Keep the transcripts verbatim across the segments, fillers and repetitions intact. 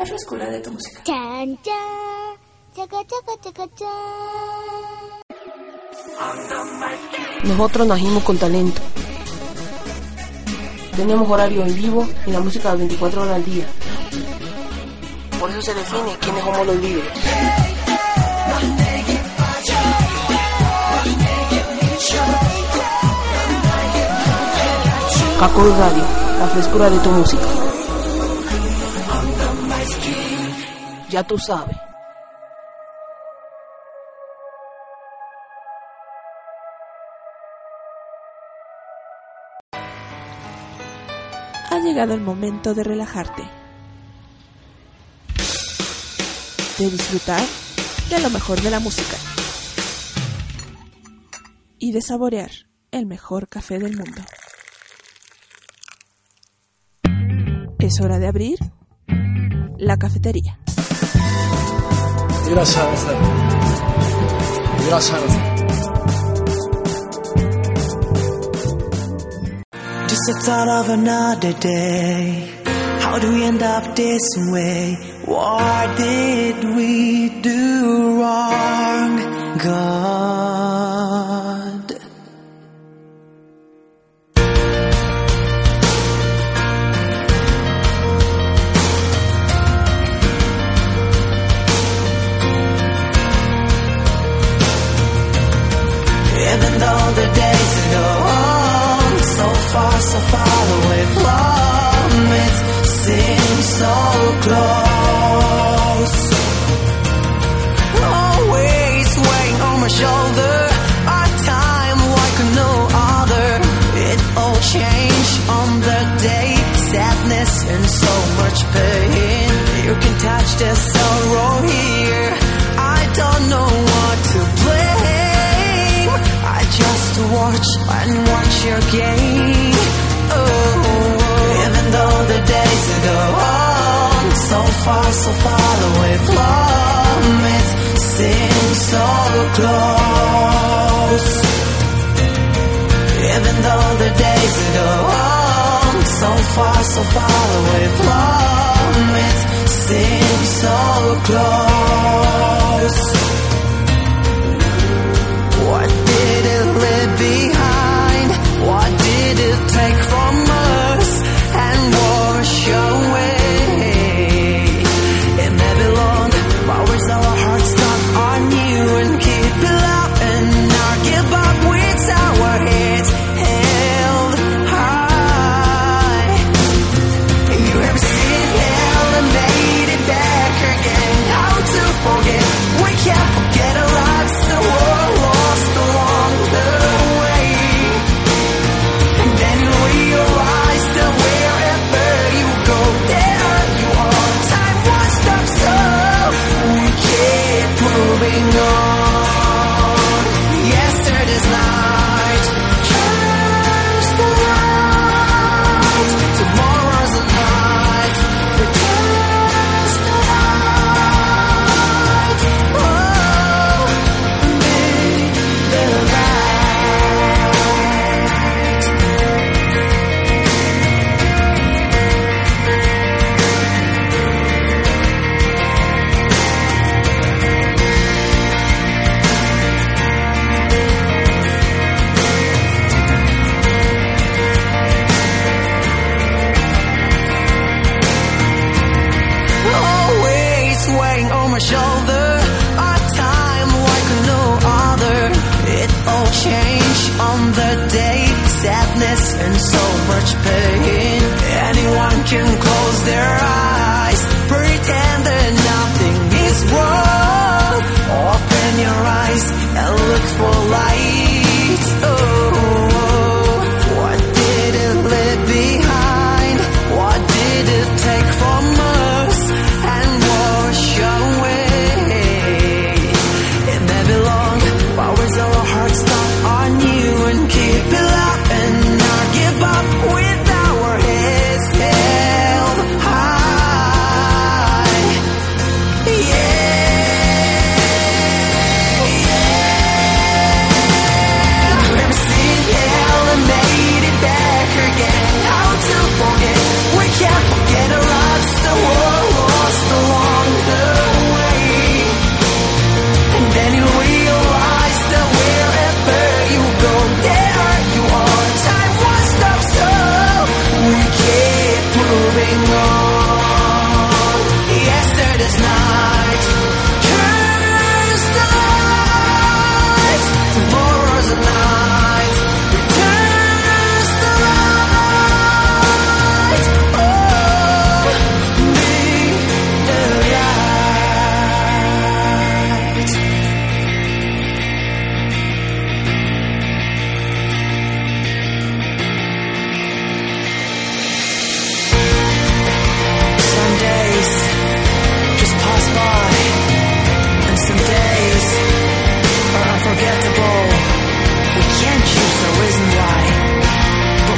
la frescura de tu música. Chan, chan, chaca, chaca, chaca, chan. Nosotros nacimos con talento. Tenemos horario en vivo y la música veinticuatro horas al día. Por eso se define quiénes somos los líderes. Cacol Radio, la frescura de tu música. Ya tú sabes. Ha llegado el momento de relajarte, de disfrutar de lo mejor de la música y de saborear el mejor café del mundo. Es hora de abrir la cafetería. Just the thought of another day. How do we end up this way? What did we do wrong, God? Even though the days go on, so far, so far away from it, seems so close. Always weighing on my shoulder, our time like no other. It all changed on the day, sadness and so much pain. You can touch the sorrow here, I don't know what to blame. I just watch and watch your game. Oh, even though the days go on, so far, so far away from it, seems so close. Even though the days go on, so far, so far away from it, seems so close. What did it leave behind? What did it take from us and wash away? It may be long, but where's our hearts stuck on you and keep it up and not give up with our heads held high. You have seen hell and made it back again. How to forget? We can't forget our lives, the world lost along the way. And then you realize that wherever you go, there you are. Time won't stop, so we keep moving on. Yesterday's night turns to light. Tomorrow's the night returns to light. Oh, the always weighing on my shoulder, our time like no other. It all changed on the day, sadness and so much pain. Anyone can close their eyes, pretend that nothing is wrong. Open your eyes and look for light. Oh, what did it leave behind? What did it take from us and wash away? It may be long, but where's our hearts stuck on you and keep it up and not give up with our heads held high. Yeah, yeah.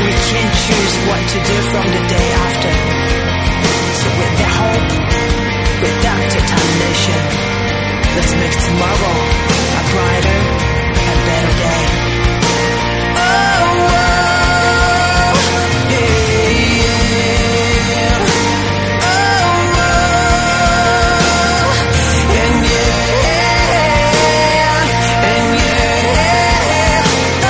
We can't choose what to do from the day after. So with the hope, without determination, let's make tomorrow a brighter and better day. Oh, oh, hey, yeah. Oh, oh, and yeah, and yeah, oh.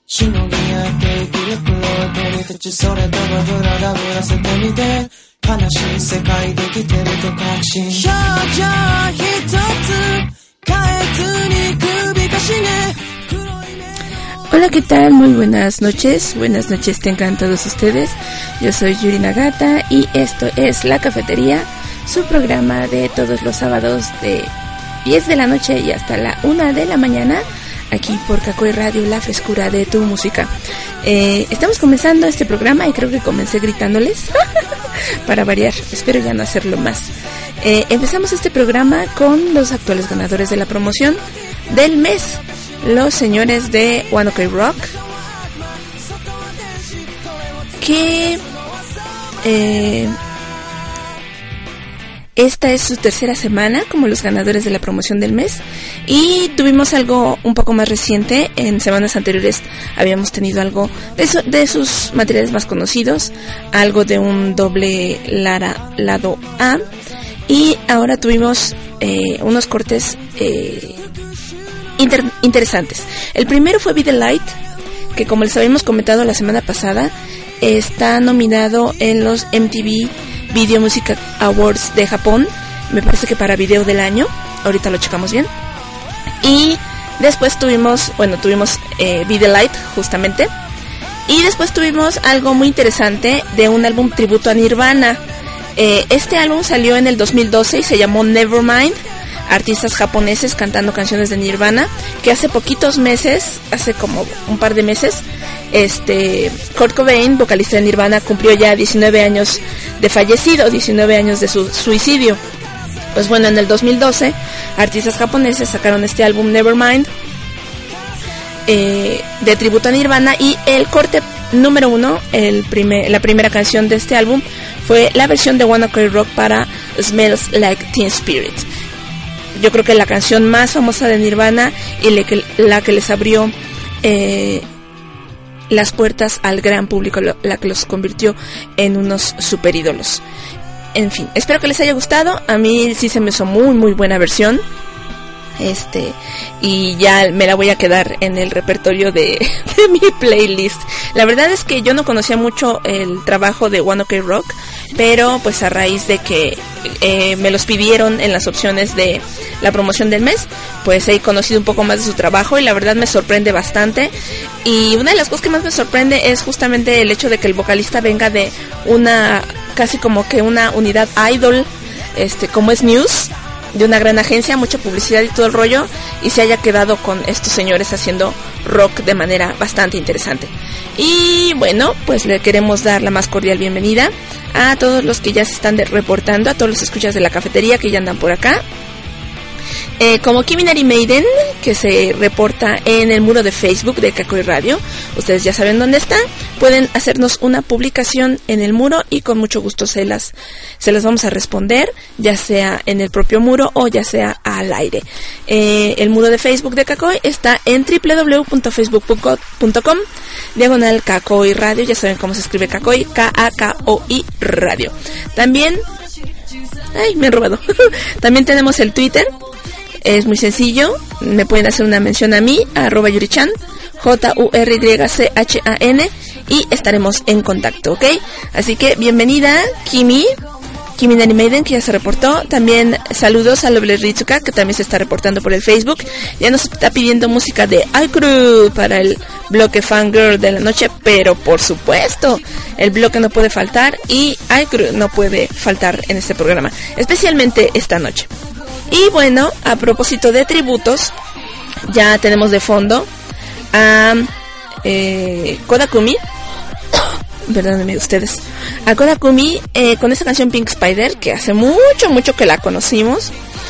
しのぎ合って生きるプロ鳥たちそれともブラダブラせてみて悲しい世界できてると確信表情一つ変えずに首かしげ Hola, ¿qué tal? Muy buenas noches. Buenas noches tengan todos ustedes. Yo soy Yuri Nagata y esto es La Cafetería, su programa de todos los sábados de diez de la noche y hasta la una de la mañana, aquí por Kakoi Radio, la frescura de tu música. Eh, estamos comenzando este programa y creo que comencé gritándoles para variar. Espero ya no hacerlo más. Eh, empezamos este programa con los actuales ganadores de la promoción del mes. Los señores de One Ok Rock, que eh, esta es su tercera semana como los ganadores de la promoción del mes, y tuvimos algo un poco más reciente. En semanas anteriores habíamos tenido algo de, su, de sus materiales más conocidos, algo de un doble Lara lado A, y ahora tuvimos eh, unos cortes eh, Inter- interesantes. El primero fue Be The Light, que como les habíamos comentado la semana pasada, está nominado en los M T V Video Music Awards de Japón, me parece que para video del año, ahorita lo checamos bien. Y después tuvimos, bueno, tuvimos eh, Be The Light justamente, y después tuvimos algo muy interesante de un álbum tributo a Nirvana. Eh, este álbum salió en el dos mil doce y se llamó Nevermind. Artistas japoneses cantando canciones de Nirvana, que hace poquitos meses, hace como un par de meses, este Kurt Cobain, vocalista de Nirvana, cumplió ya diecinueve años de fallecido, diecinueve años de su suicidio. Pues bueno, en el dos mil doce, artistas japoneses sacaron este álbum Nevermind, eh, de tributo a Nirvana, y el corte número uno, el primer, la primera canción de este álbum, fue la versión de One Ok Rock para Smells Like Teen Spirit. Yo creo que la canción más famosa de Nirvana y le que, la que les abrió eh, las puertas al gran público, lo, la que los convirtió en unos super ídolos. En fin, espero que les haya gustado. A mí sí se me hizo muy muy buena versión. Este, y ya me la voy a quedar en el repertorio de, de mi playlist. La verdad es que yo no conocía mucho el trabajo de One Ok Rock, pero pues a raíz de que eh, me los pidieron en las opciones de la promoción del mes, pues he conocido un poco más de su trabajo y la verdad me sorprende bastante. Y una de las cosas que más me sorprende es justamente el hecho de que el vocalista venga de una, casi como que una unidad idol, este, como es Muse, de una gran agencia, mucha publicidad y todo el rollo, y se haya quedado con estos señores haciendo rock de manera bastante interesante. Y bueno, pues le queremos dar la más cordial bienvenida a todos los que ya se están de- reportando, a todos los escuchas de la cafetería que ya andan por acá. Eh, como Kiminari Maiden, que se reporta en el muro de Facebook de Kakoi Radio. Ustedes ya saben dónde está. Pueden hacernos una publicación en el muro y con mucho gusto se las, se las vamos a responder, ya sea en el propio muro o ya sea al aire. Eh, el muro de Facebook de Kakoi está en doble u doble u doble u punto facebook punto com diagonal Kakoi Radio. Ya saben cómo se escribe Kakoi, K A K O I Radio. También, ay, me han robado. También tenemos el Twitter. Es muy sencillo, me pueden hacer una mención a mí, a arroba Yurichan, J U R Y C H A N, y estaremos en contacto, ¿ok? Así que bienvenida, Kimi, Kimi Nari Maiden, que ya se reportó. También saludos a Lovely Ritsuka, que también se está reportando por el Facebook. Ya nos está pidiendo música de iCrew para el bloque Fangirl de la noche, pero por supuesto, el bloque no puede faltar y iCrew no puede faltar en este programa, especialmente esta noche. Y bueno, a propósito de tributos, ya tenemos de fondo a eh, Kodakumi, perdónenme ustedes, a Kodakumi eh, con esta canción Pink Spider, que hace mucho, mucho que la conocimos.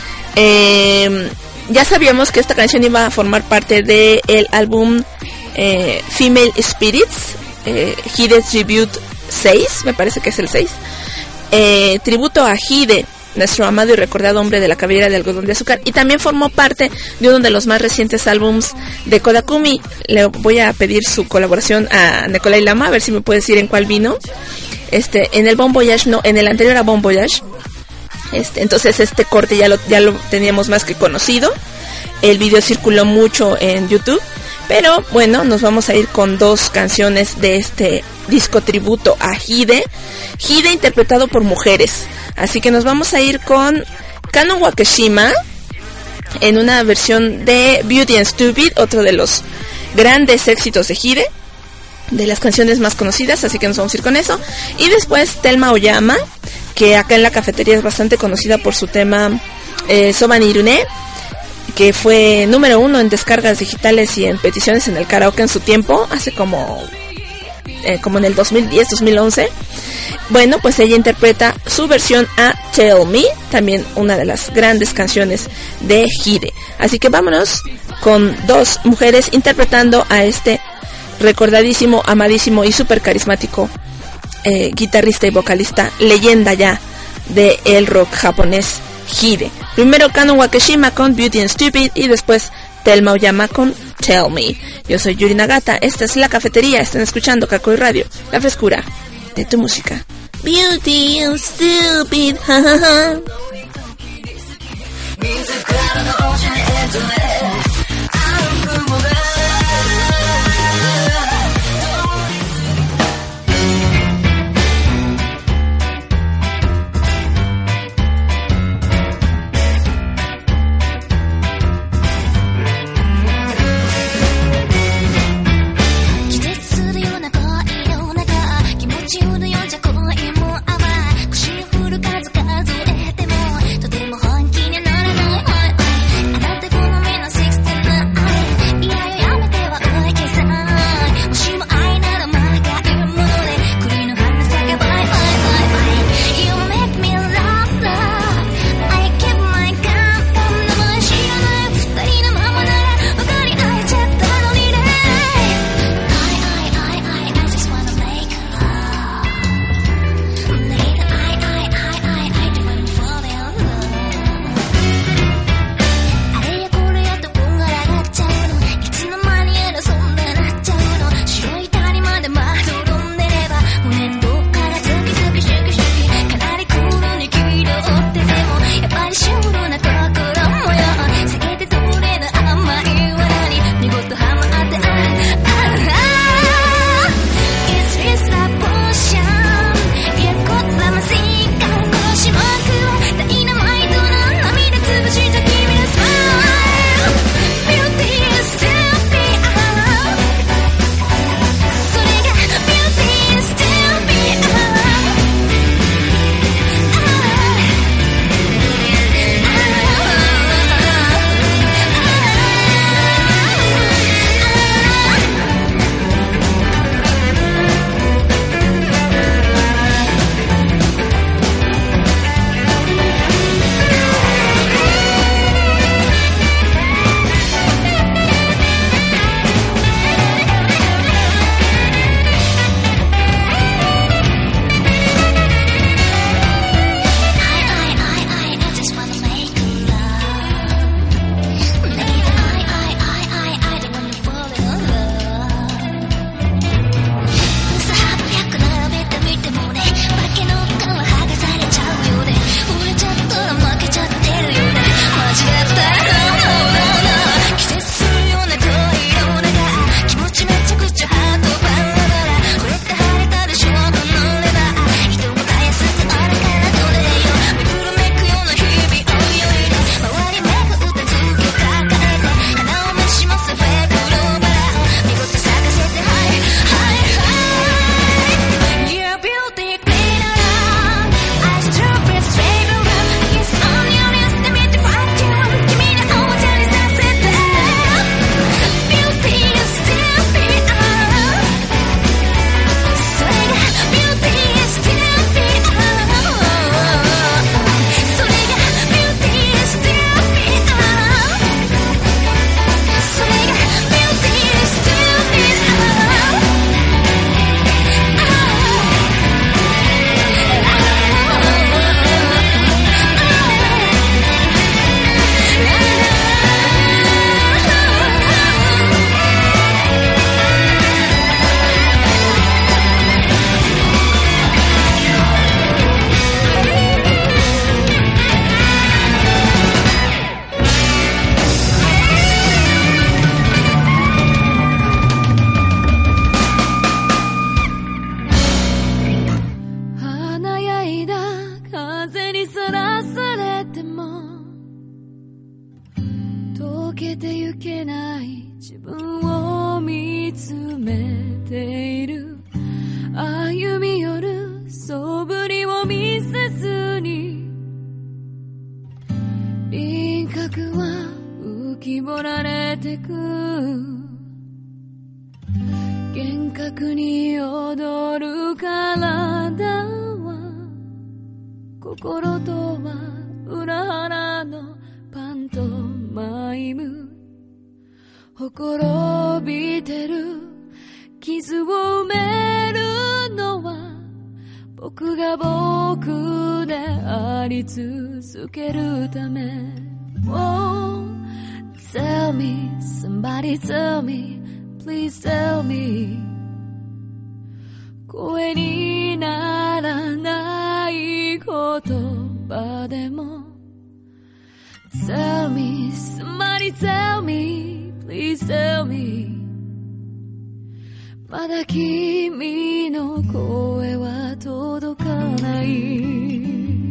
Eh, ya sabíamos que esta canción iba a formar parte del álbum eh, Female Spirits, eh, Hide Tribute seis, me parece que es el seis, eh, tributo a Hide, nuestro amado y recordado hombre de la cabellera de algodón de azúcar, y también formó parte de uno de los más recientes álbums de Kodakumi. Le voy a pedir su colaboración a Nicolai Lama, a ver si me puede decir en cuál vino. Este, en el Bon Voyage, no, en el anterior a Bon Voyage. Este, entonces este corte ya lo, ya lo teníamos más que conocido. El video circuló mucho en YouTube, Pero bueno, nos vamos a ir con dos canciones de este disco tributo a Hide. Hide interpretado por mujeres. Así que nos vamos a ir con Kanon Wakeshima en una versión de Beauty and Stupid, otro de los grandes éxitos de Hide, de las canciones más conocidas, así que nos vamos a ir con eso. Y después Thelma Oyama, que acá en la cafetería es bastante conocida por su tema eh, Soba ni Irune, que fue número uno en descargas digitales y en peticiones en el karaoke en su tiempo, hace como eh, como en el dos mil diez, dos mil once. Bueno, pues ella interpreta su versión a Tell Me, también una de las grandes canciones de Hide. Así que vámonos con dos mujeres interpretando a este recordadísimo, amadísimo y súper carismático eh, guitarrista y vocalista, leyenda ya de el rock japonés, Hide. Primero Kanon Wakeshima con Beauty and Stupid y después Thelma Oyama con Tell Me. Yo soy Yuri Nagata, esta es La Cafetería, están escuchando Kakoi Radio, la frescura de tu música. Beauty and Stupid, ja, ja, ja. Beauty 風にさらされても溶けてゆけない自分を見つめている。歩み寄る素振りを見せずに輪郭は浮き彫られてく。幻覚に踊る体は心とは裏腹のパントマイム。ほころびてる傷を埋めるのは僕が僕であり続けるため。 Oh, tell me, somebody tell me, please tell me 声にならない言葉でも Tell me, somebody tell me, please tell me まだ君の声は届かない。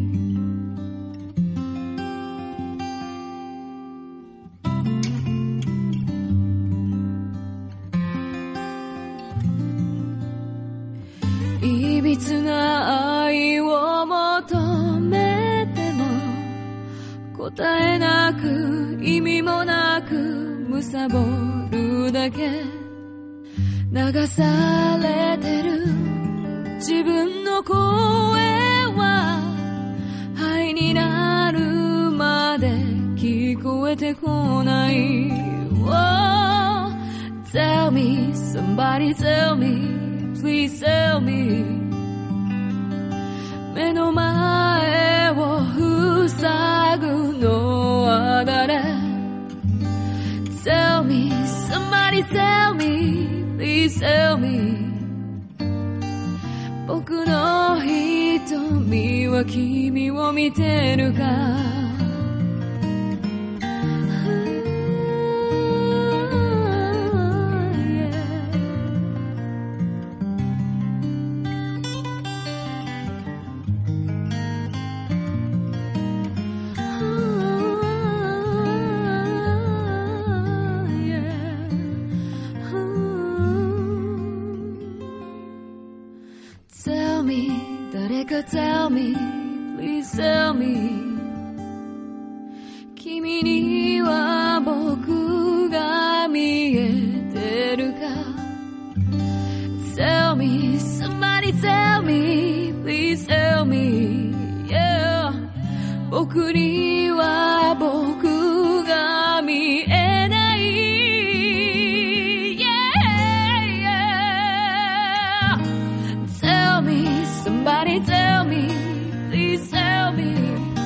いびつな愛を求めても答えなく意味もなく貪るだけ。流されてる自分の声は灰になるまで聞こえてこない。 Oh, tell me, somebody tell me, please tell me 目の前を塞ぐのは誰？ Tell me, somebody tell me,Please tell me 僕の瞳は君を見てるか。Tell me, please tell me 君には僕が見えてるか。 Tell me, somebody tell me, please tell me yeah 僕には僕が見えない。 Yeah, yeah Tell me, somebody tell me Please tell me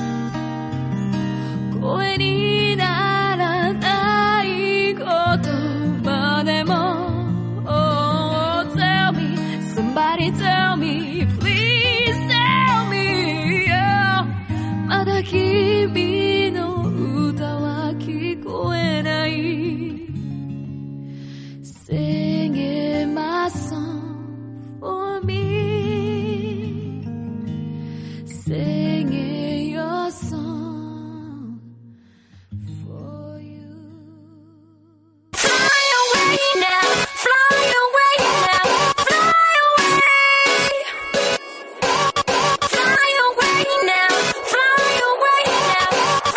声にならない言葉でも Oh, tell me, somebody tell me Please tell me yeah まだ君の歌は聞こえない。 Sing it my song for me Singing your song for you. Fly away now, fly away now, fly away. Fly away now, fly away now,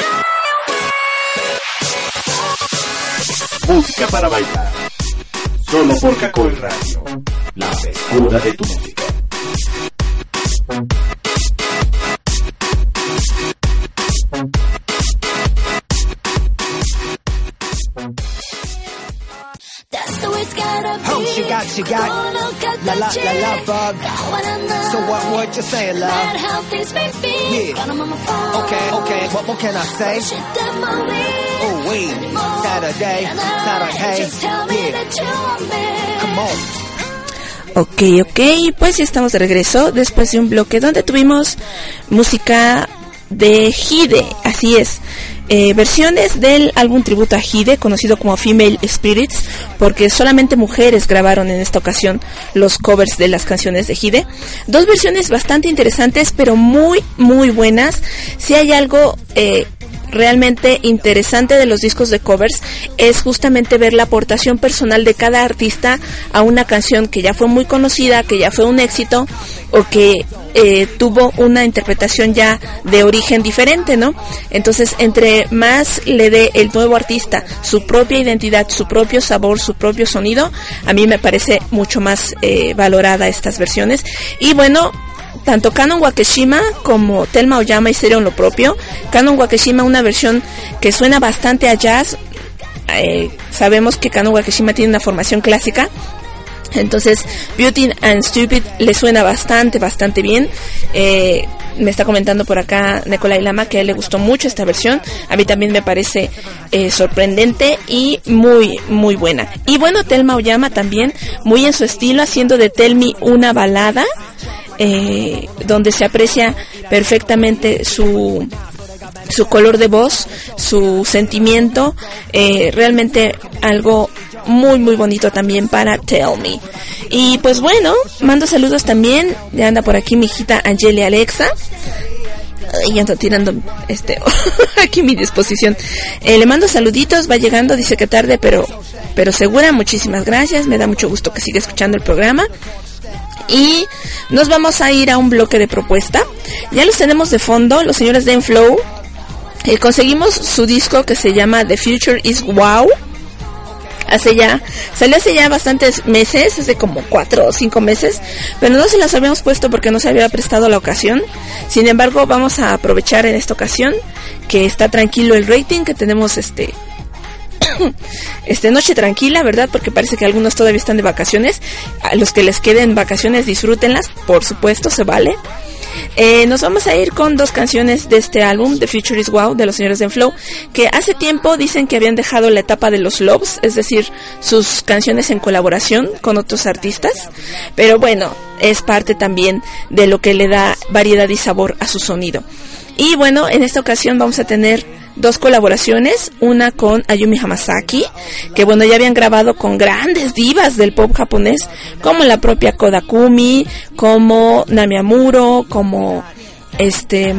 fly away. Música para bailar. Solo por Cacoy Radio. La frescura de tu música. Oh, she got, she got la la la la bug. So what what you saying, love? Yeah. Okay, okay. What what can I say? Oh wait, Saturday, Saturday. Yeah. Come on. Ok, ok, pues ya estamos de regreso después de un bloque donde tuvimos música de Hide, así es. eh, versiones del álbum tributo a Hide, conocido como Female Spirits, porque solamente mujeres grabaron en esta ocasión los covers de las canciones de Hide. Dos versiones bastante interesantes, pero muy, muy buenas. Si hay algo eh, realmente interesante de los discos de covers, es justamente ver la aportación personal de cada artista a una canción que ya fue muy conocida, que ya fue un éxito, o que eh, tuvo una interpretación ya de origen diferente, ¿no? Entonces, entre más le dé el nuevo artista su propia identidad, su propio sabor, su propio sonido, a mí me parece mucho más eh, valorada estas versiones. Y bueno, tanto Kanon Wakeshima como Thelma Oyama hicieron lo propio. Kanon Wakeshima, una versión que suena bastante a jazz. Eh, sabemos que Kanon Wakeshima tiene una formación clásica, entonces Beauty and Stupid le suena bastante, bastante bien. Eh, me está comentando por acá Nicolai Lama que a él le gustó mucho esta versión. A mí también me parece eh, sorprendente y muy, muy buena. Y bueno, Thelma Oyama también, muy en su estilo, haciendo de Tell Me una balada, eh, donde se aprecia perfectamente su... su color de voz, su sentimiento, eh, realmente algo muy muy bonito también para Tell Me. Y pues bueno, mando saludos también, ya anda por aquí mi hijita Angeli Alexa, y ando tirando este aquí mi disposición. Eh, le mando saluditos, va llegando, dice que tarde, pero pero segura, muchísimas gracias, me da mucho gusto que siga escuchando el programa. Y nos vamos a ir a un bloque de propuesta. Ya los tenemos de fondo, los señores de Enflow. Eh, conseguimos su disco que se llama The Future is Wow. Hace ya, salió hace ya bastantes meses, hace como cuatro o cinco meses, pero no se las habíamos puesto porque no se había prestado la ocasión. Sin embargo, vamos a aprovechar en esta ocasión que está tranquilo el rating, que tenemos este este noche tranquila, ¿verdad? Porque parece que algunos todavía están de vacaciones. A los que les queden vacaciones, disfrútenlas, por supuesto, se vale. Eh, nos vamos a ir con dos canciones de este álbum, The Future is Wow, de los señores de Enflow, que hace tiempo dicen que habían dejado la etapa de los loves, es decir, sus canciones en colaboración con otros artistas, pero bueno, es parte también de lo que le da variedad y sabor a su sonido. Y bueno, en esta ocasión vamos a tener dos colaboraciones, una con Ayumi Hamasaki, que bueno, ya habían grabado con grandes divas del pop japonés, como la propia Kodakumi, como Nami Amuro, como este,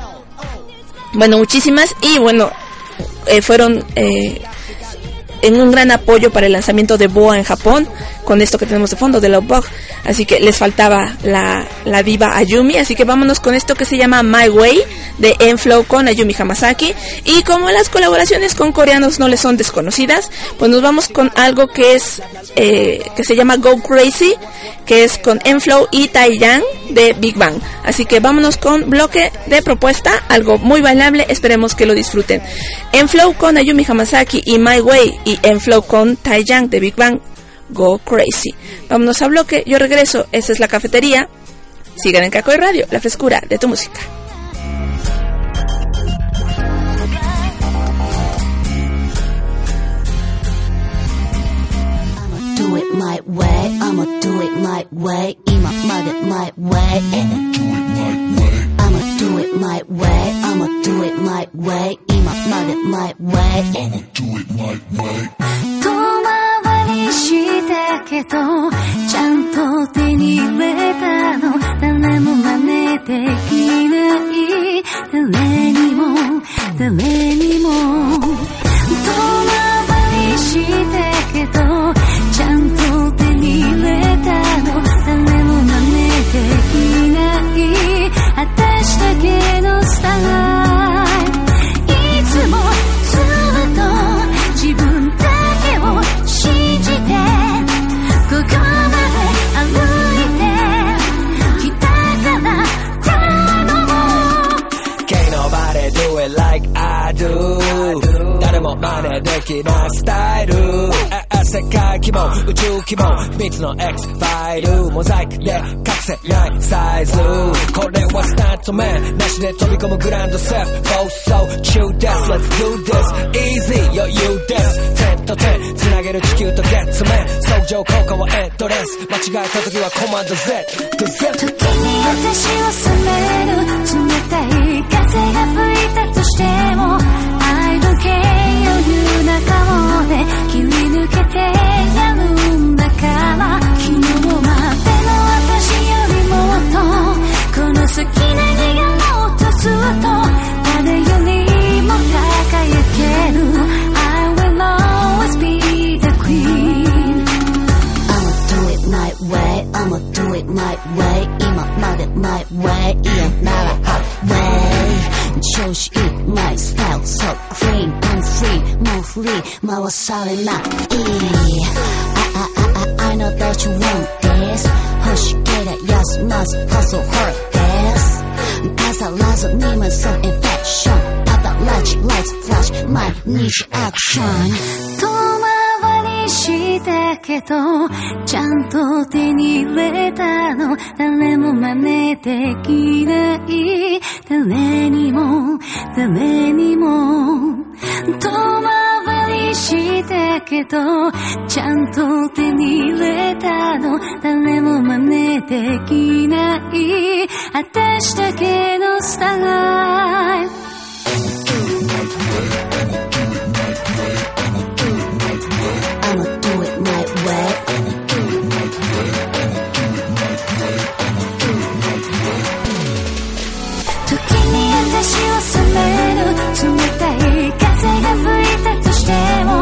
bueno, muchísimas, y bueno, eh, fueron eh, en un gran apoyo para el lanzamiento de Boa en Japón, con esto que tenemos de fondo, de Love Bug. Así que les faltaba la, la diva Ayumi, así que vámonos con esto que se llama My Way, de Enflow con Ayumi Hamasaki. Y como las colaboraciones con coreanos no les son desconocidas, pues nos vamos con algo que es eh, que se llama Go Crazy, que es con Enflow y Taeyang de Big Bang. Así que vámonos con bloque de propuesta, algo muy bailable, esperemos que lo disfruten. Enflow con Ayumi Hamasaki y My Way, y Enflow con Taeyang de Big Bang, Go Crazy. Vámonos a bloque, yo regreso, esta es la cafetería. Sigan en Kakoi Radio, la frescura de tu música. Do it my way, I'ma do it my way, I'ma mug it my way, I'ma do it my way, I'ma do it my way, I'ma mug it my way, I'ma do it my way. 遠回りしたけどちゃんと手に入れたの、誰も真似できない、誰にも誰にも遠回りしたけどちゃんと手に入れたの、誰も真似できない、私だけのスタイル、いつもずっと自分だけを信じてここまで歩いてきたから頼もう Can't nobody do it like I do 誰も真似できないスタイル、世界規模宇宙規模みっつの X ファイルモザイクで隠せないサイズ、これはスタントマンなしで飛び込むグランドセフ Go so chill this let's do this easy 余裕です、点と点つなげる地球と月面相乗効果はエントレンス、間違えた時はコマンド Z と Z 時に私を責める冷たい風が吹いたとしても調子いい My style so clean I'm free もうフリー回されない I, I, I, I know that you want this 欲しけりゃ休まず hustle hard です飾らずにまず infection 新しい lights flash 毎日アクション遠回りしたけどちゃんと手に入れたの誰も真似できない誰にも誰にも遠回りしたけどちゃんと手に入れたの誰も真似できない私だけのスタイル I'ma do it my way. Tokini watashi wo sameru tsumetai kaze ga fuita to shite mo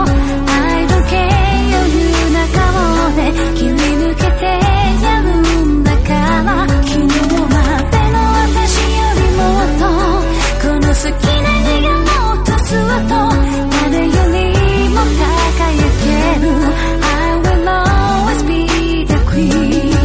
I don't care 余裕な顔で切り抜けてやるんだから昨日までの私よりもっとこの好きな笑顔とずっと誰よりも輝ける I will always be the queen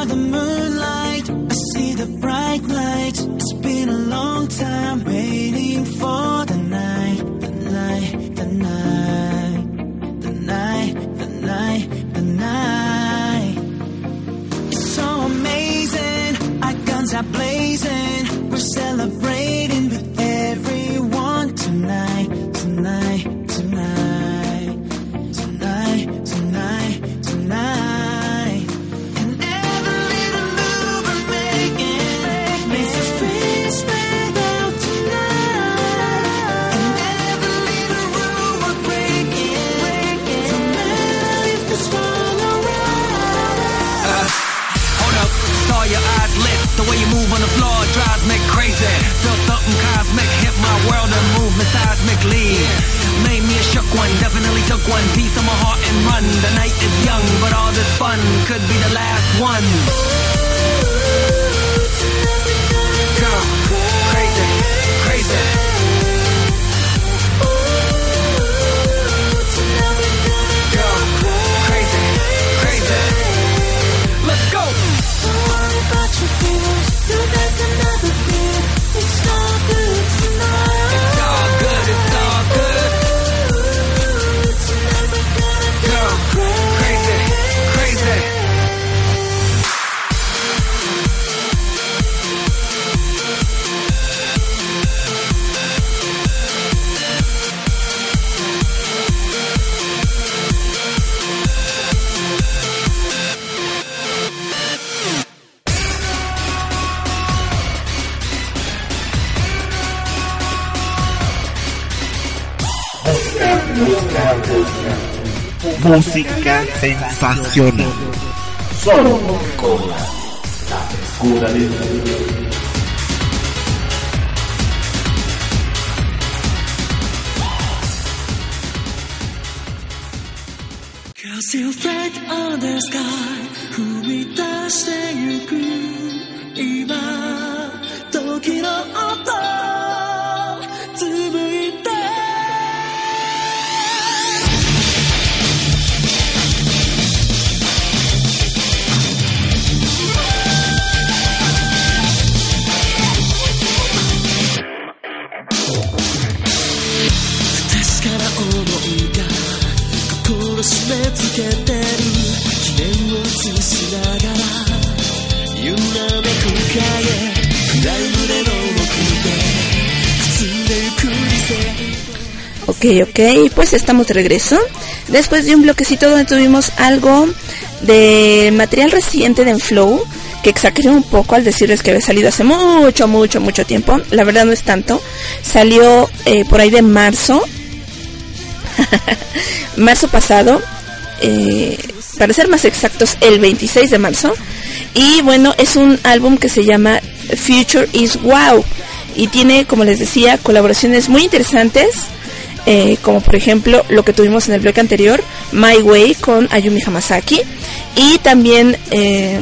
It's been a long time waiting the movement seismically. Made me a shook one, definitely took one piece of my heart and run. The night is young, but all this fun could be the last one. Girl, crazy, crazy. Girl, crazy, crazy. Let's go. Don't worry about your feelings. You got another beat. It's all good tonight. It's all good, it's all good. Girl, crazy, crazy. Música sensacional. Solo con la frescura de tu Cause you're right on the sky 踏み出してゆく今時の音紡いで確かな想いが心締め付けてる記念を映しながら揺らめく影暗い胸の奥でくつれゆく理性 Ok, ok, pues estamos de regreso. Después de un bloquecito donde tuvimos algo de material reciente de Enflow, que exageré un poco al decirles que había salido hace mucho, mucho, mucho tiempo. La verdad no es tanto. Salió eh, por ahí de marzo. marzo pasado. Eh, para ser más exactos, el veintiséis de marzo. Y bueno, es un álbum que se llama Future is Wow. Y tiene, como les decía, colaboraciones muy interesantes. Eh, como por ejemplo lo que tuvimos en el bloque anterior, My Way con Ayumi Hamasaki, y también eh,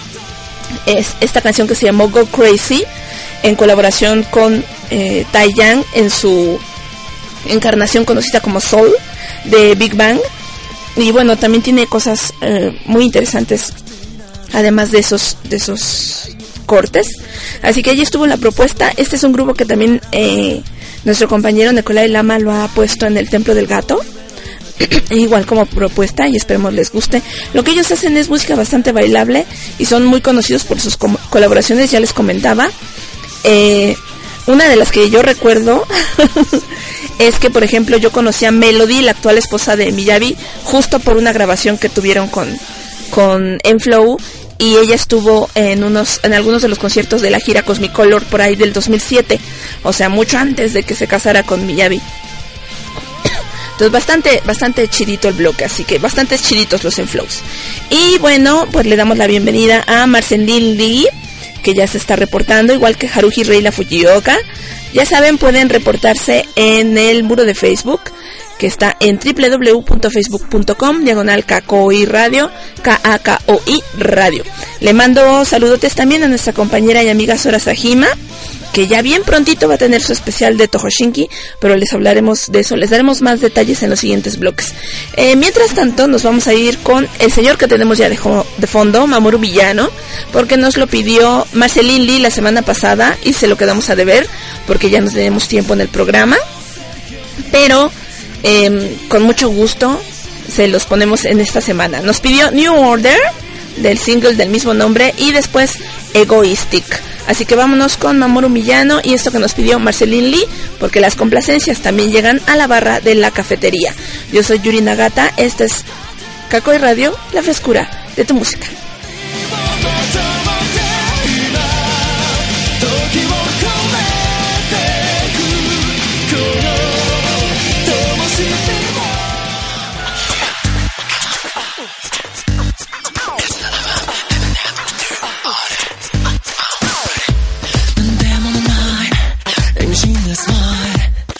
es esta canción que se llamó Go Crazy en colaboración con eh, Taeyang en su encarnación conocida como Soul de Big Bang. Y bueno, también tiene cosas eh, muy interesantes además de esos de esos cortes, así que allí estuvo la propuesta. Este es un grupo que también eh, nuestro compañero Nicolai Lama lo ha puesto en el Templo del Gato, igual como propuesta, y esperemos les guste. Lo que ellos hacen es música bastante bailable y son muy conocidos por sus com- colaboraciones, ya les comentaba. Eh, una de las que yo recuerdo es que, por ejemplo, yo conocí a Melody, la actual esposa de Miyavi, justo por una grabación que tuvieron con, con Enflow, y ella estuvo en unos en algunos de los conciertos de la gira Cosmicolor por ahí del dos mil siete, o sea, mucho antes de que se casara con Miyavi. Entonces bastante bastante chidito el bloque, así que bastantes chiditos los Enflows. Y bueno, pues le damos la bienvenida a Marceline Lee, que ya se está reportando, igual que Haruhi Reila Fujioka. Ya saben, pueden reportarse en el muro de Facebook, que está en doble u doble u doble u punto facebook punto com diagonal K K O I Radio, K A K O I Radio. Le mando saludotes también a nuestra compañera y amiga Sora Sajima, que ya bien prontito va a tener su especial de Tohoshinki, pero les hablaremos de eso, les daremos más detalles en los siguientes bloques. Eh, mientras tanto, nos vamos a ir con el señor que tenemos ya de, jo- de fondo, Mamoru Villano, porque nos lo pidió Marceline Lee la semana pasada y se lo quedamos a deber, porque ya no tenemos tiempo en el programa, pero eh, con mucho gusto se los ponemos en esta semana. Nos pidió New Order, del single del mismo nombre, y después Egoistic. Así que vámonos con Mamoru Villano y esto que nos pidió Marceline Lee, porque las complacencias también llegan a la barra de la cafetería. Yo soy Yuri Nagata, esta es K K O I Radio, la frescura de tu música. Smile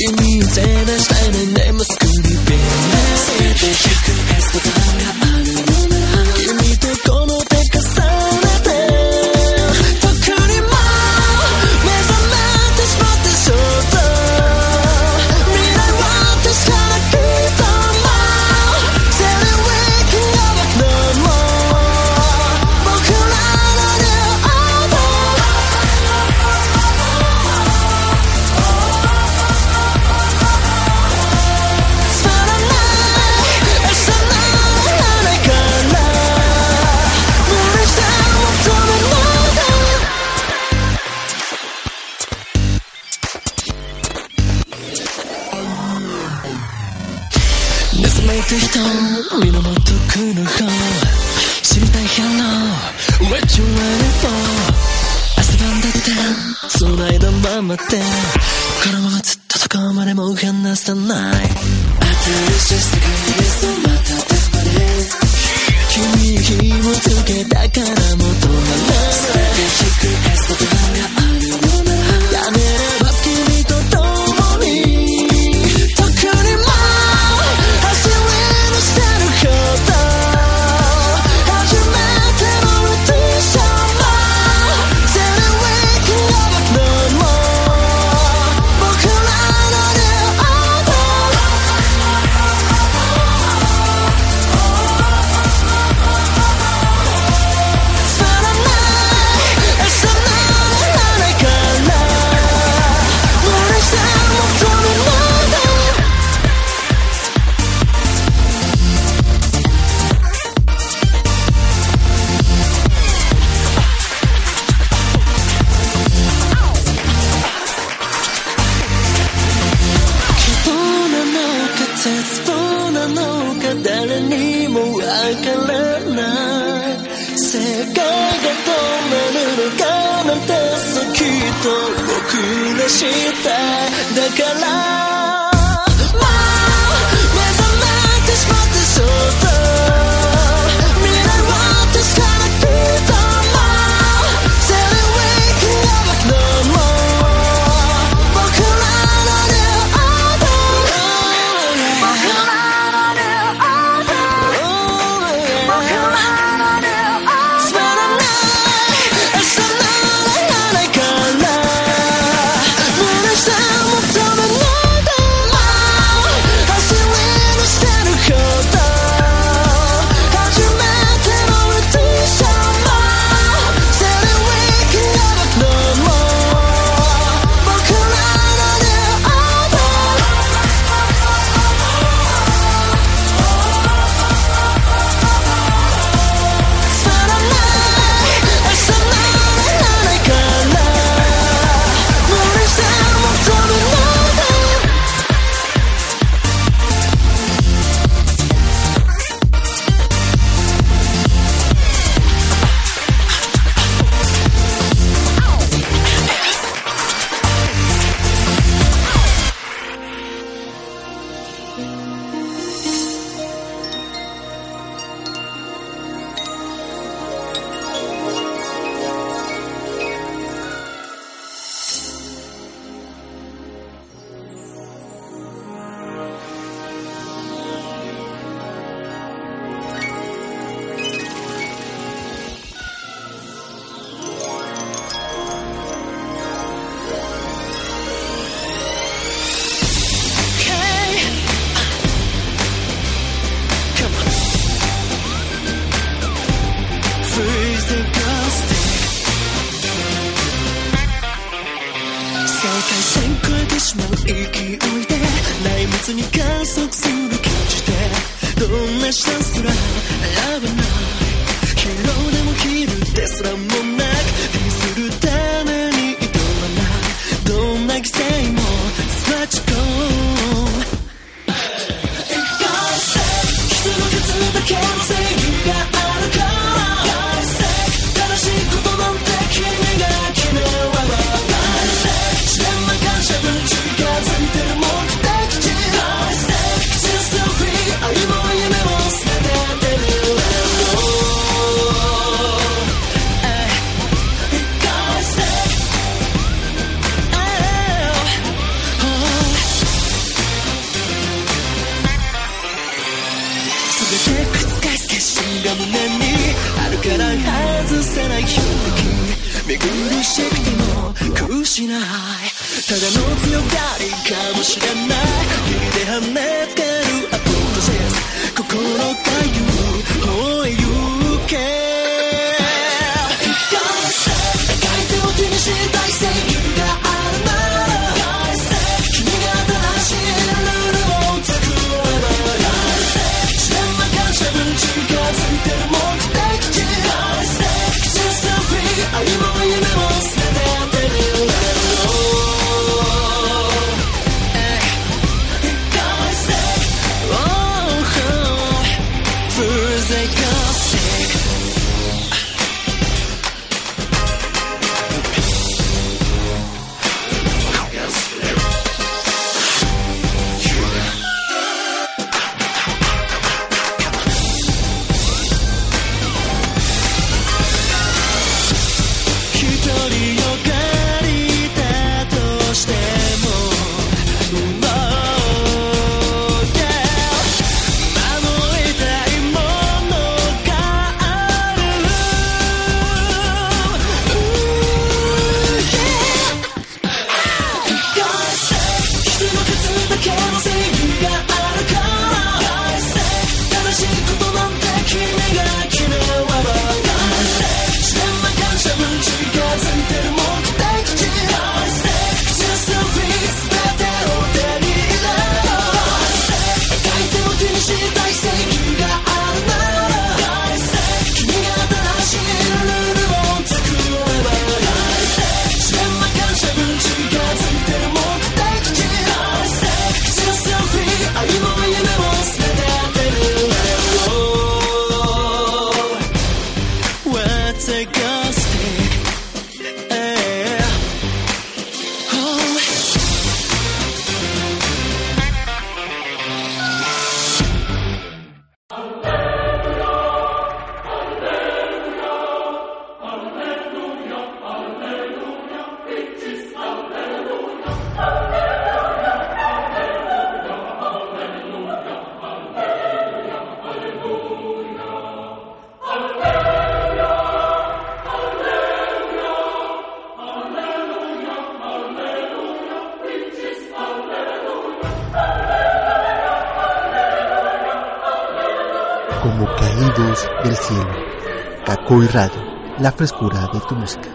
君を手出したいねねマスクリベン全てひっくり返すことがあるのなら君とこの手重ねて特にも目覚めてしまってそうだ未来は確かなきっともセレウィークやばくのも僕らの両方つまらない餌ならないから無理して求めないで謎めいた人身の元くの方知りたい Hello What you waiting for 朝晩だってその間ままでこのままずっとどこまでも離さない新しい世界へそうまた手まで君に火をつけたからもっと離れないひっくり返すことがあるのならやめれば君と共に特にも走り出してるほど初めてのレディションもセレウィークやばくのも僕らの両方つまらない餌ならないから無理して求めないで希望なのか絶望なのか誰にもわからない世界がどうなるのかなんてそうきっと僕ら次第だからもう目覚めてしまってそうだ未来は確かなきっともセレウィークやばくのも僕らの両方僕らの両方僕らの両方つまらない餌ならないから無理して求めないでも走り出してるほど初めてのレディションもセレウィークやばくのも僕らの両方つまらない餌ならないから無理して求めないでFreeze the ghost 世界線超えてしまう勢いで内密に観測する感じでどんな下すら選ばないヒーローでもヒールですらもなくディスるために挑まないどんな犠牲も立ち込む人の数だけの正義があるから正しいことなんて君が決めるわ自然な感謝分近づいてる目的地人生をフリー愛も夢も捨ててるせない勇気見苦しくても屈しないただの強がりかもしれない火で跳ねつけるアプロセス心が言う方へ行け高い手を手にしたい正義があるなら君が正しいルールを作れば自然な感謝分近づいてる目的地Just so free 愛も夢も捨ててってる Como caídos del cielo, Kakoi Radio, la frescura de tu música.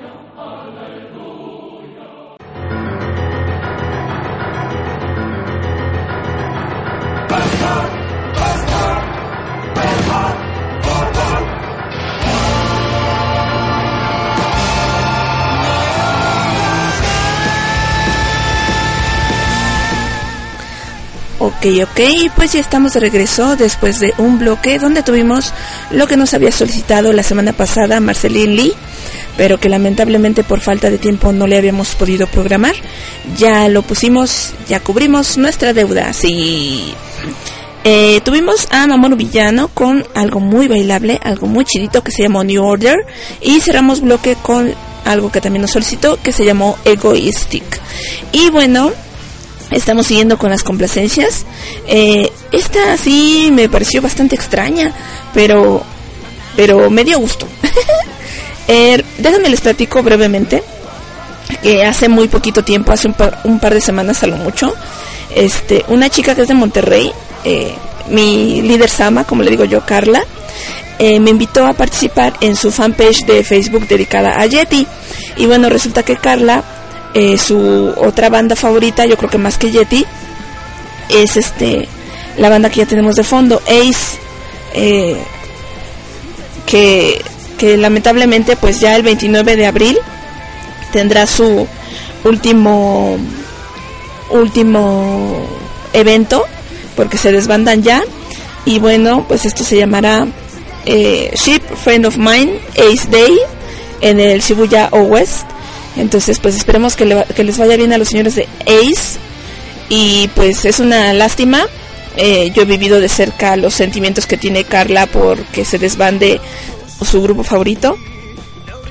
Ok, ok, pues ya estamos de regreso después de un bloque donde tuvimos lo que nos había solicitado la semana pasada Marceline Lee, pero que lamentablemente por falta de tiempo no le habíamos podido programar. Ya lo pusimos, ya cubrimos nuestra deuda, sí. Eh, tuvimos a Mamoru Villano con algo muy bailable, algo muy chidito que se llamó New Order, y cerramos bloque con algo que también nos solicitó que se llamó Egoistic. Y bueno, estamos siguiendo con las complacencias. Eh, esta sí me pareció bastante extraña, pero pero me dio gusto. eh, déjenme les platico brevemente que hace muy poquito tiempo, hace un par, un par de semanas a lo mucho, este, una chica que es de Monterrey, eh, mi líder Sama, como le digo yo, Carla, eh, me invitó a participar en su fanpage de Facebook dedicada a Yeti. Y bueno, resulta que Carla, Eh, su otra banda favorita, yo creo que más que Yeti, es este la banda que ya tenemos de fondo, Ace, eh, que, que lamentablemente pues ya el veintinueve de abril tendrá su último último evento, porque se desbandan ya. Y bueno, pues esto se llamará eh, Ship Friend of Mine Ace Day en el Shibuya O West. Entonces pues esperemos que, le, que les vaya bien a los señores de Ace. Y pues es una lástima, eh, yo he vivido de cerca los sentimientos que tiene Carla porque se desbande su grupo favorito.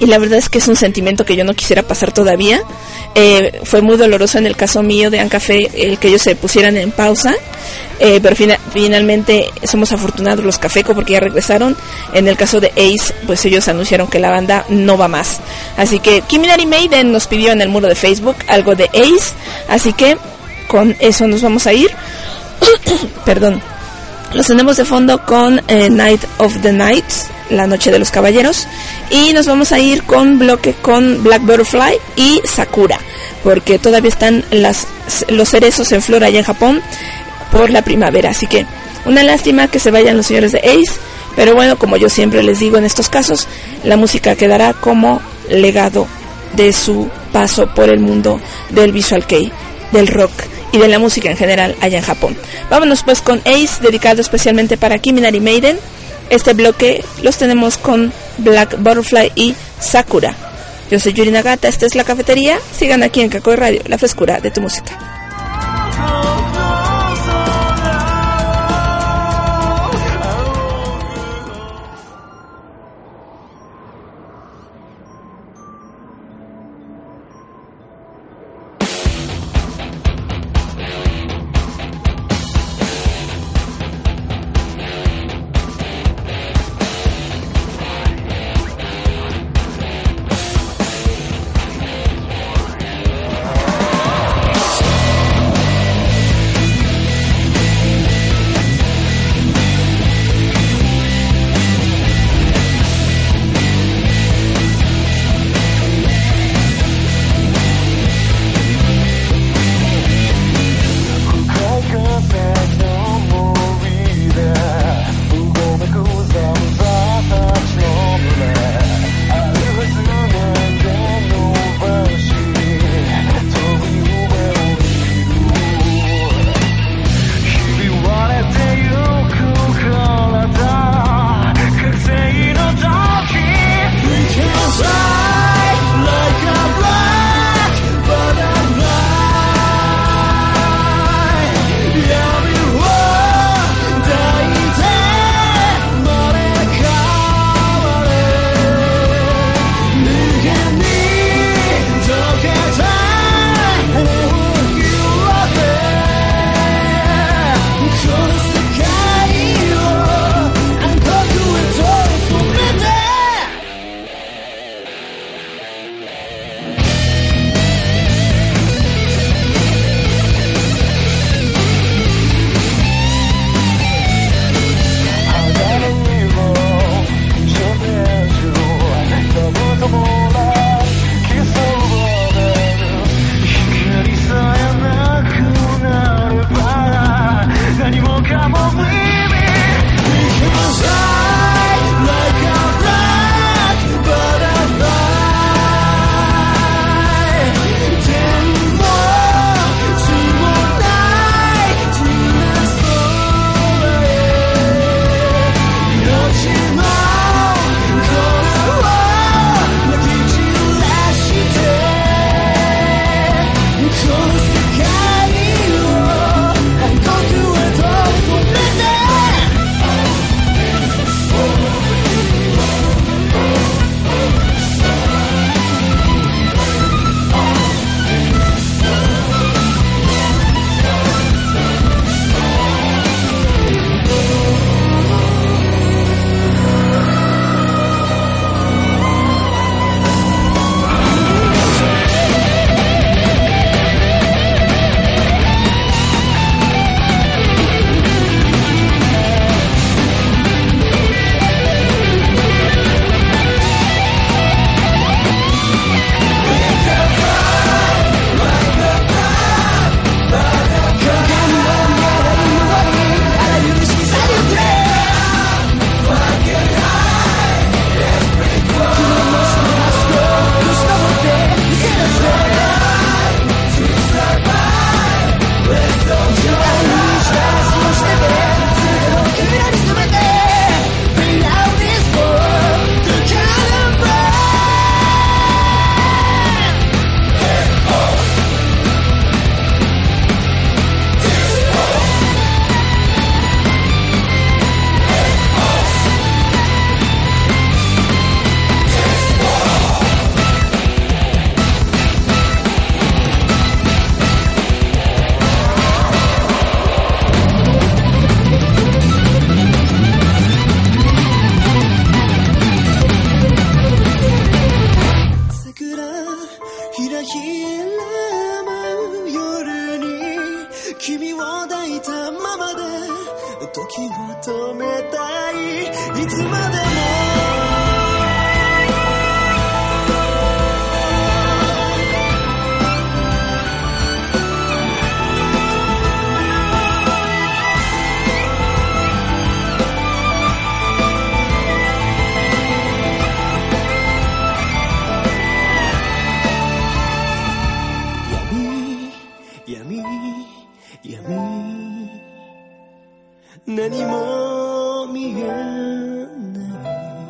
y la verdad es que es un sentimiento que yo no quisiera pasar todavía. Eh, fue muy doloroso en el caso mío de Ancafé el que ellos se pusieran en pausa, eh, pero fina- finalmente somos afortunados los Cafeco porque ya regresaron. En el caso de Ace, pues ellos anunciaron que la banda no va más, así que Kiminari Maiden nos pidió en el muro de Facebook algo de Ace, así que con eso nos vamos a ir. Perdón. Los tenemos de fondo con eh, Night of the Knights, la noche de los caballeros, y nos vamos a ir con bloque con Black Butterfly y Sakura, porque todavía están las, los cerezos en flor allá en Japón por la primavera, así que una lástima que se vayan los señores de Ace, pero bueno, como yo siempre les digo en estos casos, la música quedará como legado de su paso por el mundo del visual kei, del rock y de la música en general allá en Japón. Vámonos pues con Ace, dedicado especialmente para Kiminari Maiden. Este bloque los tenemos con Black Butterfly y Sakura. Yo soy Yuri Nagata, esta es La Cafetería. Sigan aquí en Kakoi Radio, la frescura de tu música. 君を抱いたままで時を止めたいいつまでも何も見えない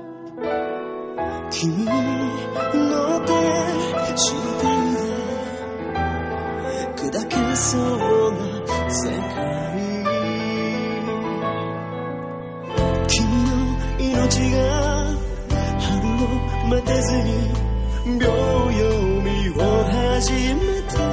君の手次第で砕けそうな世界君の命が春を待てずに秒読みを始めた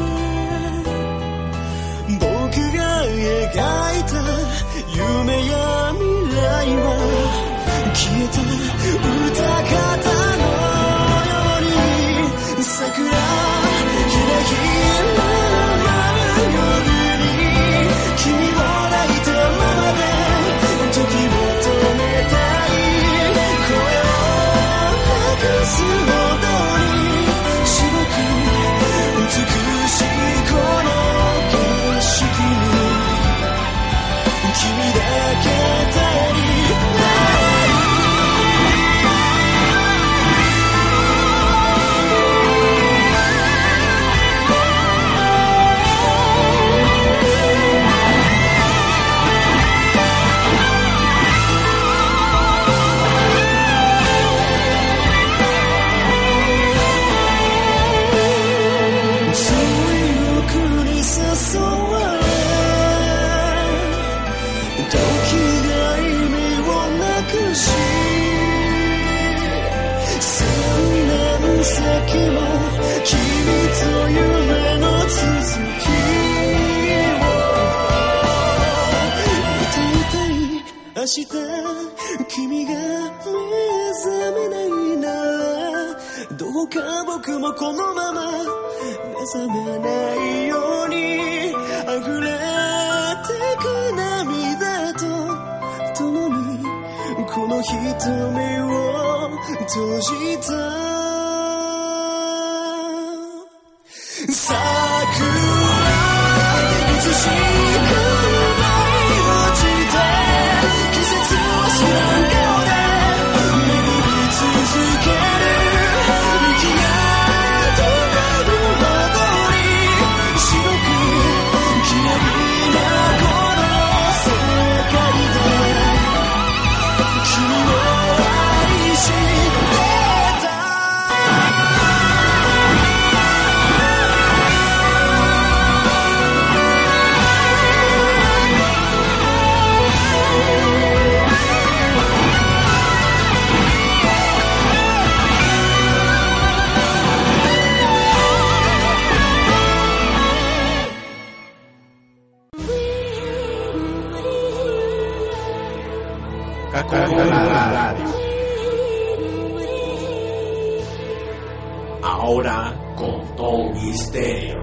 僕が描いた夢や未来は消えた歌方のように桜ひらひら舞う夜に君を抱いたままで時を止めたい声をなくすほどに白く美しいこの景色に君だけ頼り先も君と夢の続きを歌いたい明日君が目覚めないならどうか僕もこのまま目覚めないように溢れてく涙と共にこの瞳を閉じた桜いつしか舞い落ちて季節を知らん顔で巡り続ける息が止まるほどに白くきらびなこの世界で君を愛してた Ahora con Don Misterio.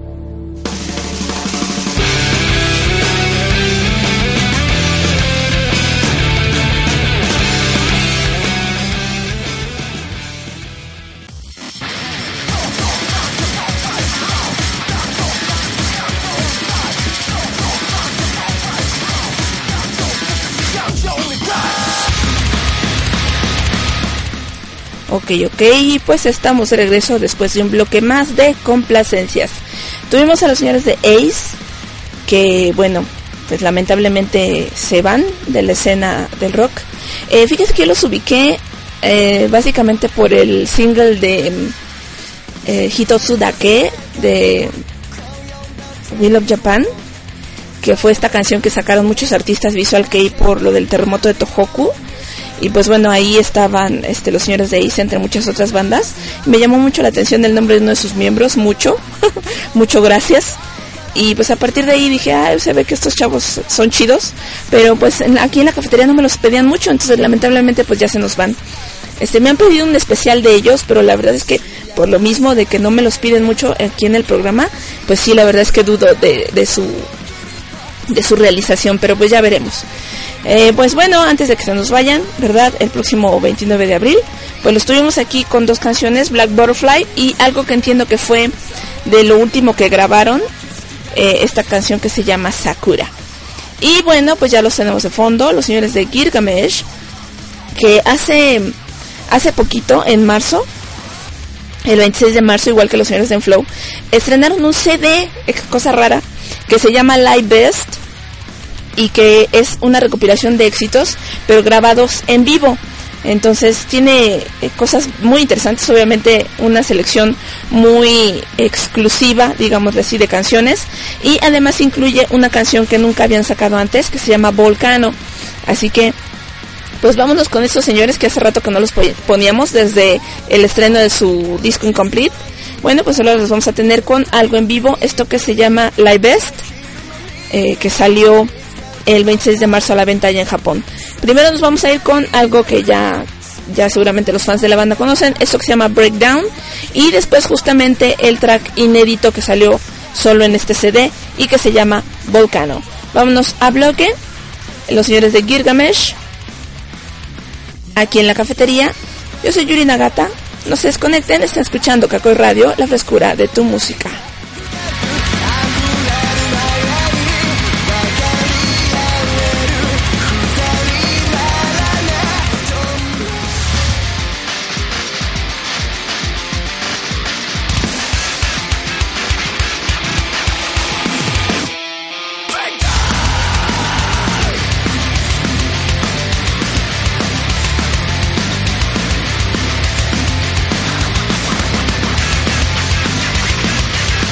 Ok, ok, y pues estamos de regreso después de un bloque más de complacencias. Tuvimos a los señores de Ace, que bueno, pues lamentablemente se van de la escena del rock. Eh, fíjense que yo los ubiqué eh, básicamente por el single de eh, Hitotsu Dake de We Love Japan, que fue esta canción que sacaron muchos artistas Visual Kei por lo del terremoto de Tohoku. Y pues bueno, ahí estaban este, los señores de Ace entre muchas otras bandas. Me llamó mucho la atención el nombre de uno de sus miembros, mucho, mucho gracias. Y pues a partir de ahí dije, ah, se ve que estos chavos son chidos. Pero pues en, aquí en la cafetería no me los pedían mucho, entonces lamentablemente pues ya se nos van. Este, me han pedido un especial de ellos, pero la verdad es que por lo mismo de que no me los piden mucho aquí en el programa, pues sí, la verdad es que dudo de, de su de su realización, pero pues ya veremos. Eh, pues bueno, antes de que se nos vayan, ¿verdad? El próximo veintinueve de abril, pues lo estuvimos aquí con dos canciones, Black Butterfly y algo que entiendo que fue de lo último que grabaron, eh, esta canción que se llama Sakura. Y bueno, pues ya los tenemos de fondo, los señores de Gilgamesh, que hace hace poquito, en marzo, el veintiséis de marzo, igual que los señores de Enflow, estrenaron un C D, cosa rara, que se llama Live Best, y que es una recopilación de éxitos, pero grabados en vivo. Entonces tiene eh, cosas muy interesantes, obviamente una selección muy exclusiva, digámosle así, de canciones, y además incluye una canción que nunca habían sacado antes, que se llama Volcano. Así que pues vámonos con estos señores que hace rato que no los poníamos desde el estreno de su disco Incomplete. Bueno, pues ahora los vamos a tener con algo en vivo, esto que se llama Live Best, eh, que salió el veintiséis de marzo a la venta allá en Japón. Primero nos vamos a ir con algo que ya, ya seguramente los fans de la banda conocen, esto que se llama Breakdown, y después justamente el track inédito que salió solo en este C D y que se llama Volcano. Vámonos a bloque, los señores de Gilgamesh, aquí en la cafetería. Yo soy Yuri Nagata, no se desconecten, están escuchando Kakoi Radio, la frescura de tu música. Breakdown.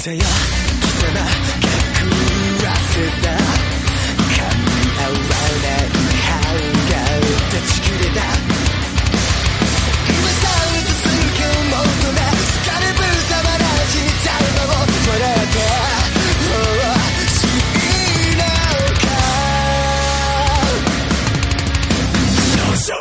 せよ貴様隠わせた噛み合わないハンガー断ち切れた今されとするけもっとな疲れぶさまなしにちゃうのを笑って欲しいのか No trouble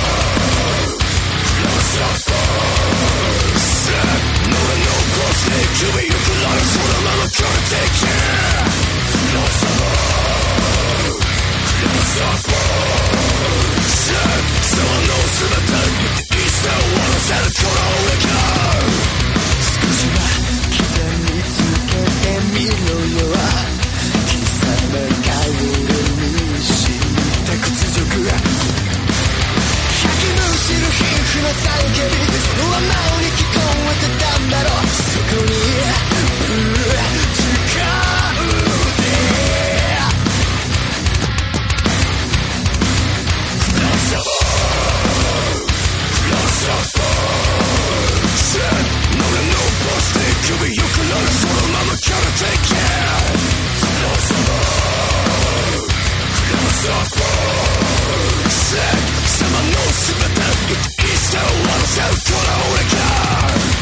No trouble Said No no cross me Kill me you could not afford a lot of care Take care No trouble No trouble Said Someone knows who the dead With the east and one of that For all the car 少しは刻みつけてみろよ貴様が俺にした屈辱吐きむしる皮膚の叫びそのままに聞こえてたんだろうそこにぶつかるで No trouble No trouble Said No no plastic Could be you can learn it for the mama Gotta take care No trouble No trouble Said Someone knows全て言っていいして終わらせるから俺が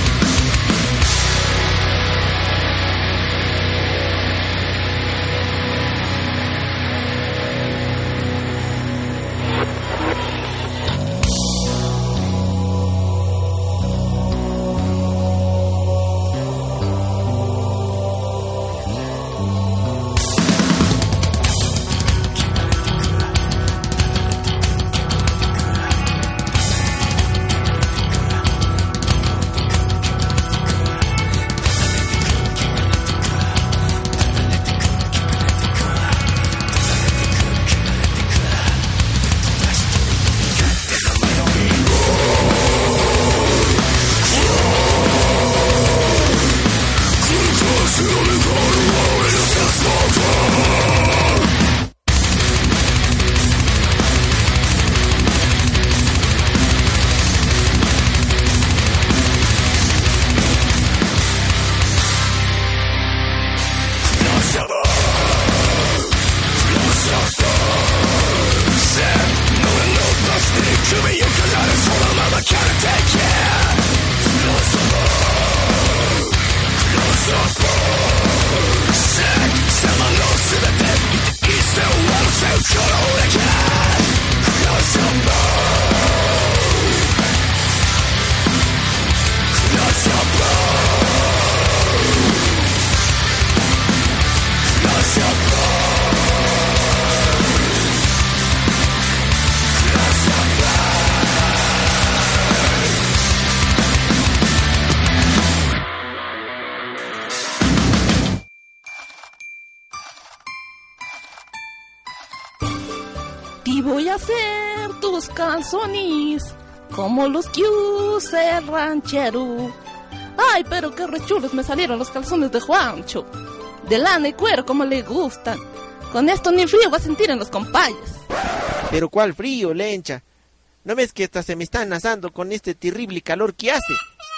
Y voy a hacer tus calzones como los que usa el ranchero. Ay, pero qué rechulos me salieron los calzones de Juancho. De lana y cuero como le gustan. Con esto ni frío va a sentir en los compayes. Pero cuál frío, Lencha. ¿No ves que hasta se me están asando con este terrible calor que hace?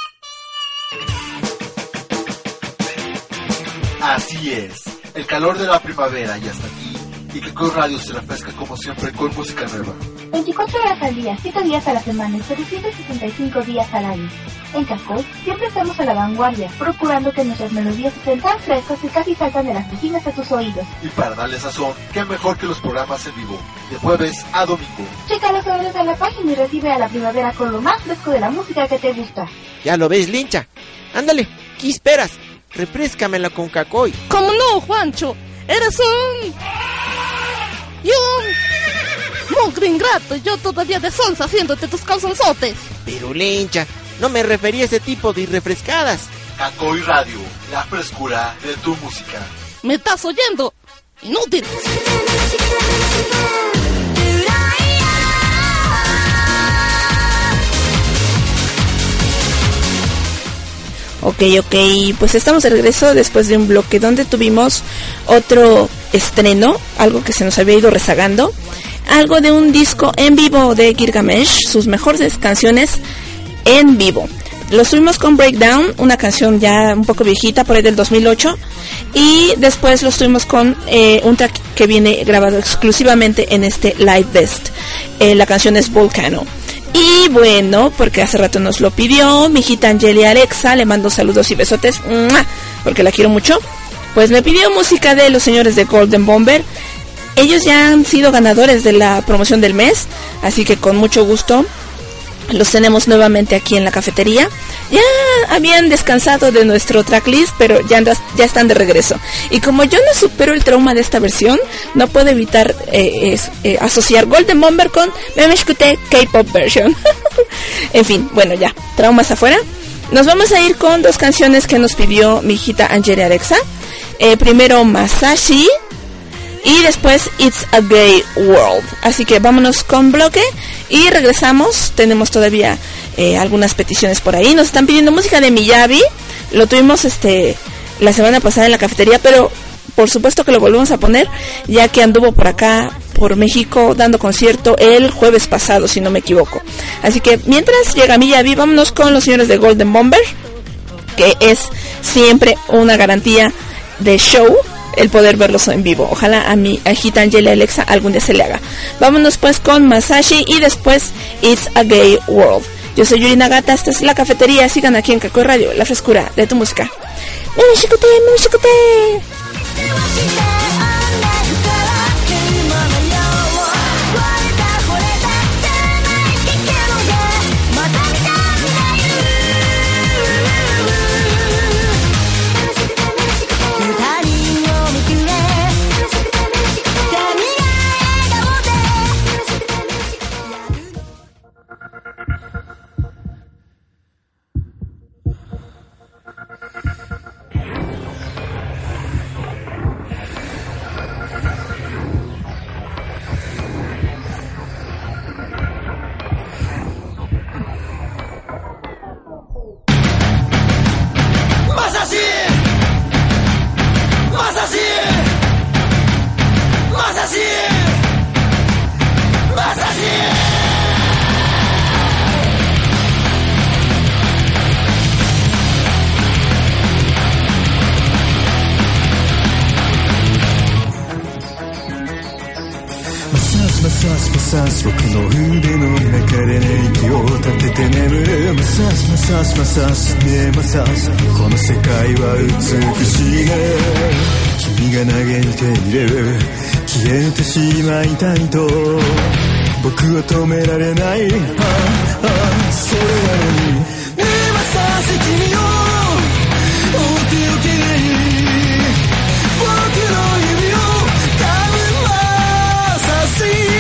Así es, el calor de la primavera ya está aquí. Y Kakoi Radio se refresca como siempre con música nueva. veinticuatro horas al día, siete días a la semana y setecientos sesenta y cinco días al año. En Kakoi siempre estamos a la vanguardia, procurando que nuestras melodías estén tan frescas y casi saltan de las resinas a tus oídos. Y para darle sazón, qué mejor que los programas en vivo, de jueves a domingo. Checa los horarios de la página y recibe a la primavera con lo más fresco de la música que te gusta. Ya lo ves, Lincha. Ándale, ¿qué esperas? Refréscamela con Kakoi. ¿Cómo no, Juancho? Eres un... Y un... mugre ingrato, yo todavía de sonza haciéndote tus calzonzotes. Pero Lencha, no me refería a ese tipo de refrescadas. Kakoi Radio, la frescura de tu música. ¿Me estás oyendo? ¡Inútil! Ok, ok, pues estamos de regreso después de un bloque donde tuvimos otro estreno, algo que se nos había ido rezagando, algo de un disco en vivo de Gilgamesh, sus mejores canciones en vivo. Los tuvimos con Breakdown, una canción ya un poco viejita, por ahí del dos mil ocho. Y después los tuvimos con eh, un track que viene grabado exclusivamente en este Live Best. Eh, la canción es Volcano. Y bueno, porque hace rato nos lo pidió mi hijita Angelia Alexa, le mando saludos y besotes, ¡mua!, porque la quiero mucho. Pues me pidió música de los señores de Golden Bomber. Ellos ya han sido ganadores de la promoción del mes, así que con mucho gusto los tenemos nuevamente aquí en la cafetería. Ya habían descansado de nuestro tracklist, pero ya, ya están de regreso. Y como yo no supero el trauma de esta versión, no puedo evitar eh, es, eh, asociar Golden Bomber con Memeshkute K-Pop version. En fin, bueno, ya, traumas afuera. Nos vamos a ir con dos canciones que nos pidió mi hijita Angelia Alexa. Eh, primero Masashi y después It's a Gay World. Así que vámonos con bloque y regresamos. Tenemos todavía eh, algunas peticiones por ahí. Nos están pidiendo música de Miyabi. Lo tuvimos este la semana pasada en la cafetería, pero por supuesto que lo volvemos a poner, ya que anduvo por acá, por México, dando concierto el jueves pasado, si no me equivoco. Así que mientras llega Miyabi, vámonos con los señores de Golden Bomber, que es siempre una garantía de show el poder verlos en vivo. Ojalá a mi hijita Angelia Alexa algún día se le haga. Vámonos pues con Masashi y después It's a Gay World. Yo soy Yuri Nagata, esta es la cafetería. Sigan aquí en Kakoi Radio, la frescura de tu música. ¡Memeshkute, memeshkute! 僕の腕の中で息を立てて眠るマサスマサスマサスねマサスこの世界は美しいね君が嘆いている消えてしまいたいと僕は止められないああそれなのにねマサス君を追っておけない僕の指を噛むマサス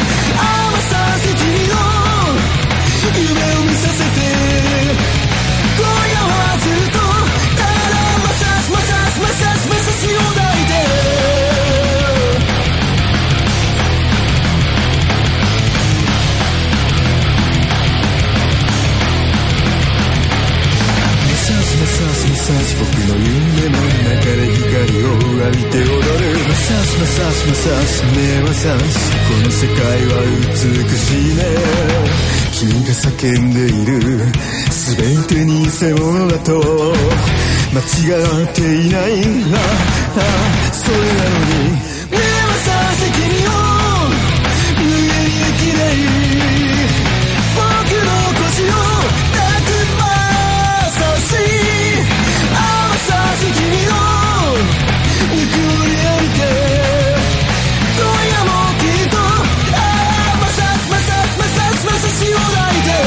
夢を見させて今夜はずっとただマサスマサスマサスマサスを抱いてマサスマサスマサス僕の夢の中で光を浴びて踊るマサスマサスマサスねマサスこの世界は美しいね君が叫んでいる全て偽物だと間違っていないああそれなのに目はさせ君を無限にできない僕の腰をたくまさし合わさせ君をぬくもり浴びて今夜もきっとああマサスマサスマサスマサスを抱いて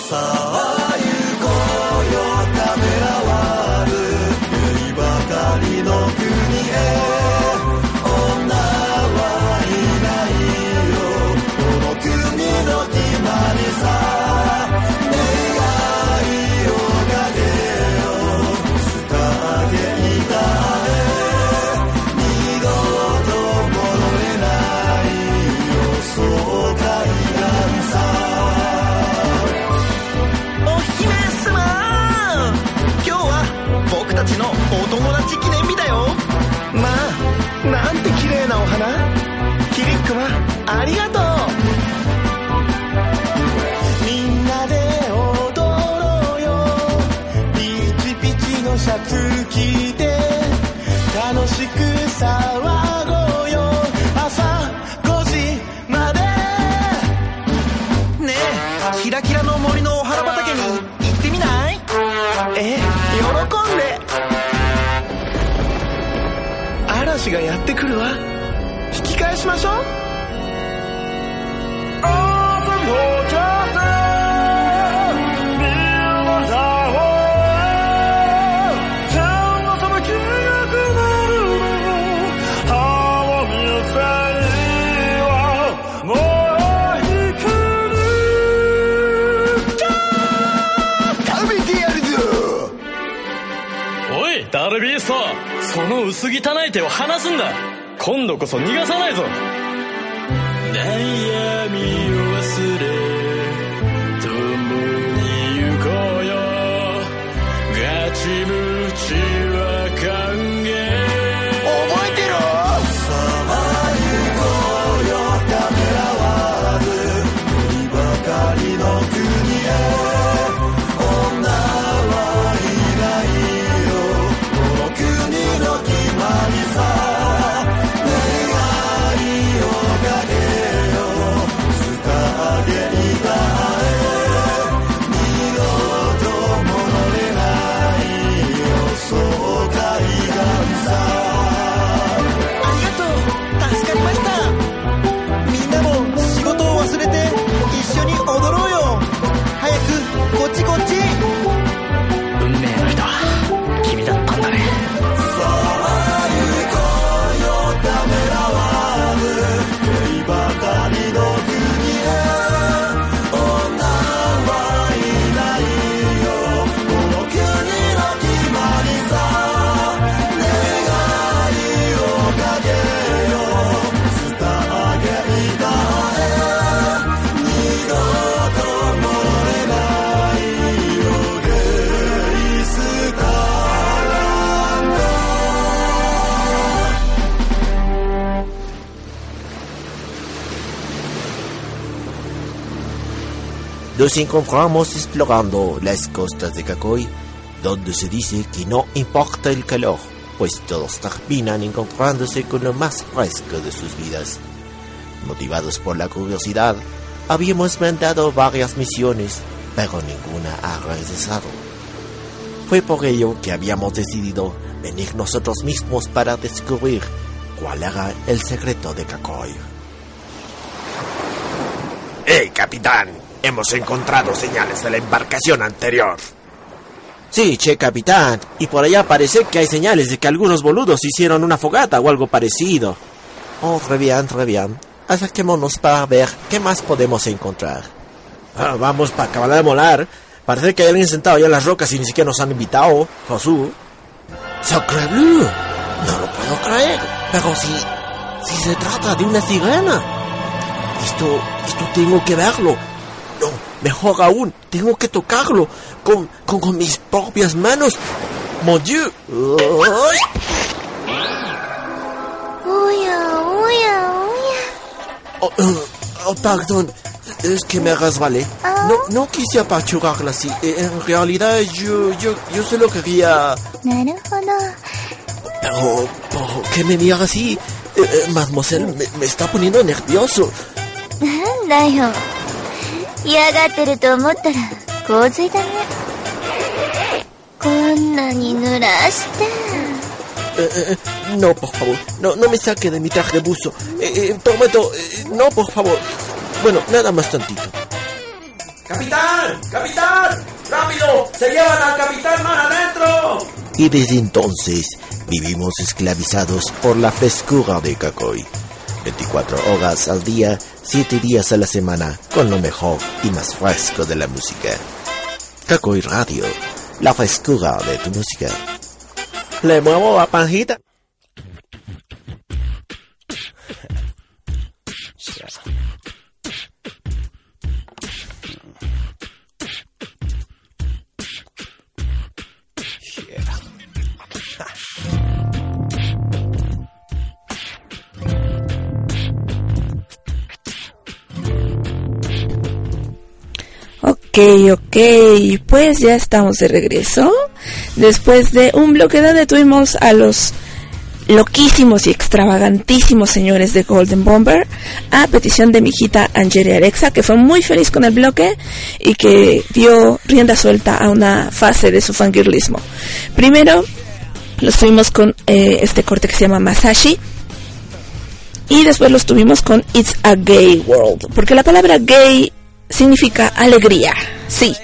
さあ行こうよためらわずゆいばかりの国へ女はいないよこの国の決まりさ願いをかけよスターゲイターへ二度と戻れないよそう海岸さお姫様今日は僕たちのお友達記念日だよまあなんて綺麗なお花キリックはありがとうみんなで踊ろうよピチピチのシャツ着て楽しく騒ごうよ朝ごじまでねえキラキラの森のお花畑に行ってみないえ喜んで嵐がやってくるわ引き返しましょうダルビーストその薄汚い手を離すんだ今度こそ逃がさないぞ悩みを忘れ共に行こうよガチムチは歓迎覚えてろさあ行こうよためらわずゆいばかりの国へ女はいないよ国の決まりさ願いをかけよスターゲイターへ二度と戻れないよそう海岸さありがとう助かりましたみんなも仕事を忘れて一緒に踊ろうよ早くこっちこっち運命の人は君だったんだねさあ行こうよためらわずゆいばかりの国へ女はいないよこの国の決まりさ願いをかけよスターゲイターへ二度と戻れないよゲイスターランド Nos encontramos explorando las costas de Cacoy, donde se dice que no importa el calor, pues todos terminan encontrándose con lo más fresco de sus vidas. Motivados por la curiosidad, habíamos mandado varias misiones, pero ninguna ha regresado. Fue por ello que habíamos decidido venir nosotros mismos para descubrir cuál era el secreto de Cacoy. ¡Hey, capitán! Hemos encontrado señales de la embarcación anterior. Sí, che, capitán. Y por allá parece que hay señales de que algunos boludos hicieron una fogata o algo parecido. Oh, re bien, re bien. Acerquémonos para ver qué más podemos encontrar. Ah, vamos para acabar de molar. Parece que hay alguien sentado allá en las rocas y ni siquiera nos han invitado. Josu. ¡Sacre bleu! No lo puedo creer. Pero si... si se trata de una sirena. Esto... esto tengo que verlo. No, mejor aún, tengo que tocarlo con, con, con mis propias manos. Mon Dieu. ¡Ay! Oya, oya, oya. Oh, uh, oh, perdón, es que me resbalé. Ah. No, no quise apachurrarla así. En realidad yo, yo, yo solo quería... Naruhodo. Pero, pero, ¿qué me mira así? Eh, eh, Mademoiselle, me, me está poniendo nervioso. なんだよ。嫌がってると思ったら洪水だね。こんなに濡らして。 Eh, eh, no, por favor, no, no me saque de mi traje de buzo. Eh, eh, prometo, eh, no, por favor. Bueno, nada más tantito. ¡Capitán! ¡Capitán! ¡Rápido! ¡Se llevan al Capitán Man adentro! Y desde entonces vivimos esclavizados por la frescura de Kakoi. veinticuatro horas al día, siete días a la semana, con lo mejor y más fresco de la música. Kakoi Radio, la frescura de tu música. Le muevo a Panjita. Ok, ok, pues ya estamos de regreso. Después de un bloque donde tuvimos a los loquísimos y extravagantísimos señores de Golden Bomber, a petición de mi hijita Angeli Alexa, que fue muy feliz con el bloque y que dio rienda suelta a una fase de su fangirlismo. Primero los tuvimos con eh, este corte que se llama Masashi, y después los tuvimos con It's a Gay World, porque la palabra gay significa alegría, sí.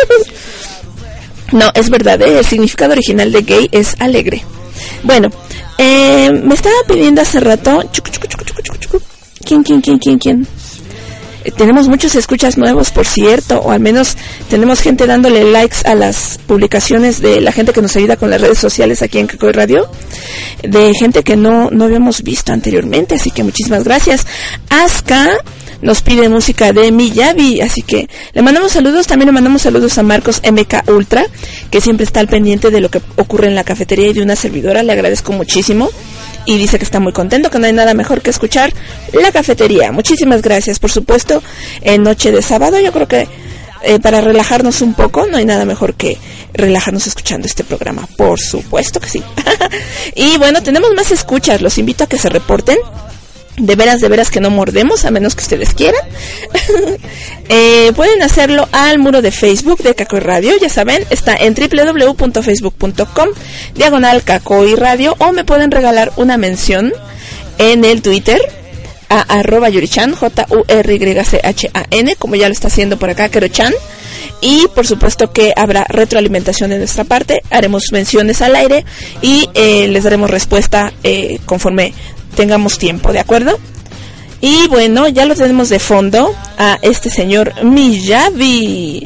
No, es verdad, ¿eh? El significado original de gay es alegre. Bueno, eh, me estaba pidiendo hace rato... Chucu, chucu, chucu, chucu, chucu, chucu. ¿Quién, quién, quién, quién, quién? Eh, tenemos muchos escuchas nuevos, por cierto, o al menos tenemos gente dándole likes a las publicaciones de la gente que nos ayuda con las redes sociales aquí en Kakoi Radio, de gente que no, no habíamos visto anteriormente, así que muchísimas gracias. Aska nos pide música de Miyabi, así que le mandamos saludos. También le mandamos saludos a Marcos M K Ultra, que siempre está al pendiente de lo que ocurre en la cafetería y de una servidora. Le agradezco muchísimo y dice que está muy contento, que no hay nada mejor que escuchar la cafetería. Muchísimas gracias. Por supuesto, en noche de sábado, yo creo que eh, para relajarnos un poco, no hay nada mejor que relajarnos escuchando este programa. Por supuesto que sí. Y bueno, tenemos más escuchas. Los invito a que se reporten. De veras, de veras que no mordemos, a menos que ustedes quieran. eh, pueden hacerlo al muro de Facebook de Kakoi Radio, ya saben, está en doble u doble u doble u punto facebook punto com diagonal Kakoi Radio, o me pueden regalar una mención en el Twitter a arroba Yurichan, J U R Y C H A N, como ya lo está haciendo por acá Kerochan. Y por supuesto que habrá retroalimentación de nuestra parte, haremos menciones al aire y eh, les daremos respuesta eh, conforme tengamos tiempo, ¿de acuerdo? Y bueno, ya lo tenemos de fondo a este señor Miyabi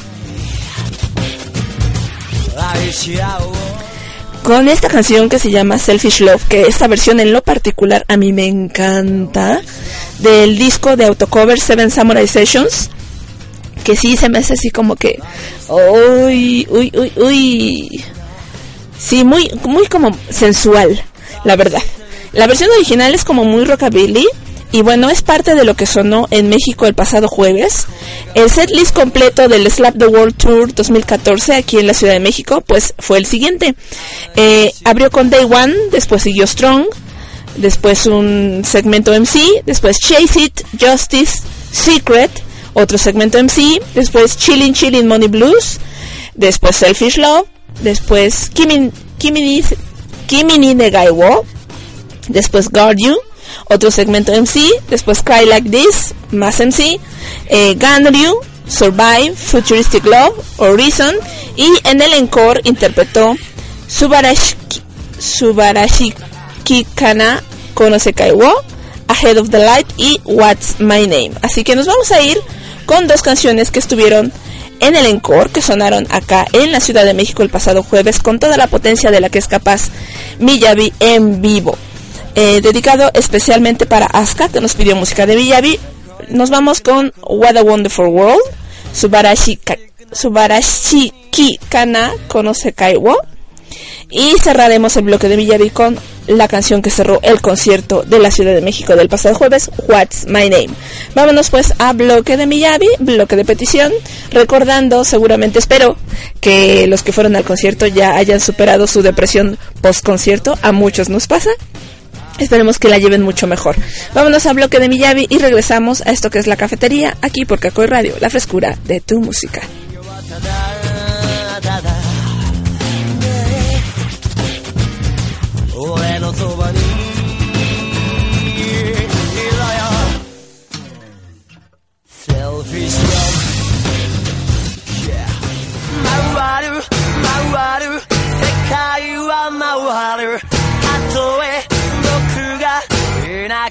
con esta canción que se llama Selfish Love, que esta versión en lo particular a mí me encanta, del disco de autocover Seven Samurai Sessions, que sí se me hace así como que uy, uy, uy, uy, sí, muy, muy como sensual, la verdad. La versión original es como muy rockabilly y bueno, es parte de lo que sonó en México el pasado jueves. El setlist completo del Slap the World Tour dos mil catorce aquí en la Ciudad de México pues fue el siguiente. Eh, abrió con Day One, después siguió Strong, después un segmento M C, después Chase It, Justice, Secret, otro segmento M C, después Chillin' Chillin' Money Blues, después Selfish Love, después Kimi Kimi Kimi ni Negai wo, después Guard You, otro segmento M C, después Cry Like This, más M C, eh, Ganryu, Survive, Futuristic Love, Horizon, y en el encore interpretó Subarashiki, Subarashiki Kana Kono Sekai wo, Ahead of the Light y What's My Name. Así que nos vamos a ir con dos canciones que estuvieron en el encore, que sonaron acá en la Ciudad de México el pasado jueves con toda la potencia de la que es capaz Miyabi en vivo. Eh, dedicado especialmente para Asuka, que nos pidió música de Miyabi. Nos vamos con What a Wonderful World, Subarashiki, Subarashiki Kana Kono Sekai wo, y cerraremos el bloque de Miyabi con la canción que cerró el concierto de la Ciudad de México del pasado jueves, What's My Name. Vámonos pues a bloque de Miyabi, bloque de petición, recordando, seguramente espero que los que fueron al concierto ya hayan superado su depresión post concierto. A muchos nos pasa. Esperemos que la lleven mucho mejor. Vámonos a bloque de Miyabi y regresamos a esto que es la cafetería, aquí por Kakoi Radio, la frescura de tu música. Selfish love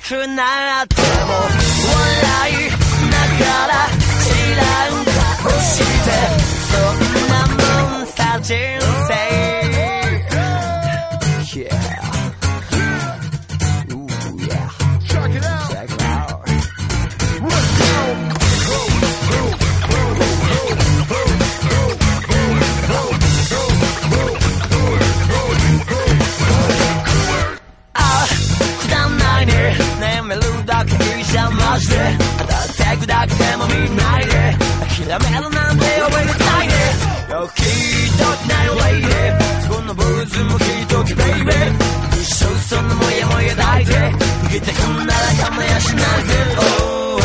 くなっても笑いながら知らん顔してそんなもんさ人生 Yeah Ooh yeah Check it out Check it out Let's goマジで当たって砕けても見ないで諦めるなんて覚えてないでよきっとないレイでこのブーズもきっときベイベー一生そのもやもや抱いて逃げてくんなら構やしないで、oh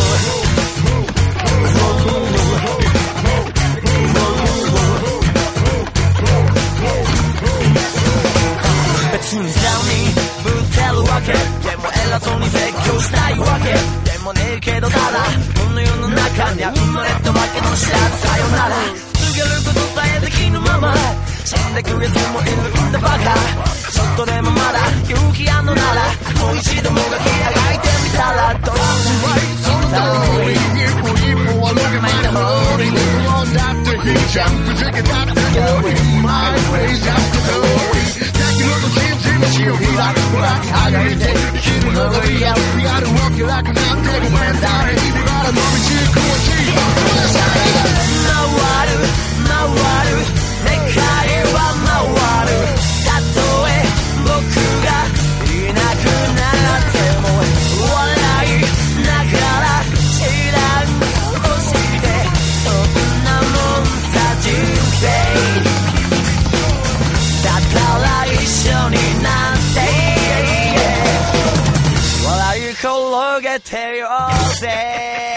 別にザにぶってるわけでも偉そうに説教したいわけでもねえけどただこの世の中には生まれたわけの知らずさよなら告げることさえできぬまま死んでくやつもいるんだバカちょっとでもまだ勇気あんのならもう一度もがきあがいてみたらどうその通り一歩一歩はロケマンの方に不安だっていいじゃんくじけたって通り My way just the story 先ほど人生の潮にはほらあがいて生きるのが嫌やるわけ楽なんてごめんだね今から飲みちくわち回る回る世界は回るたとえ僕がいなくなっても笑いながら知らん顔してそんなもんさ人生だったら一緒になって笑い転げてよぜ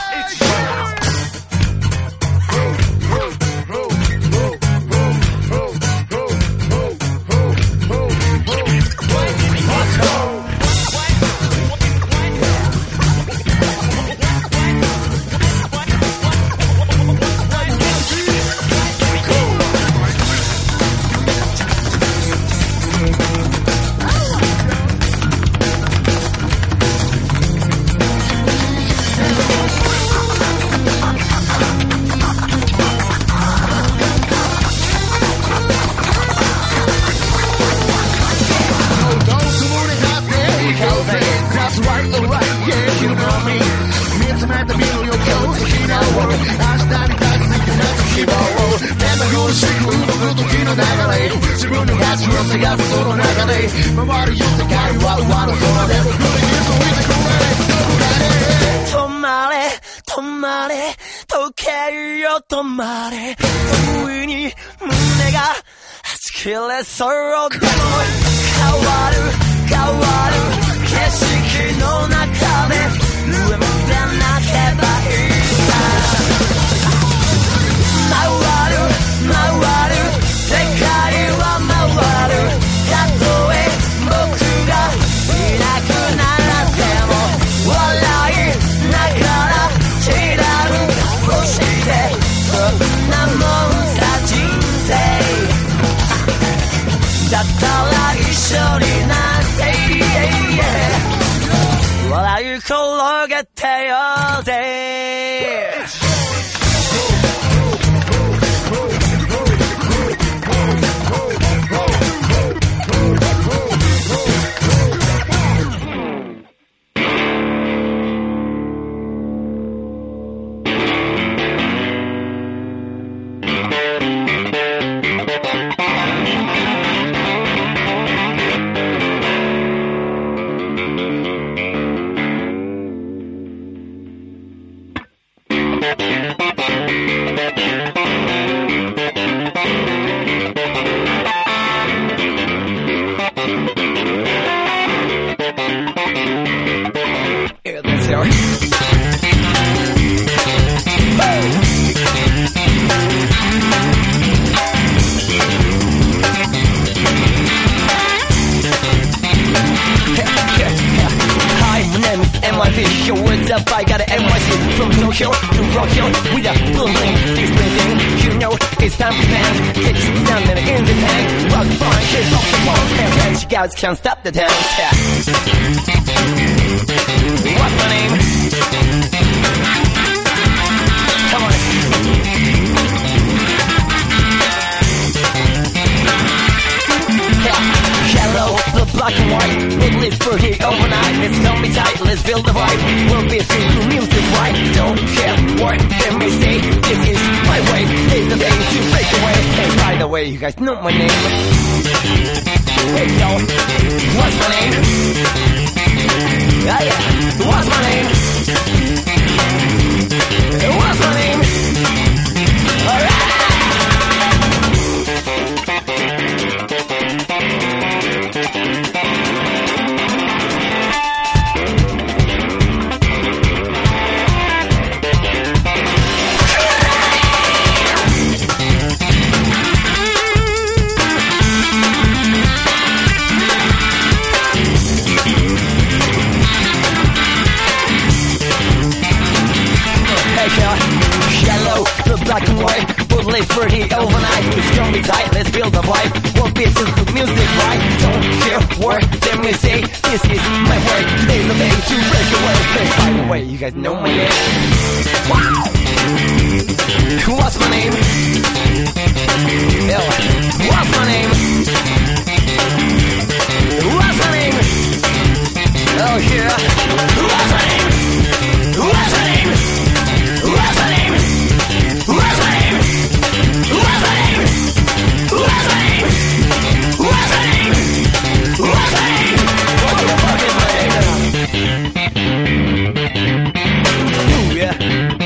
自分の価値を探すその中で回るよ世界は上の空で止まれ止まれ時計よ止まれ不意に胸がはち切れそうでも変わる変わる景色の中で上向いて泣けばいいさ回る回る世界は回るたとえ僕がいなくなっても笑いながら知らぬ顔してそんなもんさ人生だったら一緒になって笑い転げてよぜ got an N Y C from Tokyo to Tokyo with a boom bling, this thing. You know it's time to dance. Get you down and in the tank. Rock fun, shake off the ball, and dance. You guys can't stop the dance. Yeah. What's my name? Come on. Hello, the black and white. We'll live for here overnight. Let's hold me tight, let's build the vibe. We'll be through music right. Don't care what they may say. This is my way. It's the thing to break away. Hey, by the way, you guys know my name. Hey, yo, what's my name? Ah, yeah, what's my name? What's my name? Alright. Black and white, we'll live pretty overnight. It's gonna be tight, let's build a vibe. We'll be to the music right. Don't care what they may say. This is my way. There's a way to break away. Hey, by the way, you guys know my name. Wow. What's my name? Yo, what's my name? What's my name? Oh yeah. What's my name? What's my name? What's my name? What's my name? What's my name? What's my name? What's my name? What's my name? What the fuck is my name? Ooh, yeah.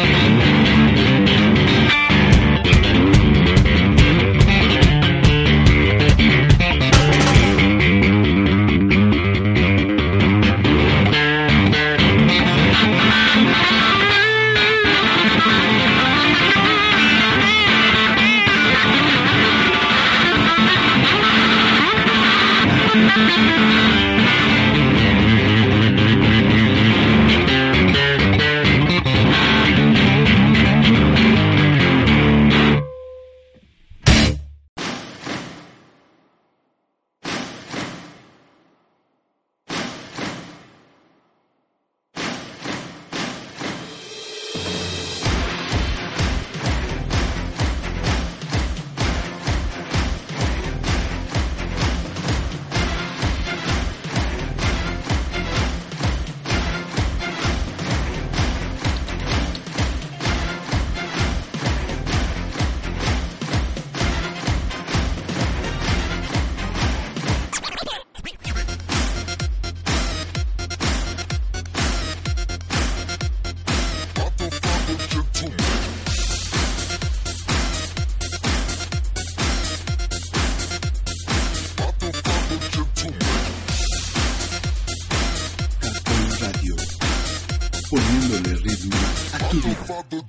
Poniéndole ritmo a tu vida.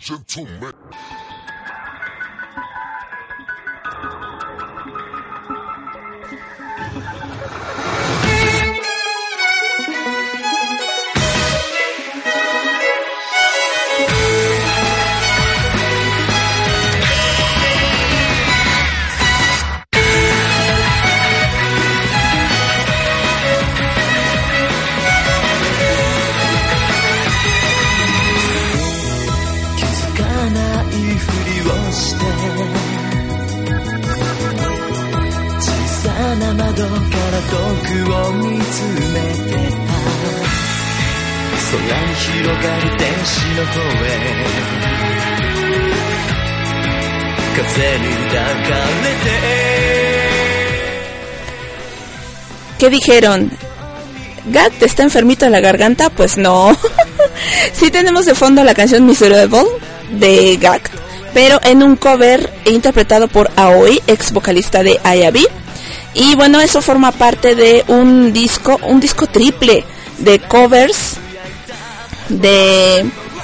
¿Qué dijeron? ¿Gat está enfermito de la garganta? Pues no. Sí tenemos de fondo la canción Miserable de Gat, pero en un cover interpretado por Aoi, ex vocalista de I A B. Y bueno, eso forma parte de un disco, un disco triple de covers de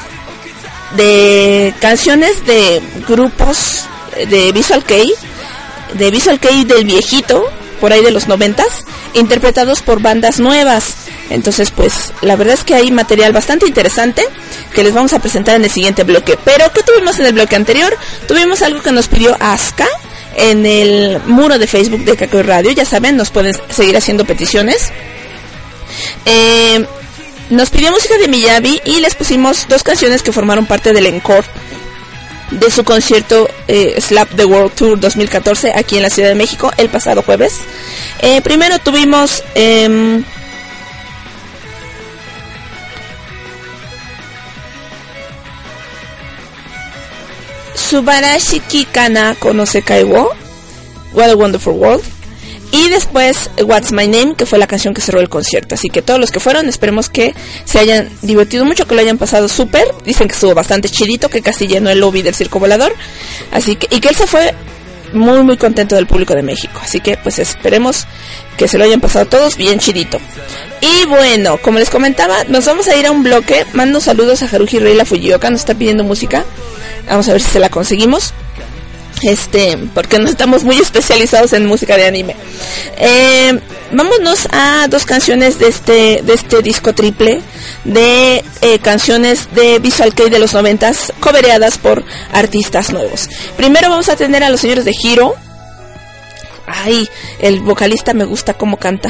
de canciones de grupos de Visual Kei, de Visual Kei del viejito, por ahí de los noventas, interpretados por bandas nuevas. Entonces, pues, la verdad es que hay material bastante interesante que les vamos a presentar en el siguiente bloque. Pero, ¿qué tuvimos en el bloque anterior? Tuvimos algo que nos pidió Asuka en el muro de Facebook de Kakoi Radio. Ya saben, nos pueden seguir haciendo peticiones. Eh, nos pidió música de Miyabi y les pusimos dos canciones que formaron parte del encore de su concierto eh, Slap the World Tour dos mil catorce aquí en la Ciudad de México el pasado jueves. Eh, primero tuvimos eh, Subarashi Kikana Konosekai wo What a Wonderful World, y después What's My Name, que fue la canción que cerró el concierto. Así que todos los que fueron, esperemos que se hayan divertido mucho, que lo hayan pasado súper. Dicen que estuvo bastante chidito, que casi llenó el lobby del Circo Volador. Así que, y que él se fue muy muy contento del público de México. Así que pues esperemos que se lo hayan pasado todos bien chidito. Y bueno, como les comentaba, nos vamos a ir a un bloque. Mando saludos a Haruhi Reila Fujioka, nos está pidiendo música. Vamos a ver si se la conseguimos. Este, porque no estamos muy especializados en música de anime. Eh, vámonos a dos canciones de este de este disco triple de eh, canciones de Visual Kei de los noventas, covereadas por artistas nuevos. Primero vamos a tener a los señores de Hiro. Ay, el vocalista me gusta cómo canta.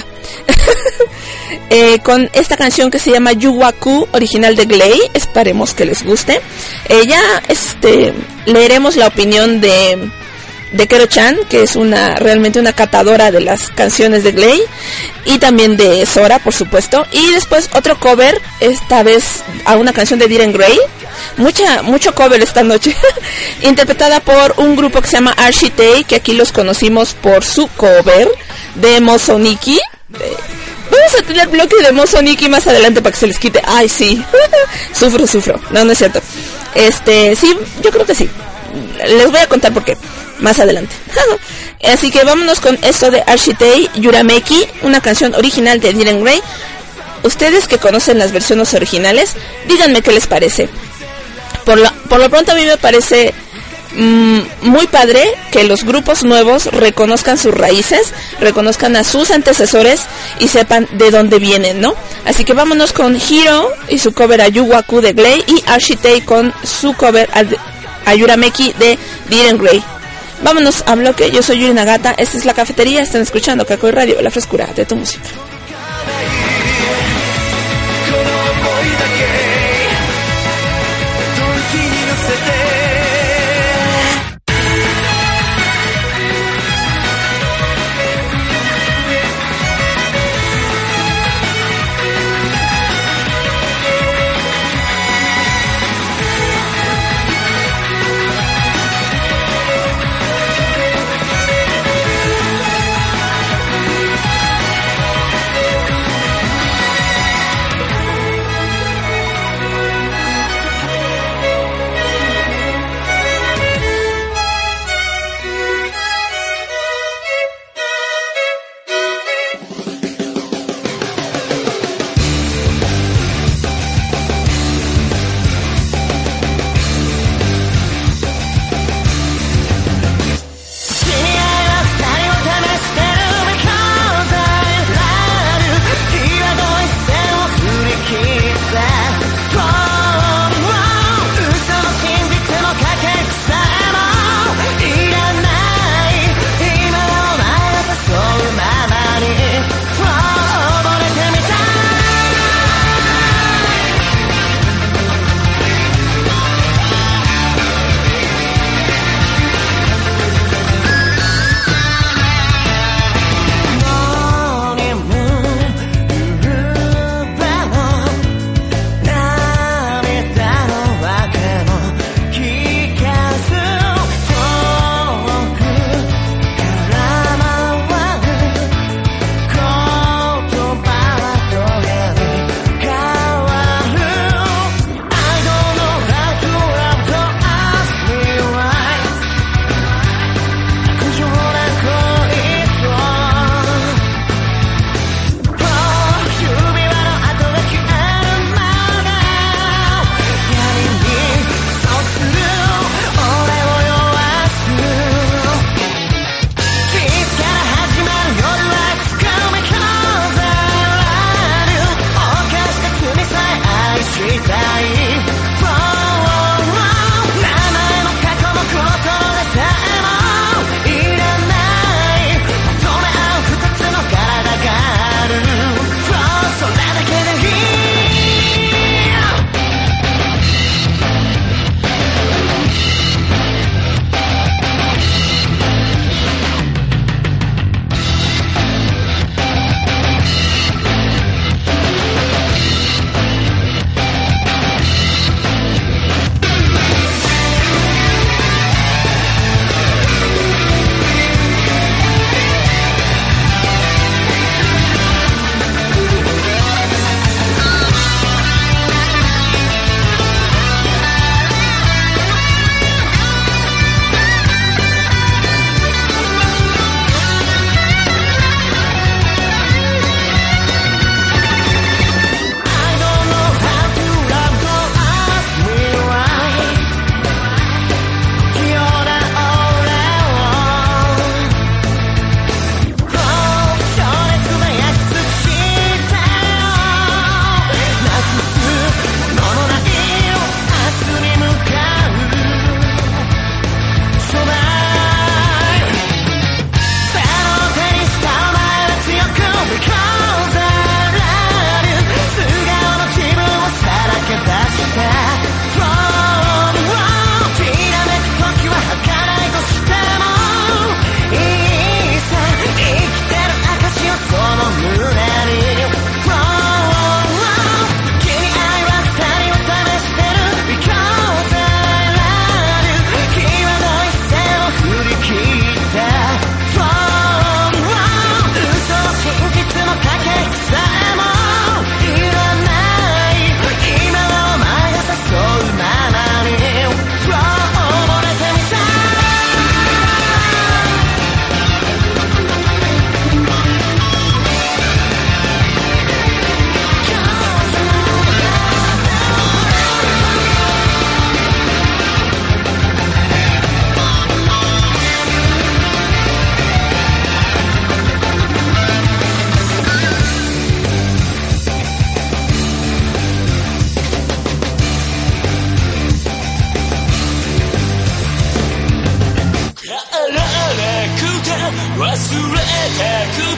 eh, con esta canción que se llama Yuwaku, original de Glay. Esperemos que les guste. Eh, ya este, leeremos la opinión de, de Kero-chan, que es una realmente una catadora de las canciones de Glay. Y también de Sora, por supuesto. Y después otro cover, esta vez a una canción de Diren Grey. Mucha, mucho cover esta noche. Interpretada por un grupo que se llama Architei, que aquí los conocimos por su cover de Mozoniki. Eh, vamos a tener bloque de Mozoniki más adelante para que se les quite. Ay, sí. sufro, sufro. No, no es cierto. Este, sí, yo creo que sí. Les voy a contar por qué más adelante. Así que vámonos con esto de Architei, Yurameki, una canción original de Diren Grey. Ustedes que conocen las versiones originales, díganme qué les parece. Por lo, por lo pronto a mí me parece mmm, muy padre que los grupos nuevos reconozcan sus raíces, reconozcan a sus antecesores y sepan de dónde vienen, ¿no? Así que vámonos con Hiro y su cover a Yuwaku de Glay, y Architei con su cover a, a Yurameki de Diren Grey. Vámonos a bloque. Yo soy Yuri Nagata, esta es La Cafetería, están escuchando Kakoi Radio, la frescura de tu música.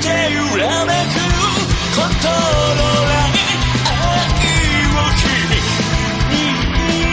揺らめくことのない愛を君に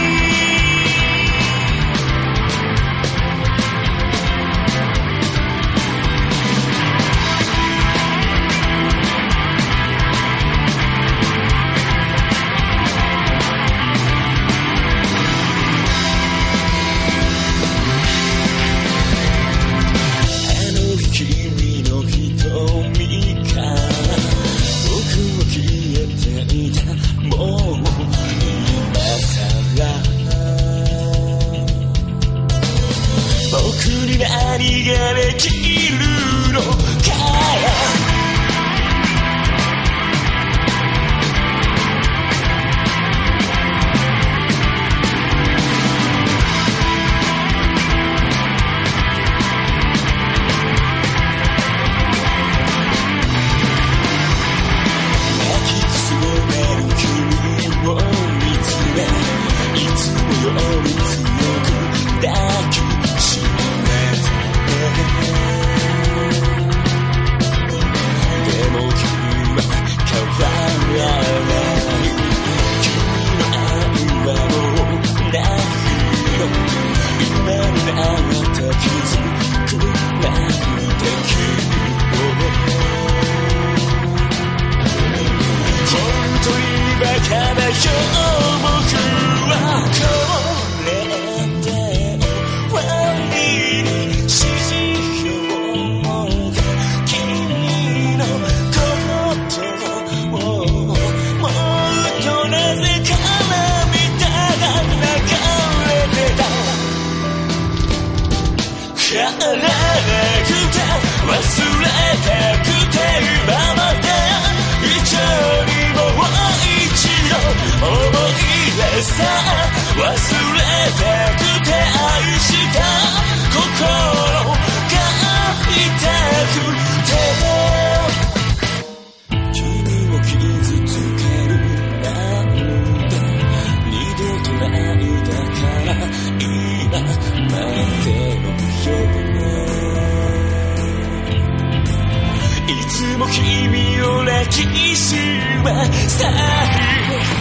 何ができるのか泣きくすめる君を見つめいつもより強く抱きしめでも君は変わらない君の愛はもうないの今のあなた気づくないできる本当にバカだよ僕はこれで終わりにしやらなくて忘れたくて今まで以上にもう一度思い出さ忘れたくて愛した心が痛くて君を傷つけるなんて二度とないだから今待ってろいつも君を抱きしめたい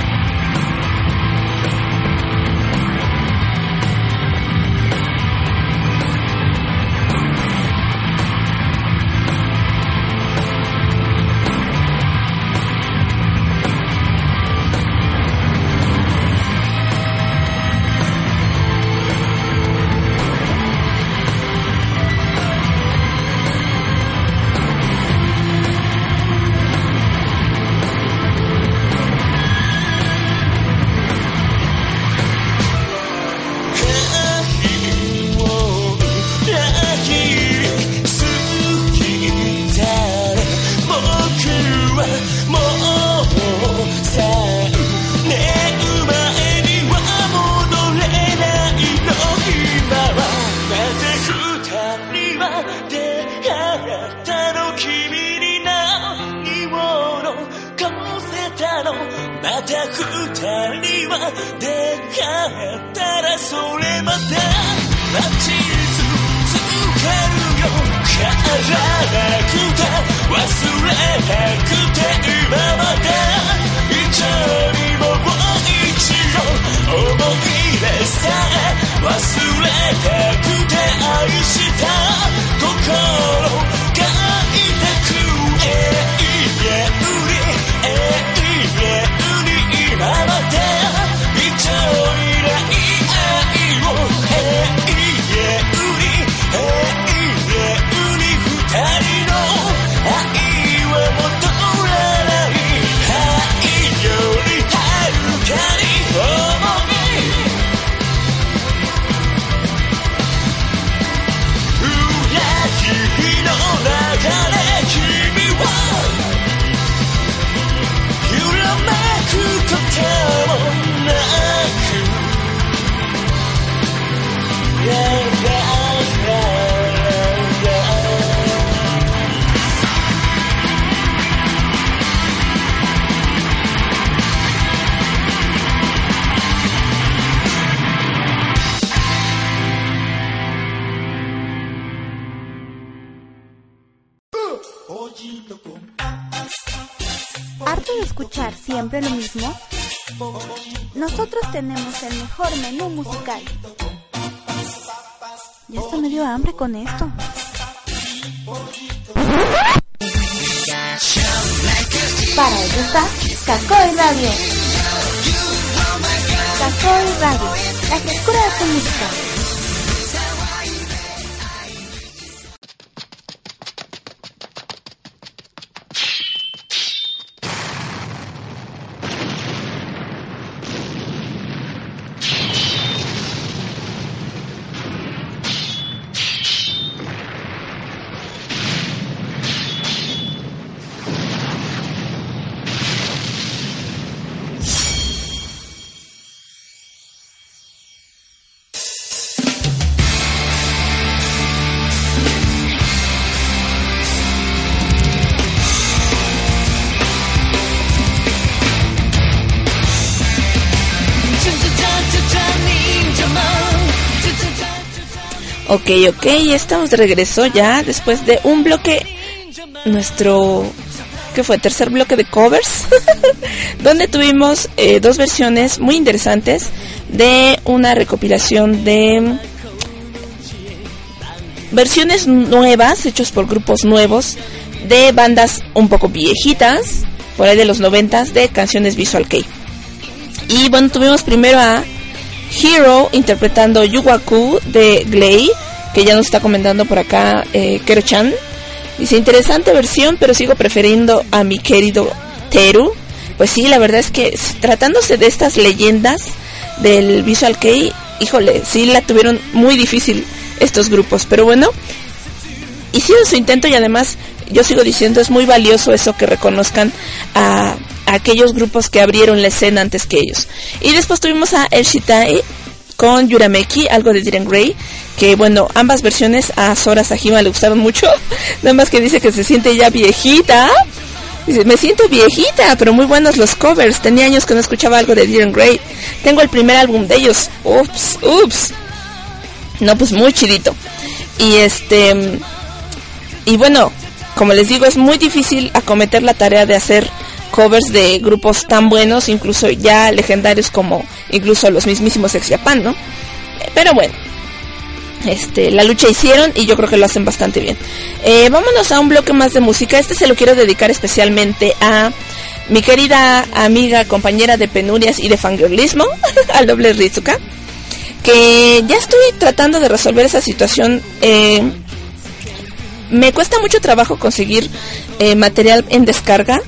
また二人は出会ったらそれまで待ち続けるよ変わらなくて忘れたくて今まで以上にもう一度思い出さえ忘れたくて愛した心が痛く永遠に永遠に今まで以上にない愛を永遠に永遠に二人の愛は戻らないは de escuchar siempre lo mismo? Nosotros tenemos el mejor menú musical. Ya hasta me dio hambre con esto. Para eso está Kakoi Radio. Kakoi Radio, la frescura de tu música. Ok, ok, estamos de regreso ya después de un bloque, nuestro, ¿qué fue? Tercer bloque de covers, donde tuvimos eh, dos versiones muy interesantes de una recopilación de versiones nuevas, hechos por grupos nuevos, de bandas un poco viejitas, por ahí de los noventas, de canciones Visual Kei. Y bueno, tuvimos primero a Hero interpretando Yuwaku de Glay, que ya nos está comentando por acá eh, Kero-chan. Dice, interesante versión, pero sigo prefiriendo a mi querido Teru. Pues sí, la verdad es que tratándose de estas leyendas del Visual Kei, híjole, sí la tuvieron muy difícil estos grupos, pero bueno, hicieron su intento y además yo sigo diciendo, es muy valioso eso que reconozcan a aquellos grupos que abrieron la escena antes que ellos. Y después tuvimos a El Shitai con Yurameki, algo de Diren Grey, que bueno, ambas versiones a Sora Sajima le gustaron mucho, nada más que dice que se siente ya viejita. Dice, me siento viejita, pero muy buenos los covers, tenía años que no escuchaba algo de Diren Grey, tengo el primer álbum de ellos, ups, ups. No, pues muy chidito. Y este, y bueno, como les digo, es muy difícil acometer la tarea de hacer covers de grupos tan buenos, incluso ya legendarios como incluso los mismísimos Ex Japan, ¿no? Pero bueno, este, la lucha hicieron y yo creo que lo hacen bastante bien. Eh, vámonos a un bloque más de música. Este se lo quiero dedicar especialmente a mi querida amiga, compañera de penurias y de fangirlismo, al doble Rizuka, que ya estoy tratando de resolver esa situación. Eh, me cuesta mucho trabajo conseguir eh, material en descarga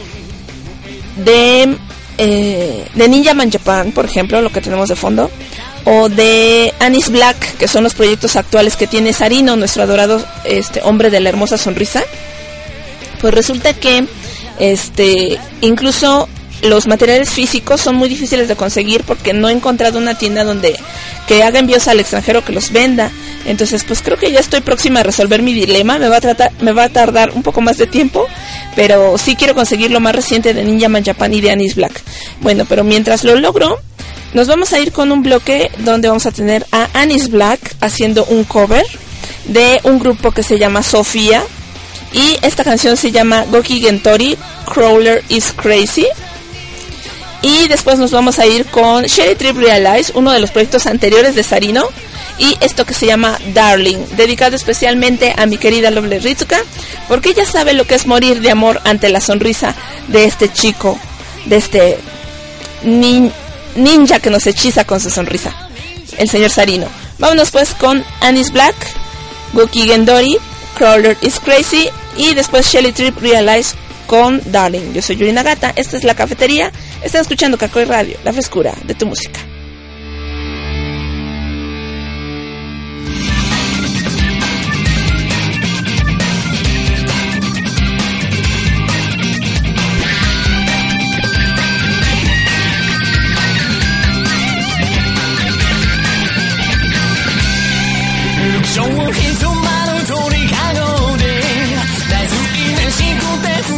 de eh, de Ninja Man Japan, por ejemplo, lo que tenemos de fondo, o de Anis Black, que son los proyectos actuales que tiene Sarino, nuestro adorado este hombre de la hermosa sonrisa. Pues resulta que este incluso los materiales físicos son muy difíciles de conseguir porque no he encontrado una tienda donde que haga envíos al extranjero que los venda. Entonces, pues creo que ya estoy próxima a resolver mi dilema. Me va a tratar, me va a tardar un poco más de tiempo, pero sí quiero conseguir lo más reciente de Ninja Man Japan y de Anis Black. Bueno, pero mientras lo logro, nos vamos a ir con un bloque donde vamos a tener a Anis Black haciendo un cover de un grupo que se llama Sofía, y esta canción se llama Goki Gentori, Crawler is Crazy. Y después nos vamos a ir con Cherry Trip Realize, uno de los proyectos anteriores de Sarino, y esto que se llama Darling, dedicado especialmente a mi querida Lovely Rizuka, porque ella sabe lo que es morir de amor ante la sonrisa de este chico, de este nin- ninja que nos hechiza con su sonrisa, el señor Sarino. Vámonos pues con Anis Black, Goki Gendori, Crawler is Crazy, y después Shelly Trip Realize con Darling. Yo soy Yuri Nagata, esta es La Cafetería, están escuchando Kakoi Radio, la frescura de tu música.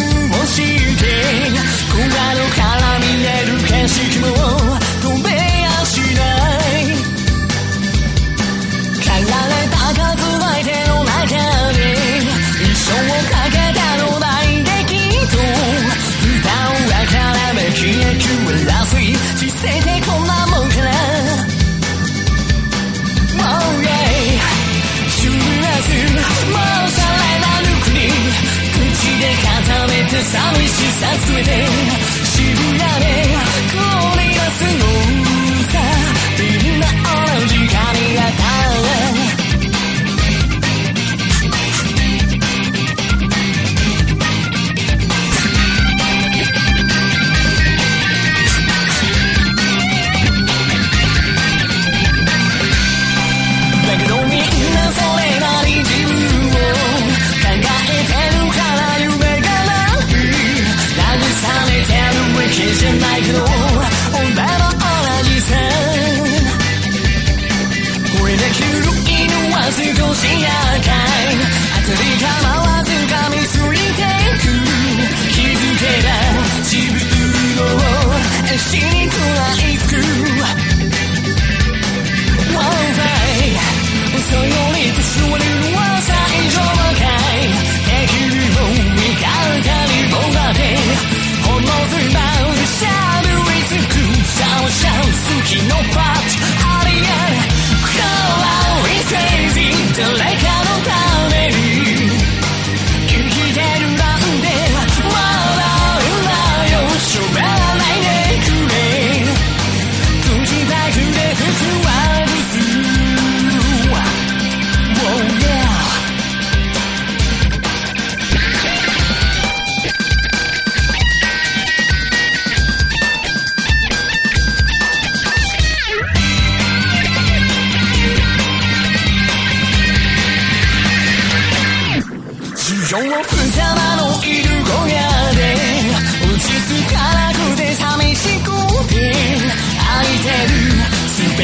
Come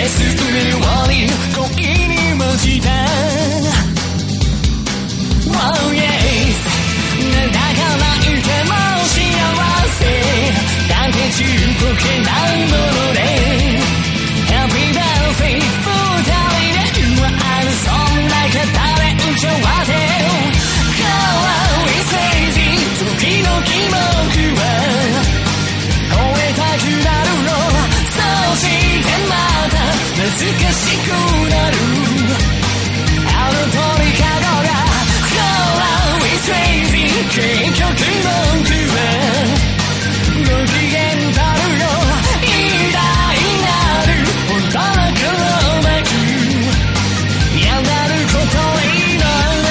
レス埋めるように恋に落ちた Oh yes なんだか泣いても幸せだけちっぽけなもので Happy birthday 二人で祝えるそんな語れんちゃわせ How is crazy 時の記憶は超えたくなるのそしてまた懐かしくなるあの鳥かごが How is crazy 結局僕はご機嫌たるよ偉大なる本当の黒幕やなることになる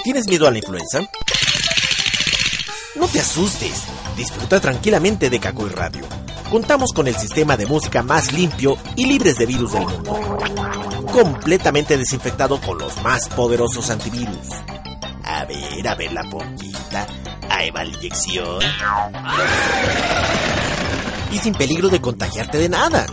tienes miedo a la influenza? No te asustes, disfruta tranquilamente de Kakoi Radio. Contamos con el sistema de música más limpio y libres de virus del mundo. Completamente desinfectado con los más poderosos antivirus. A ver, a ver la poquita. Ahí va la inyección. Y sin peligro de contagiarte de nada.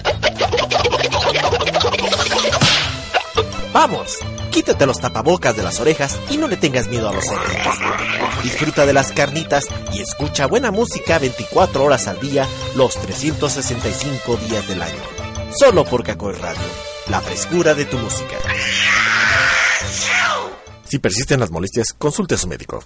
Vamos, quítate los tapabocas de las orejas y no le tengas miedo a los ecos. Disfruta de las carnitas y escucha buena música veinticuatro horas al día, los trescientos sesenta y cinco días del año. Solo por Kakoi Radio, la frescura de tu música. Si persisten las molestias, consulte a su médico.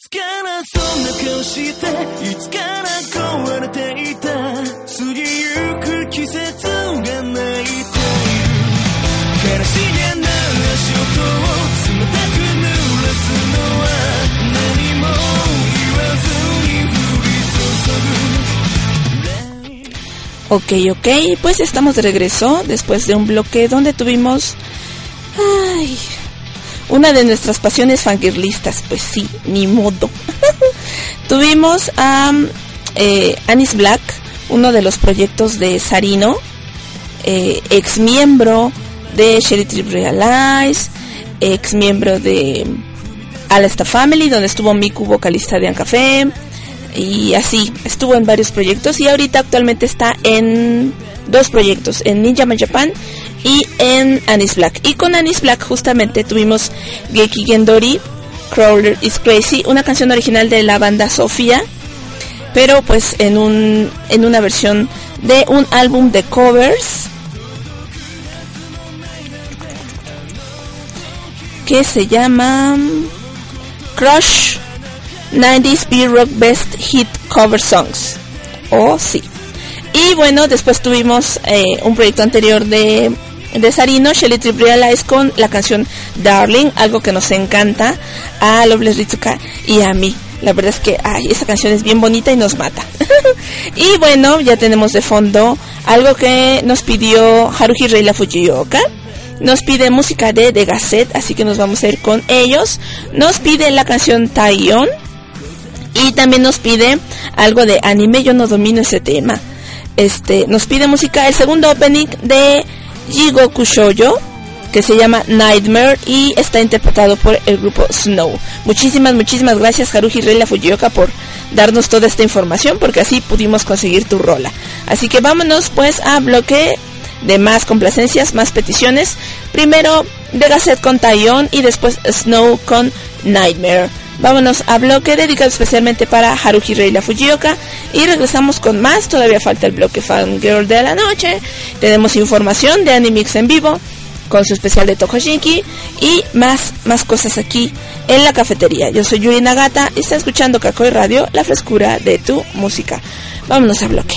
Ok, ok, pues estamos de regreso después de un bloque donde tuvimos... Ay, una de nuestras pasiones fangirlistas, pues sí, ni modo. Tuvimos a um, eh, Anis Black, uno de los proyectos de Sarino, eh, ex miembro de Cherry Trip Realize, ex miembro de All Star Family, donde estuvo Miku, vocalista de Ancafé, y así, estuvo en varios proyectos y ahorita actualmente está en dos proyectos, en Ninja Man Japan y en Anis Black. Y con Anis Black justamente tuvimos Geki Gendori, Crawler is Crazy, una canción original de la banda Sofía, pero pues en un en una versión de un álbum de covers que se llama Crush nineties B-Rock Best Hit Cover Songs. Oh, sí. Y bueno, después tuvimos eh, un proyecto anterior de, de Sarino, Cherry Trip Realize, con la canción Darling, algo que nos encanta a Loveless Ritsuka y a mí. La verdad es que ay, esa canción es bien bonita y nos mata. Y bueno, ya tenemos de fondo algo que nos pidió Haruhi Reila Fujioka. Nos pide música de The Gazette, así que nos vamos a ir con ellos. Nos pide la canción Taiyon. Y también nos pide algo de anime, yo no domino ese tema. Este, nos pide música, el segundo opening de Jigoku Shoujo, que se llama Nightmare y está interpretado por el grupo Snow. Muchísimas, muchísimas gracias Haruhi Reila Fujioka por darnos toda esta información, porque así pudimos conseguir tu rola. Así que vámonos pues a bloque de más complacencias, más peticiones. Primero The Gazette con Taiyon y después Snow con Nightmare. Vámonos a bloque dedicado especialmente para Haruhi Reila Fujioka y regresamos con más. Todavía falta el bloque Fangirl de la noche. Tenemos información de Animix en vivo con su especial de Tohoshinki y más, más cosas aquí en la cafetería. Yo soy Yuri Nagata y está escuchando Kakoi Radio, la frescura de tu música. Vámonos a bloque.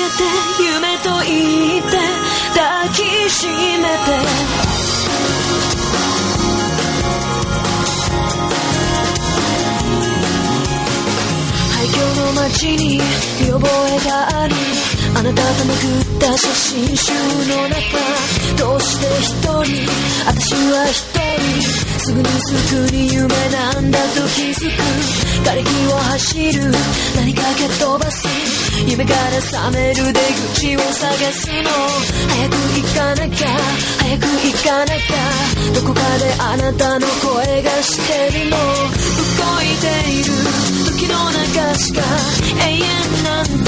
て夢と言って抱きしめて廃墟の街に見覚えがありあなたとめくった写真集の中どうして一人私は一人すぐにすぐに夢なんだと気づく瓦礫を走る何か蹴飛ばす夢から覚める出口を探すの早く行かなきゃ早く行かなきゃどこかであなたの声がしてるの動いている時の中しか永遠なんて見えないんだ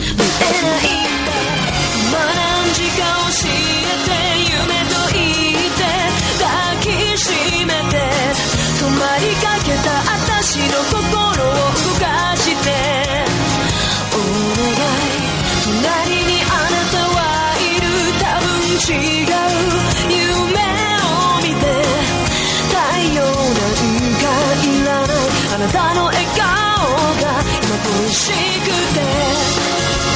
今何時か教えて夢と言って抱きしめて止まりかけた私の心を動かしてお願い隣にあなたはいる多分違う夢を見て太陽なんかいらないあなたの笑顔が今恋しくて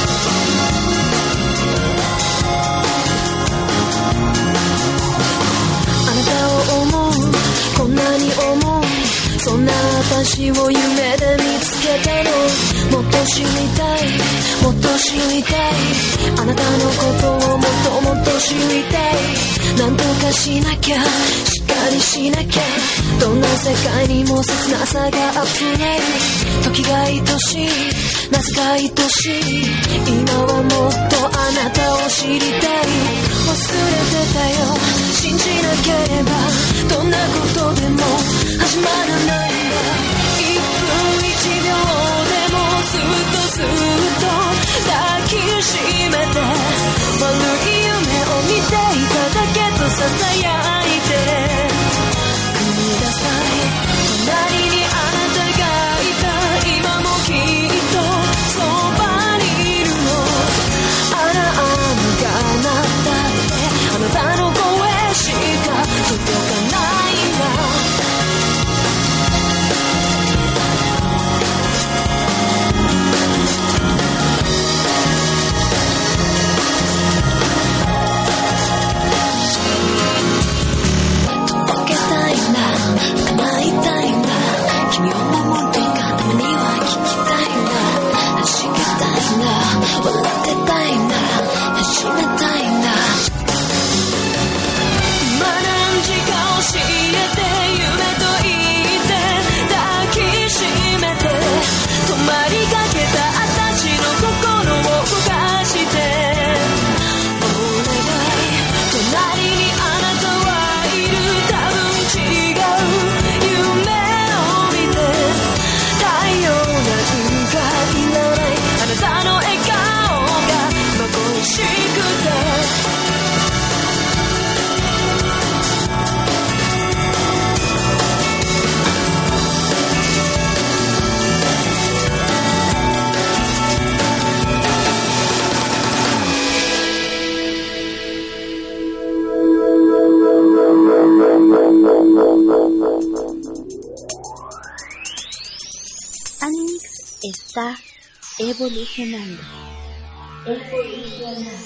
こんなに思うそんな私を夢で見つけたのもっと知りたいもっと知りたいあなたのことをもっともっと知りたいなんとかしなきゃしっかりしなきゃどんな世界にも切なさが溢れる時が愛しいなぜか愛しい今はもっとあなたを知りたい忘れてたよ信じなければどんなことでも始まらないんだいっぷんいちびょうでもずっとずっと抱きしめて悪い夢を見ていただけとささやいてください隣にあなたがいた今もきっとそばにいるのあらあのがなったってあなたの声しか届かないんだ届けたいんだ叶いたいんだ君を守るとかためには聞きたいんだ弾けたいんだ笑ってたいんだ始めたいんだ今何時か教えて夢と言って抱きしめて止まりかけた私の心を動かしてお願い隣にあなたはいる多分違う夢を見て太陽なんかいらないあなたの笑顔が今恋しくて Animix está evolucionando. Evolucionando.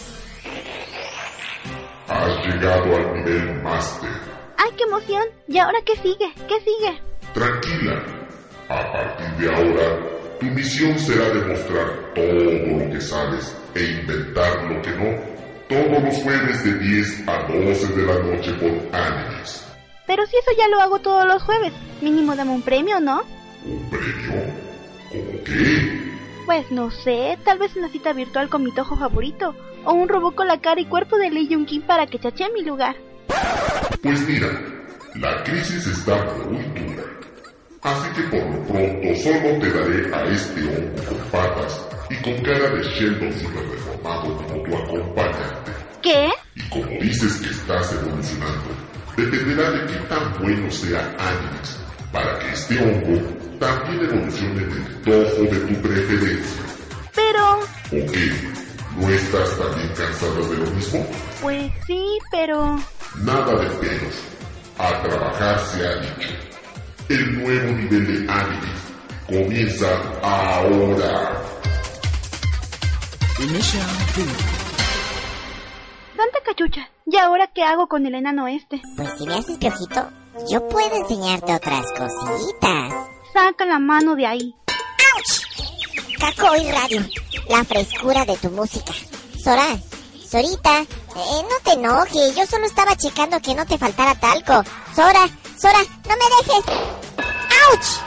Has llegado al nivel máster. ¡Ay, qué emoción! ¿Y ahora qué sigue? ¿Qué sigue? Tranquila. A partir de ahora, tu misión será demostrar todo lo que sabes e inventar lo que no todos los jueves de diez a doce de la noche por Animix. Pero si eso ya lo hago todos los jueves, mínimo dame un premio, ¿no? ¿Un premio? ¿Cómo qué? Pues no sé, tal vez una cita virtual con mi tojo favorito, o un robot con la cara y cuerpo de Lee Jung Kim para que chachee mi lugar. Pues mira, la crisis está muy dura, así que por lo pronto solo te daré a este hongo con patas y con cara de Sheldon super reformado como tu acompañante. ¿Qué? Y como dices que estás evolucionando, dependerá de qué tan bueno sea Animix para que este hongo también evolucione en el tojo de tu preferencia. Pero... ¿O qué? ¿No estás también cansada de lo mismo? Pues sí, pero... Nada de pelos. A trabajar se ha dicho. El nuevo nivel de Animix comienza ahora. Initial D. ¿Dónde, cachucha? ¿Y ahora qué hago con el enano este? Pues si me haces piojito, yo puedo enseñarte otras cositas. Saca la mano de ahí. ¡Auch! Cacoy Radio, la frescura de tu música. Sora, Sorita, eh, no te enojes, yo solo estaba checando que no te faltara talco. Sora, Sora, no me dejes. ¡Auch!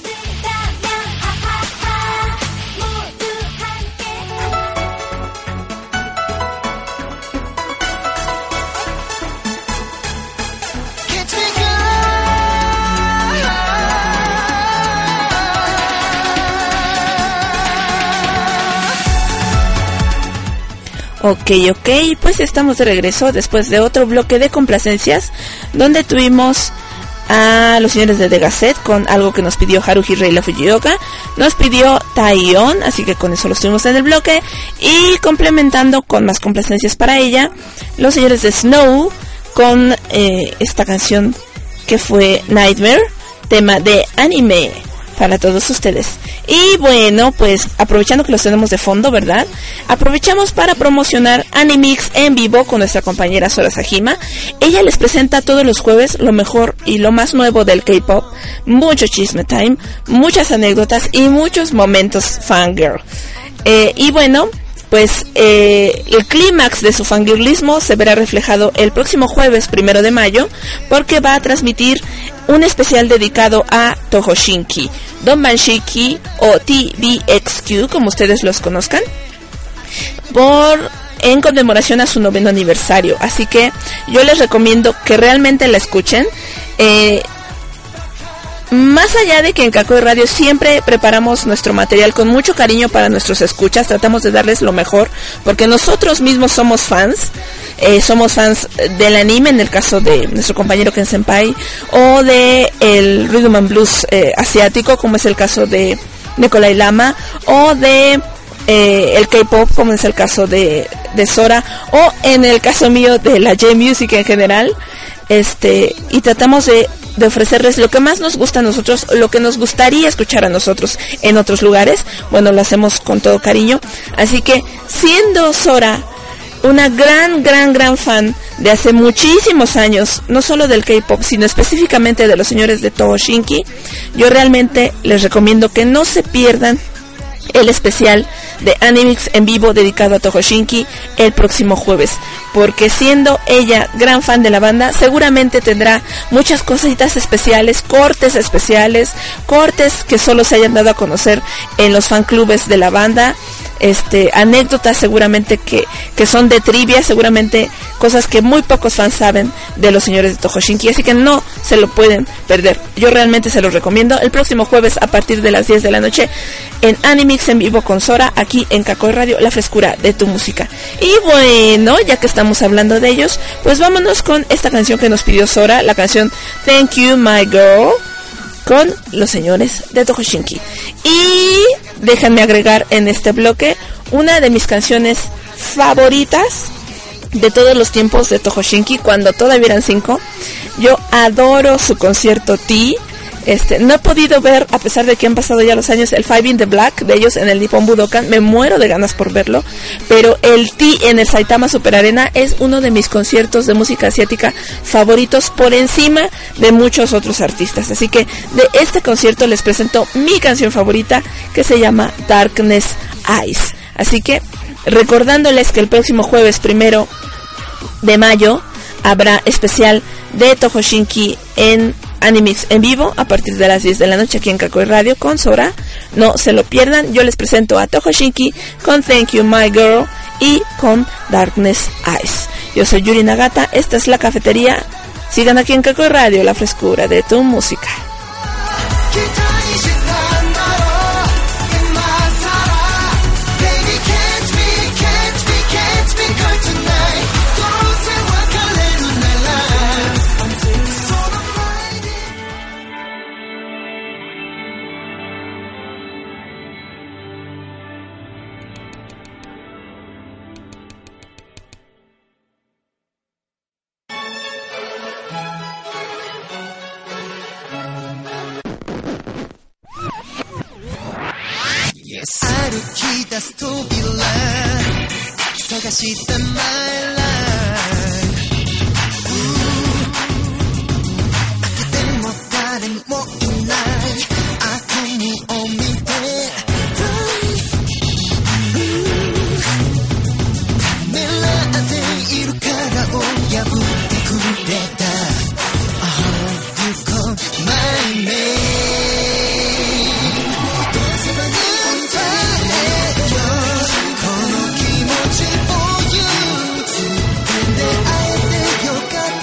Ok, ok, pues estamos de regreso después de otro bloque de complacencias donde tuvimos a los señores de The Gazette con algo que nos pidió Haruhi Reila Fujioka, nos pidió Taion, así que con eso los tuvimos en el bloque, y complementando con más complacencias para ella, los señores de Snow con eh, esta canción que fue Nightmare, tema de anime para todos ustedes. Y bueno, pues aprovechando que los tenemos de fondo, ¿verdad? Aprovechamos para promocionar Animix en vivo con nuestra compañera Sora Sajima. Ella les presenta todos los jueves lo mejor y lo más nuevo del K-pop, mucho chisme time, muchas anécdotas y muchos momentos fangirl. Eh, y bueno, pues eh, el clímax de su fangirlismo se verá reflejado el próximo jueves primero de mayo, porque va a transmitir un especial dedicado a Tohoshinki, Donbanshiki o T V X Q, como ustedes los conozcan, por en conmemoración a su noveno aniversario. Así que yo les recomiendo que realmente la escuchen. Eh, Más allá de que en Kakoy Radio siempre preparamos nuestro material con mucho cariño para nuestros escuchas, tratamos de darles lo mejor, porque nosotros mismos somos fans, eh, somos fans del anime, en el caso de nuestro compañero Ken Senpai, o de el Rhythm and Blues eh, asiático, como es el caso de Nikolai Lama, o de eh, el K-pop, como es el caso de, de Sora, o en el caso mío de la J-Music en general. Este, y tratamos de, de ofrecerles lo que más nos gusta a nosotros, lo que nos gustaría escuchar a nosotros en otros lugares. Bueno, lo hacemos con todo cariño. Así que, siendo Sora una gran, gran, gran fan de hace muchísimos años, no solo del K-pop, sino específicamente de los señores de Tohoshinki, yo realmente les recomiendo que no se pierdan el especial de Animix en vivo dedicado a Tohoshinki el próximo jueves, porque siendo ella gran fan de la banda, seguramente tendrá muchas cositas especiales, cortes especiales, cortes que solo se hayan dado a conocer en los fan clubes de la banda, este, anécdotas seguramente que, que son de trivia, seguramente cosas que muy pocos fans saben de los señores de Tohoshinki, así que no se lo pueden perder. Yo realmente se los recomiendo el próximo jueves a partir de las diez de la noche en Animix en vivo con Sora, aquí en Kakoy Radio, la frescura de tu música. Y bueno, ya que estamos hablando de ellos, pues vámonos con esta canción que nos pidió Sora, la canción Thank You My Girl, con los señores de Tohoshinki. Y déjenme agregar en este bloque una de mis canciones favoritas de todos los tiempos de Tohoshinki, cuando todavía eran cinco. Yo adoro su concierto T. Este, no he podido ver, a pesar de que han pasado ya los años, el Five in the Black de ellos en el Nippon Budokan. Me muero de ganas por verlo. Pero el T en el Saitama Super Arena es uno de mis conciertos de música asiática favoritos, por encima de muchos otros artistas. Así que de este concierto les presento mi canción favorita, que se llama Darkness Eyes. Así que recordándoles que el próximo jueves primero de mayo habrá especial de Tohoshinki en Animix en vivo a partir de las diez de la noche aquí en Kakoy Radio con Sora. No se lo pierdan. Yo les presento a Tohoshinki con Thank You My Girl y con Darkness Eyes. Yo soy Yuri Nagata, esta es La Cafetería. Sigan aquí en Kakoy Radio, la frescura de tu música. Yes 歩き出す扉探した My life 開けても誰もいない悪夢を見て狙っている殻を破ってくれた Oh, you call my name どうせば伝えよこの気持ちを言うつけて会えてよかった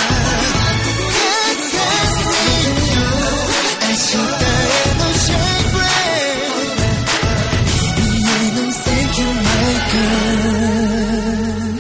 Yes, yes, need you 明日への shake break 君への thank you my girl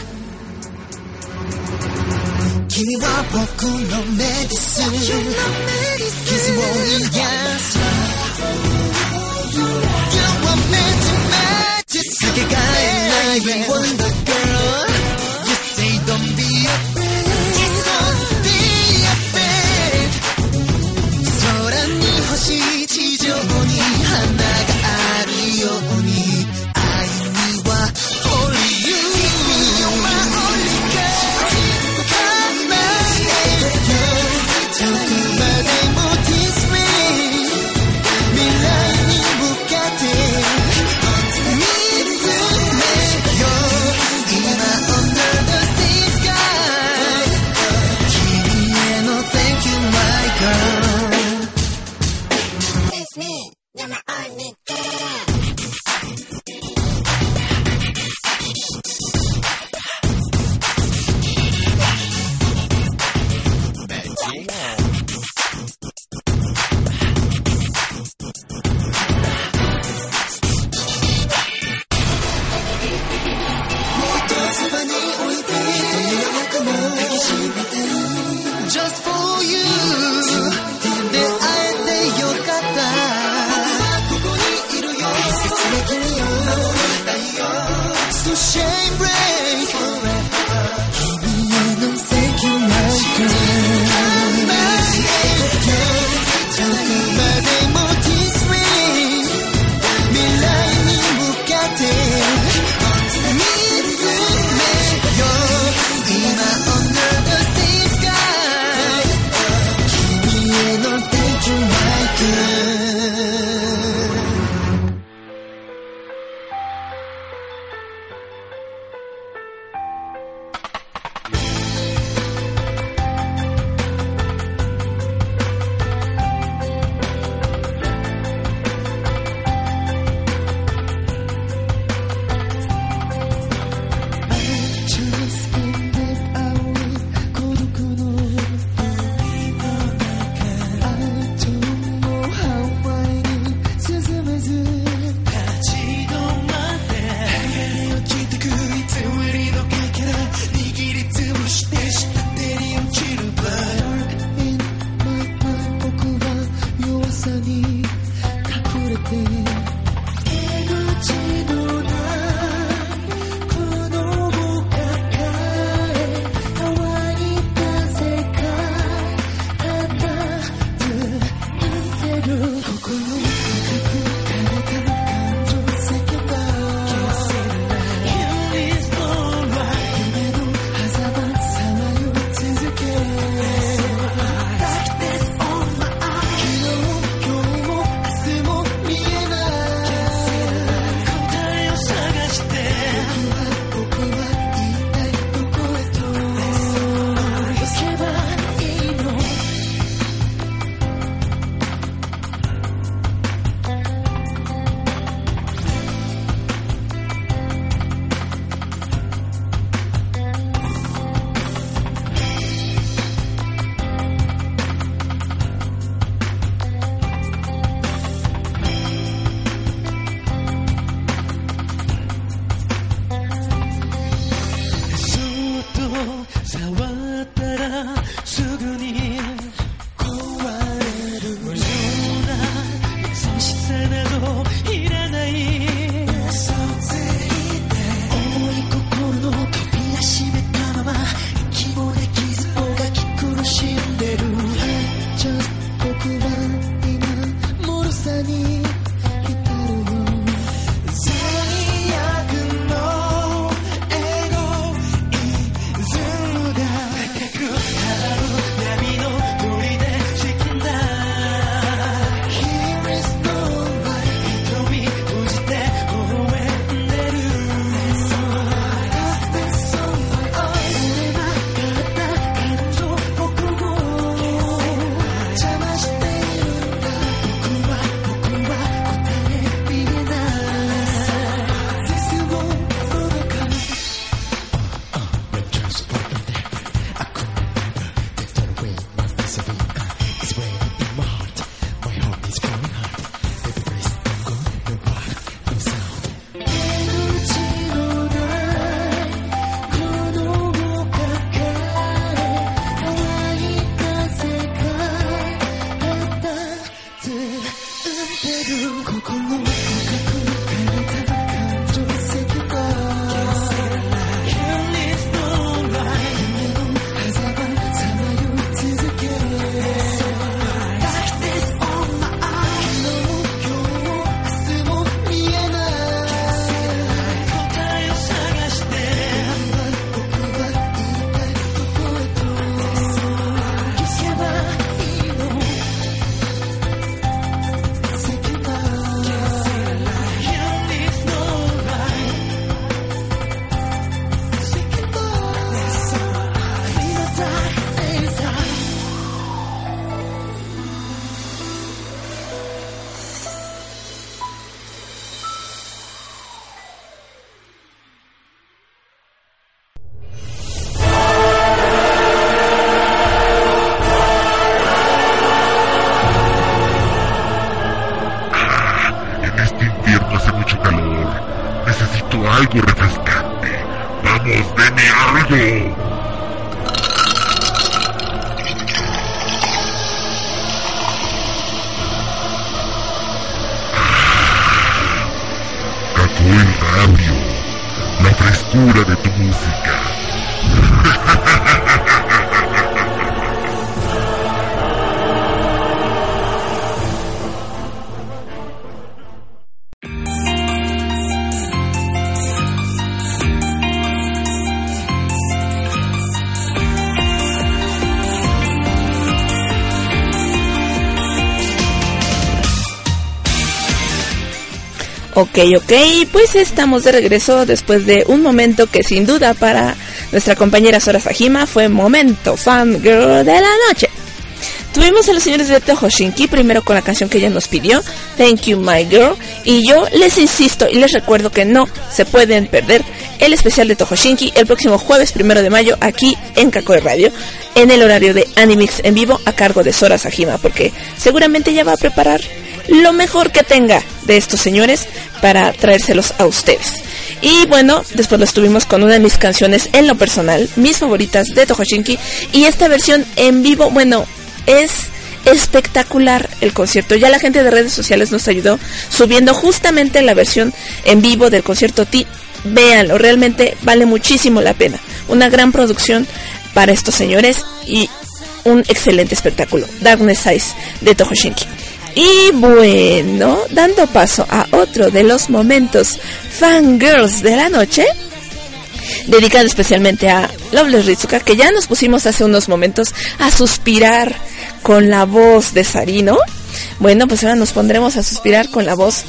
君は僕のメディスン傷を癒す You are meant to match かけがえない Wonder girl You say don't be afraid Just don't be afraid 空に星地上に花があるように愛には Only you You're my only girl 遠くまでも Tease me hace mucho calor. Necesito algo refrescante. Vamos, deme algo. Cacoy Radio, la frescura de tu música. Ok, ok, pues estamos de regreso después de un momento que sin duda para nuestra compañera Sora Sajima fue momento fangirl de la noche. Tuvimos a los señores de Tohoshinki primero con la canción que ella nos pidió, Thank You My Girl, y yo les insisto y les recuerdo que no se pueden perder el especial de Tohoshinki el próximo jueves primero de mayo aquí en Kakoy Radio, en el horario de Animix en vivo a cargo de Sora Sajima, porque seguramente ella va a preparar lo mejor que tenga de estos señores para traérselos a ustedes. Y bueno, después lo estuvimos con una de mis canciones en lo personal, mis favoritas de Tohoshinki, y esta versión en vivo, bueno, es espectacular el concierto. Ya la gente de redes sociales nos ayudó subiendo justamente la versión en vivo del concierto T. Véanlo, realmente vale muchísimo la pena. Una gran producción para estos señores y un excelente espectáculo. Darkness Eyes de Tohoshinki. Y bueno, dando paso a otro de los momentos fangirls de la noche, dedicado especialmente a Loveless Ritsuka, que ya nos pusimos hace unos momentos a suspirar con la voz de Sarino. Bueno, pues ahora nos pondremos a suspirar con la voz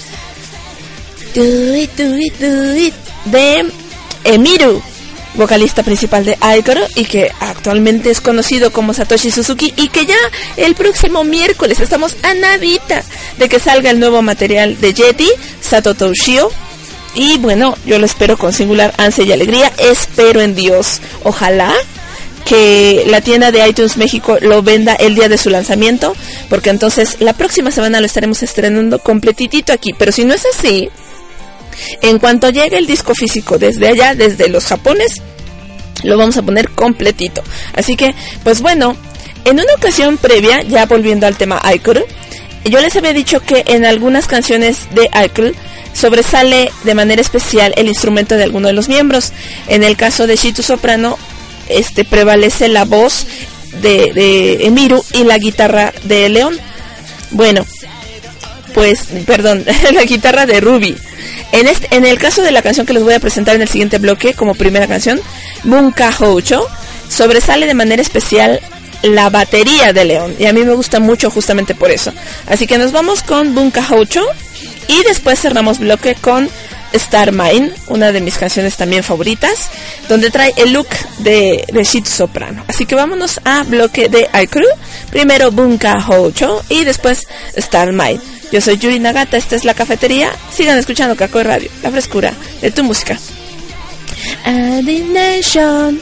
do it, do it, do it, de Emiru, vocalista principal de Aikoro y que actualmente es conocido como Satoshi Suzuki, y que ya el próximo miércoles estamos a nadita de que salga el nuevo material de Yeti, Sato Toshio. Y bueno, yo lo espero con singular ansia y alegría, espero en Dios, ojalá que la tienda de iTunes México lo venda el día de su lanzamiento, porque entonces la próxima semana lo estaremos estrenando completitito aquí. Pero si no es así, en cuanto llegue el disco físico desde allá, desde los Japones, lo vamos a poner completito. Así que, pues bueno, en una ocasión previa, ya volviendo al tema Aikoro, yo les había dicho que en algunas canciones de Aikoro sobresale de manera especial el instrumento de alguno de los miembros. En el caso de Shitu Soprano, este prevalece la voz de, de Emiru y la guitarra de León. Bueno, pues, perdón, la guitarra de Ruby. En, este, en el caso de la canción que les voy a presentar en el siguiente bloque como primera canción, Bunka Houcho, sobresale de manera especial la batería de León, y a mí me gusta mucho justamente por eso. Así que nos vamos con Bunka Houcho y después cerramos bloque con Star Mine, una de mis canciones también favoritas, donde trae el look de, de Shitu Soprano. Así que vámonos a bloque de Aikoro, primero Bunka Houcho y después Star Mine. Yo soy Yuri Nagata, esta es La Cafetería. Sigan escuchando Kakoy Radio, la frescura de tu música. Adination.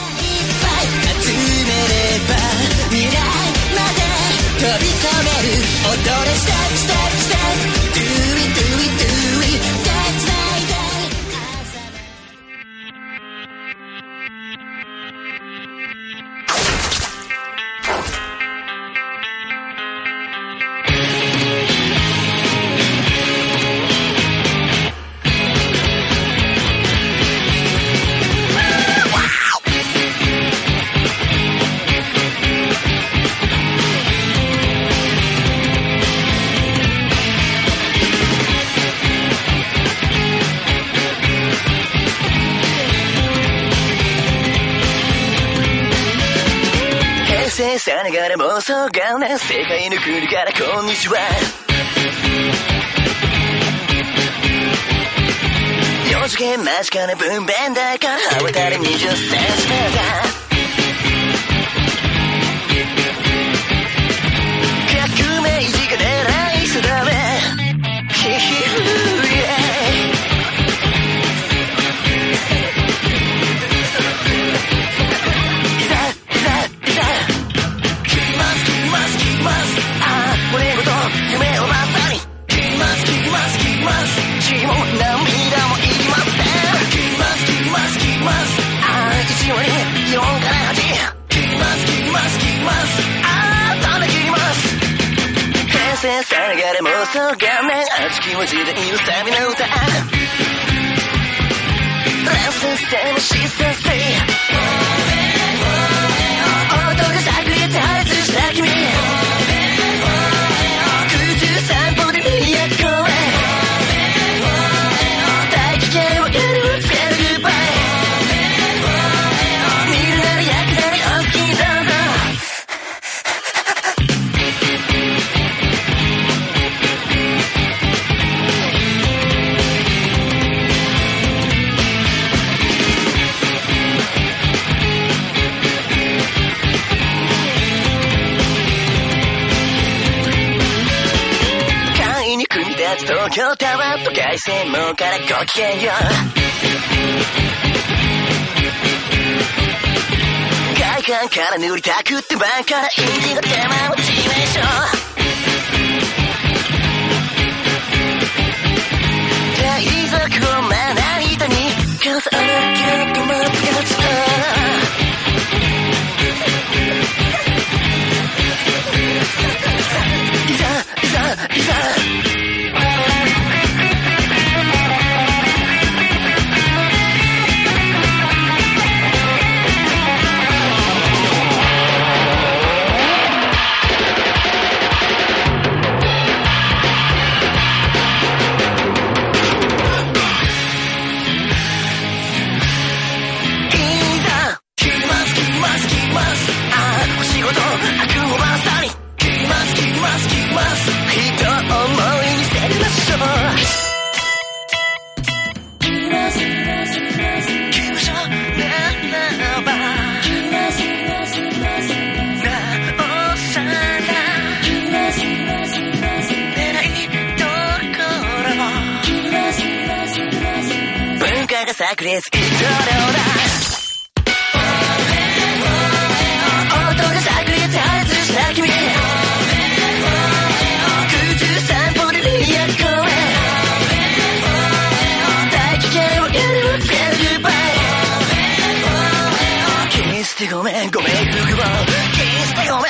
さながら妄想がな世界の国からこんにちはよん次元間近な分娩台から羽ばたりにじゅっセンチメーター革命時が狙い定めヒヒフーイエー夢をまさに聞きます聞きます聞きます血もれ妄想元年熱きは時代のスタミナ歌Listen, stand, she says, say音が炸裂破裂した君空中散歩で都へ大気圏をやるつけるグッバイ見るなら焼くならお好きにどうぞ東京タワー都会線網からごきげんよう外観から塗りたくってばっからインディゴテーマモチベーション海賊をまな板に重ねて止まってやついざいざいざ炸裂一刀流だ音が炸裂破裂した君空中散歩で都へ大気圏をやるつけるグッバイ気にしてごめんごめん服を気にしてごめん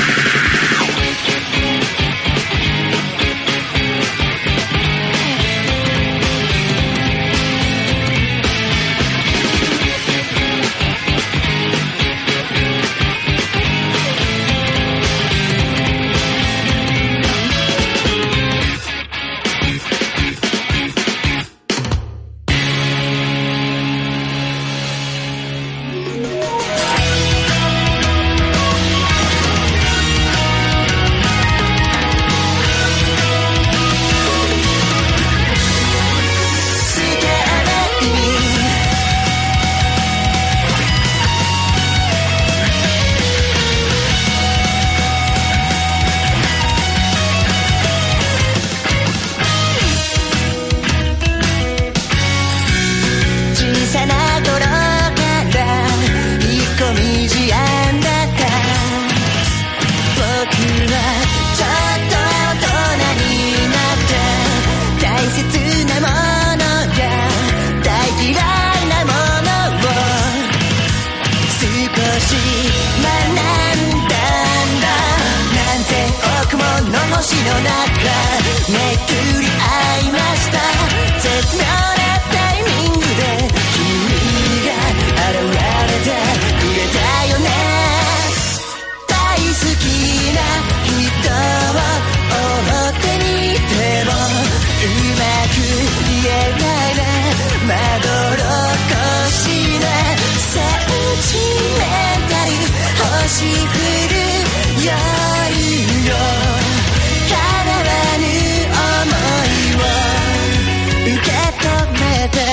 星の中巡り合いました絶妙なタイミングで君が現れてくれたよね大好きな人を思ってみてもうまく言えないねまどろっこしいねセンチメンタル星降る夜よ叶わぬ想いを受け止めて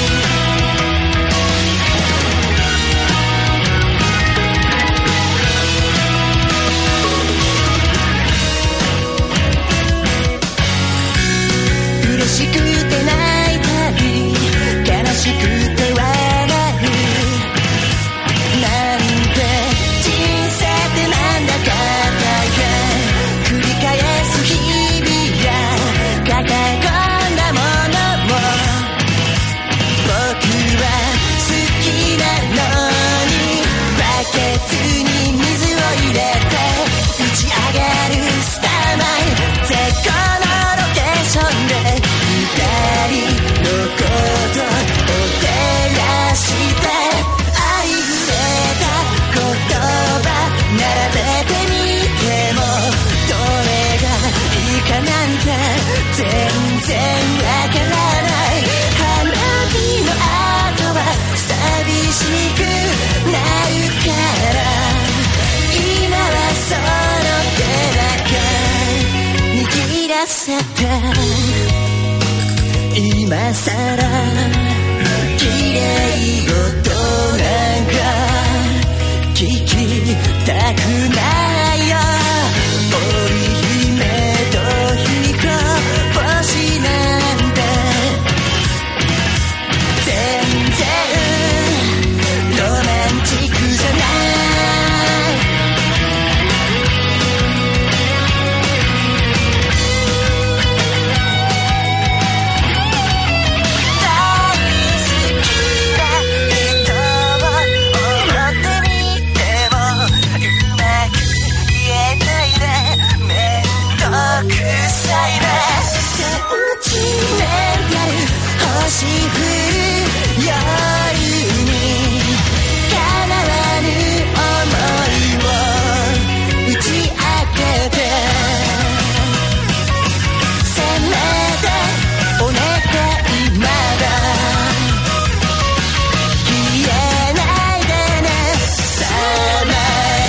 嬉しくて泣いたり悲しくて笑うなんて人生ってなんだか今さら綺麗事なんか聞きたくないよ織姫と彦星なんて全然ロマンチックじゃない星降る夜に叶わぬ想いを打ち明けてせめてお願いまだ消えないでねさあない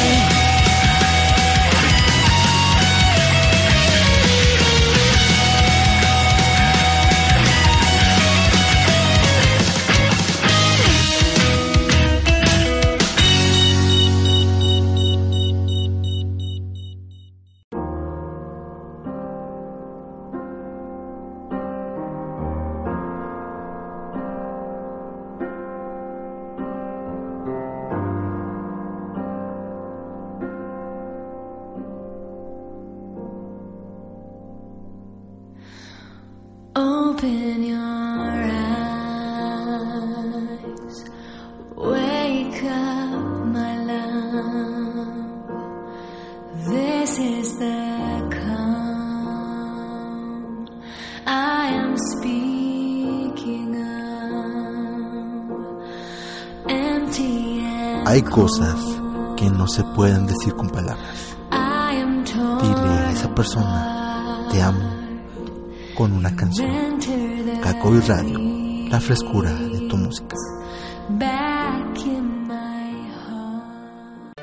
Open your eyes, wake up, my love. This is the calm I am speaking of. Empty and Hay cosas que no se pueden decir con palabras. Dile a esa persona, te amo, con una canción. Kakoi Radio, la frescura de tu música. back in my heart.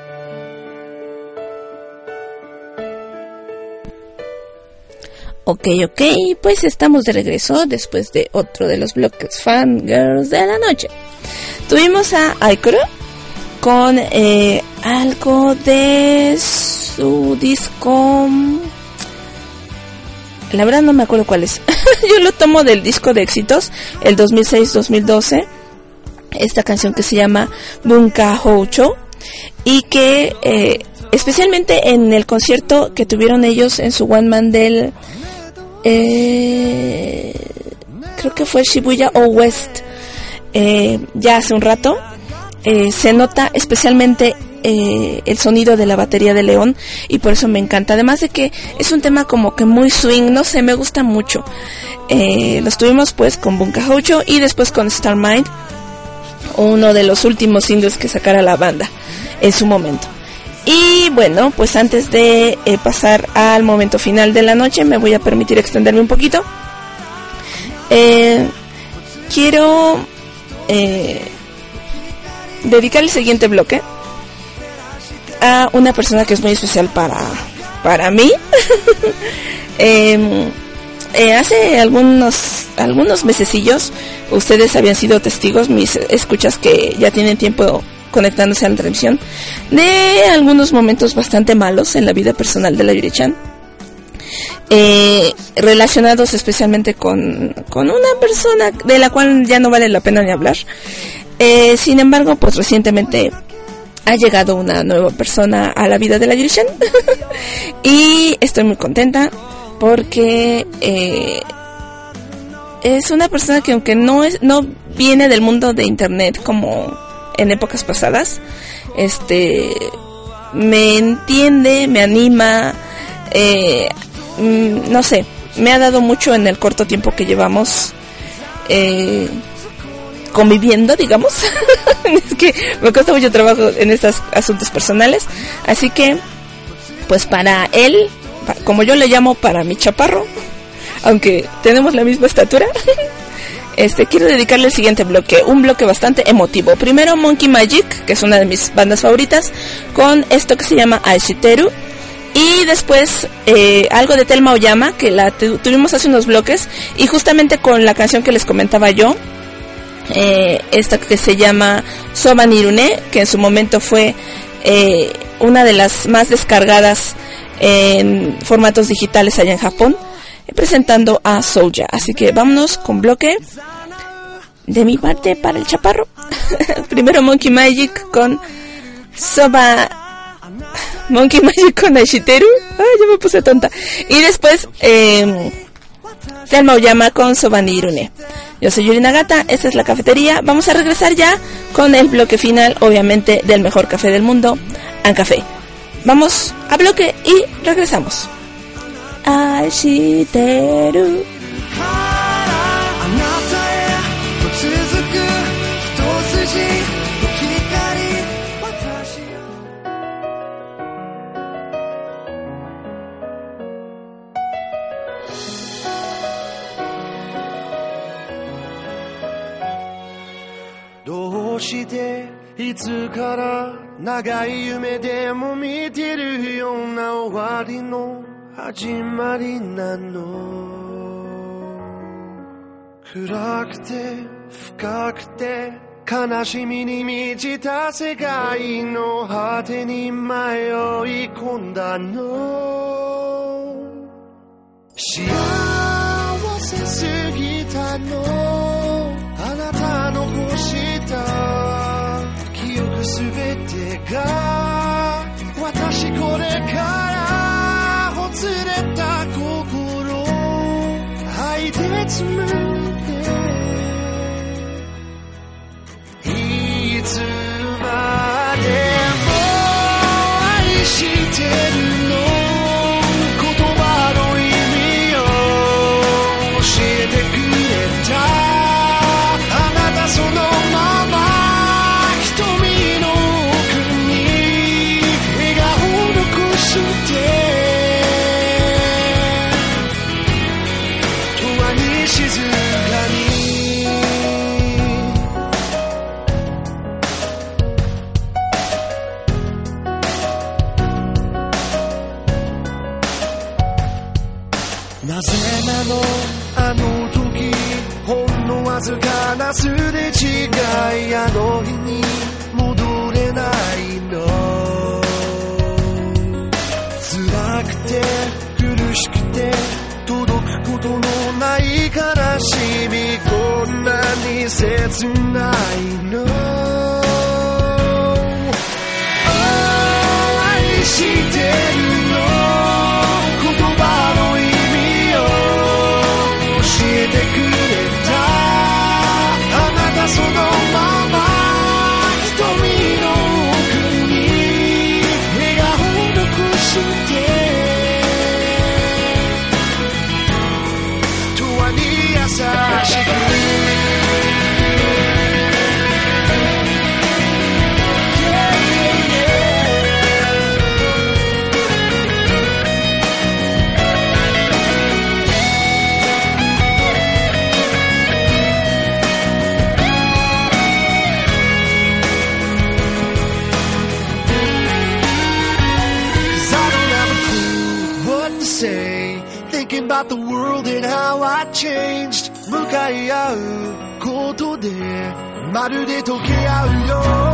Ok, ok, pues estamos de regreso después de otro de los bloques Fangirls de la noche. Tuvimos a Aikoro con eh, algo de su disco. La verdad no me acuerdo cuál es. Yo lo tomo del disco de éxitos, el dos mil seis dos mil doce. Esta canción que se llama Bunka Houcho. Y que eh, especialmente en el concierto que tuvieron ellos en su One Man del... Eh, creo que fue Shibuya o West. Eh, ya hace un rato. Eh, se nota especialmente eh, el sonido de la batería de León y por eso me encanta, además de que es un tema como que muy swing, no sé, me gusta mucho. Eh, los tuvimos pues con Bunka Houcho y después con Starmind, uno de los últimos singles que sacara la banda en su momento. Y bueno, pues antes de eh, pasar al momento final de la noche, me voy a permitir extenderme un poquito. Eh, quiero eh, dedicar el siguiente bloque a una persona que es muy especial para, para mí. eh, eh, hace algunos, algunos mesecillos, ustedes habían sido testigos, mis escuchas que ya tienen tiempo conectándose a la televisión, de algunos momentos bastante malos en la vida personal de la Yuri-chan, eh, relacionados especialmente con, con una persona de la cual ya no vale la pena ni hablar. Eh, sin embargo, pues recientemente ha llegado una nueva persona a la vida de la Yuri-chan y estoy muy contenta porque eh, es una persona que, aunque no es, no viene del mundo de internet como en épocas pasadas, este me entiende, me anima, eh, mm, no sé, me ha dado mucho en el corto tiempo que llevamos eh, conviviendo, digamos. Es que me cuesta mucho trabajo en estos asuntos personales, así que pues para él, como yo le llamo, para mi chaparro, aunque tenemos la misma estatura, Este, quiero dedicarle el siguiente bloque, un bloque bastante emotivo. Primero Monkey Magic, que es una de mis bandas favoritas, con esto que se llama Aishiteru, Y después eh, algo de Telma Oyama, que la tu- tuvimos hace unos bloques, y justamente con la canción que les comentaba yo, eh, esta que se llama Soba Nirune, que en su momento fue eh, una de las más descargadas en formatos digitales allá en Japón, eh, presentando a Souya. Así que vámonos con bloque de mi parte para el chaparro. Primero Monkey Magic con Soba... Monkey Magic con Ashiteru. Ay, ya me puse tonta. Y después, eh, Telma Oyama con Soba Nirune. Yo soy Yuri Nagata, esta es la cafetería. Vamos a regresar ya con el bloque final, obviamente, del mejor café del mundo, Ancafé. Vamos a bloque y regresamos. Ashiteru. どうしていつから長い夢でも見てるような終わりの始まりなの暗くて深くて悲しみに満ちた世界の果てに迷い込んだの幸せすぎたのあなたの欲した記憶すべてが私これからほつれた心愛で紡いでいつまでも愛してるの言葉の意味を教えてくれたあなたそのまま瞳の奥に笑顔残して永遠に静かになぜなのあの時ほんのわずかなすれ違いあの日に戻れないの辛くて苦しくて届くことのない悲しみこんなに切ないの愛してるの言葉の意味を教えてくれたあなたそのまま瞳の奥に笑顔残して永遠に優しくThinking about the world and how I changed 向かい合うことでまるで溶け合うように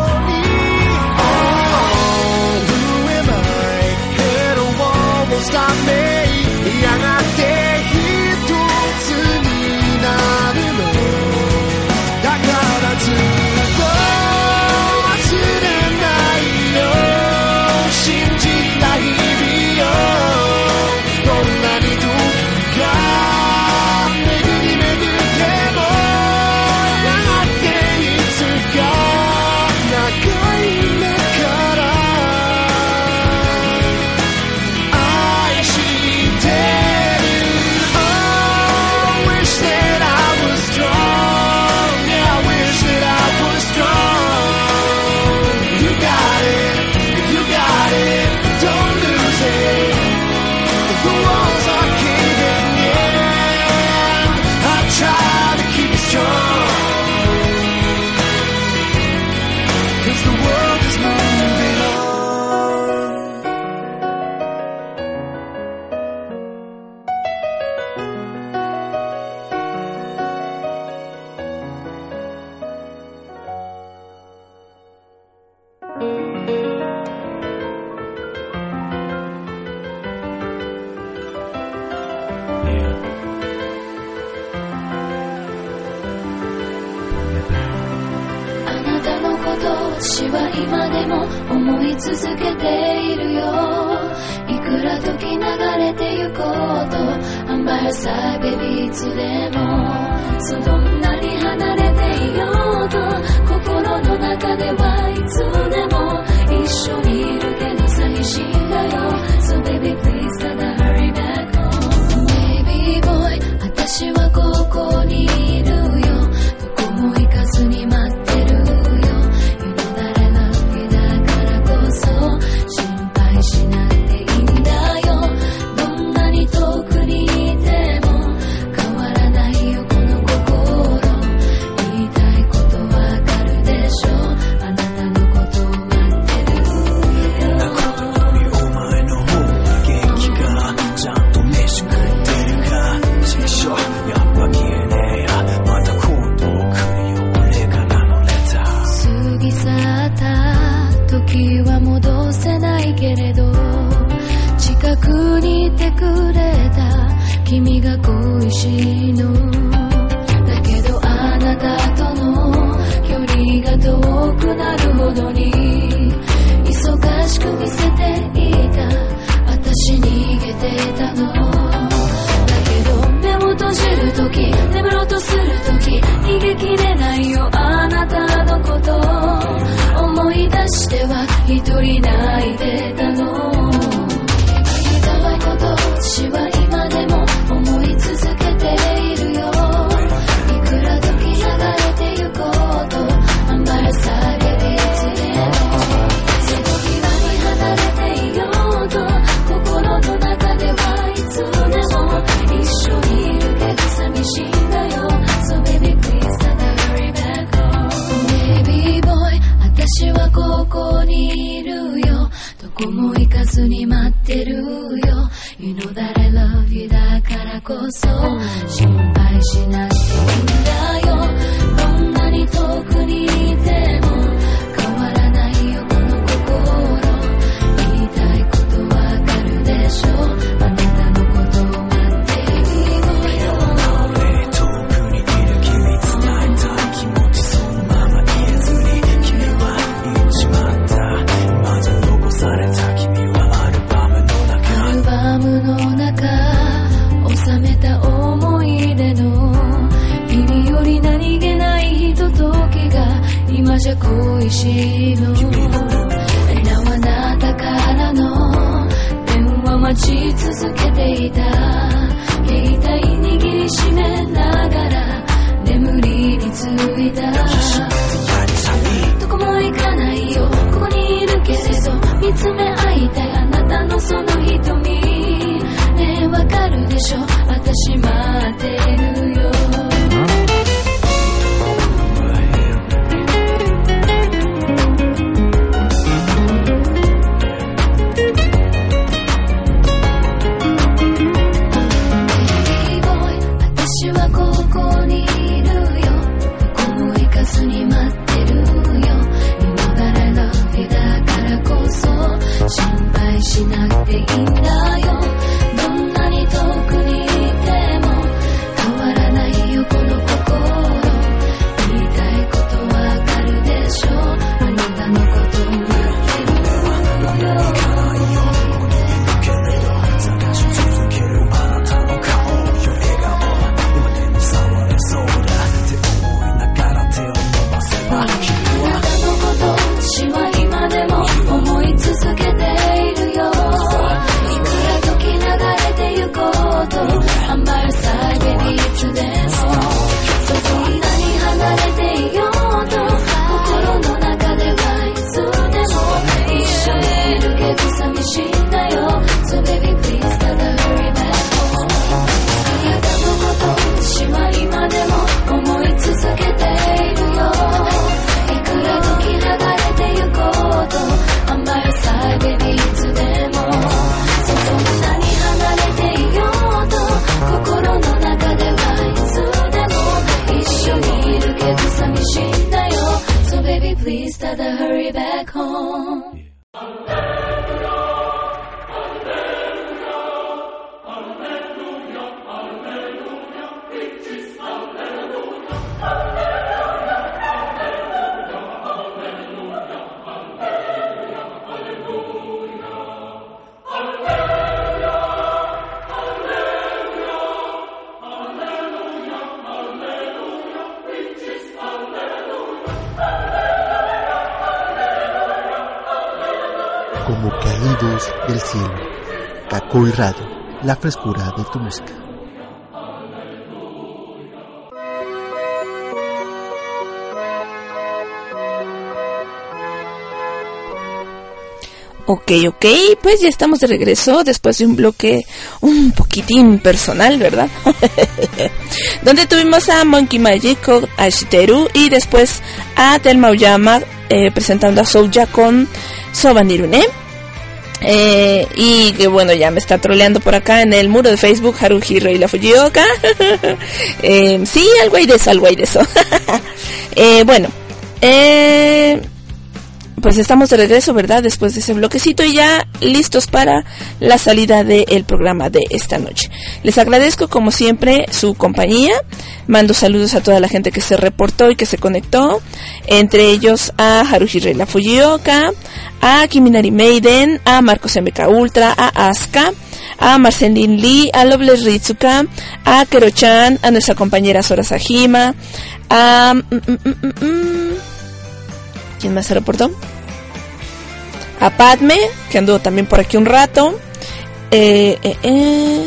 Oh, who am I? Head almost I made やがて一つになるのだからずっと忘れないよ信じた日々よどんなに時が巡り巡ってもやがていつか長い目から愛して私は今でも思い続けているよ。いくら時流れてゆこうと I'm by your side baby いつでも。そうどんなに離れていようと心の中ではいつでも一緒にいるけど寂しいんだよ。 So baby please gotta hurry back home Baby boy 私はここにいるよ。どこも行かずに待ってるよ。 You know that I love you だからこそ心配しなくていいんだよ。どんなに遠くにいても変わらないよこの心。言いたいことわかるでしょ。あなたのことを待ってるよ。 お前の方が元気かちゃんと飯食ってるか。師匠やっぱ消えねえや。また今度来るよ俺からのレター。 過ぎ去った時は戻せないけれど近くにいてくれた君が恋しいの。だけどあなたとの距離が遠くなるほどに忙しく見せていた私逃げてたの。だけど目を閉じる時眠ろうとする時逃げきれないよあなたのこと思い出しては一人泣いてたの。言いたいこと私は今でも思い続けているよ。いくら時流れてゆこうと I'm by your side baby いつでも。手のひらに離れていようと心の中ではいつでも一緒にいるけど寂しいんだよ。 So baby please gotta hurry back home Baby boy 私はここにいるよ。どこも行かずに待ってるよ。 You know that I love you だからこそ心配しなくていいんだよ。どんなに遠くにいても変わらないよこの心。言いたいことわかるでしょ。あなたのことを待っているよ。 遠くにいる君伝えたい気持ちそのまま言えずに君は言っちまった。今じゃ残された君はアルバムの中アルバムの中収めた思い出の君より何気ないひとときが今じゃ恋しいの。なおあなたからの電話待ち続けていた。携帯握りしめながら眠りについた。どこも行かないよここにいるけれど見つめ合いたいあなたのその瞳ねえわかるでしょ私待ってるよ。私はここにいるよ。どこも行かずに待ってるよ。 You know that I love you だからこそ心配しなくていいんだよ。どんなに遠くにいても変わらないよこの心。言いたいことわかるでしょ。あなたのことを待ってるよ。 行かないよここにいるけれど探し続けるあなたの顔よ笑顔今でも触れそうだって思いながら手を伸ばせば君はあなたのこと私は今でも思い続けているよ。いくら時流れてゆこうと I'm by your side baby いつでも。そんなに離れていようと心の中ではいつでも一緒にいるけど寂しいんだよ。 So baby please gotta hurry back home あなたのこと私は今でも思い続けているよ。いくら時流れてゆこうと I'm by your side baby いつでも。そんなに離れていようと心の中ではいつでも一緒にいるけど寂しいんだよ。 So baby please gotta hurry back home como caídos del cielo. Kakoi Radio, la frescura de tu música. Ok, ok, pues ya estamos de regreso después de un bloque un poquitín personal, ¿verdad? Donde tuvimos a Monkey Magic con Ashiteru y después a Telma Oyama eh, presentando a Souya con Sobanirune. Eh, y que bueno, ya me está troleando por acá en el muro de Facebook Haruhiro y la Fujioka. eh, sí, algo hay de eso, algo hay de eso. eh, bueno, eh... pues estamos de regreso, ¿verdad? Después de ese bloquecito y ya listos para la salida del programa de esta noche. Les agradezco como siempre su compañía. Mando saludos a toda la gente que se reportó y que se conectó. Entre ellos a Haruhiro y la Fujioka, a Kiminari Maiden, a Marcos M K Ultra, a Asuka, a Marceline Lee, a Loveless Ritsuka, a Kero-chan, a nuestra compañera Sora Sajima, a... Mm, mm, mm, mm, ¿quién más se reportó? A Padme, que anduvo también por aquí un rato. Eh, eh, eh.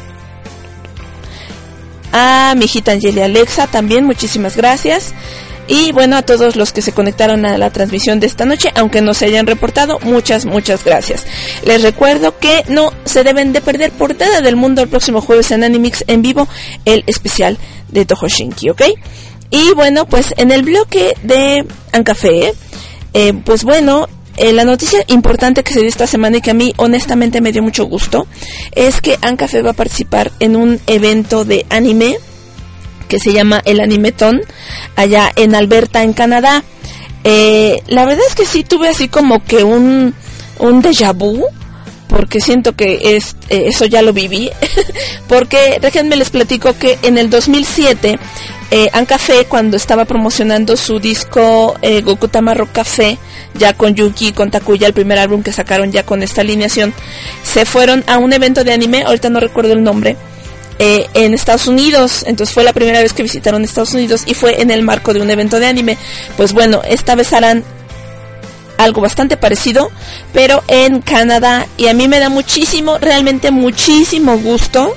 A mi hijita Angelia Alexa también, muchísimas gracias. Y bueno, a todos los que se conectaron a la transmisión de esta noche, aunque no se hayan reportado, muchas, muchas gracias. Les recuerdo que no se deben de perder por nada del mundo el próximo jueves en Animix en vivo, el especial de Tohoshinki, ¿ok? Y bueno, pues en el bloque de Ancafé, eh, pues bueno, eh, la noticia importante que se dio esta semana y que a mí honestamente me dio mucho gusto, es que Ancafé va a participar en un evento de anime que se llama el Animeton, allá en Alberta, en Canadá. Eh, la verdad es que sí tuve así como que un, un déjà vu, porque siento que es, eh, eso ya lo viví, porque déjenme les platico que en el dos mil siete, eh, Ancafé, cuando estaba promocionando su disco eh, Gokutama Rock Café, ya con Yuki, con Takuya, el primer álbum que sacaron ya con esta alineación, se fueron a un evento de anime, ahorita no recuerdo el nombre, eh, en Estados Unidos. Entonces fue la primera vez que visitaron Estados Unidos y fue en el marco de un evento de anime. Pues bueno, esta vez harán algo bastante parecido, pero en Canadá, y a mí me da muchísimo, realmente muchísimo gusto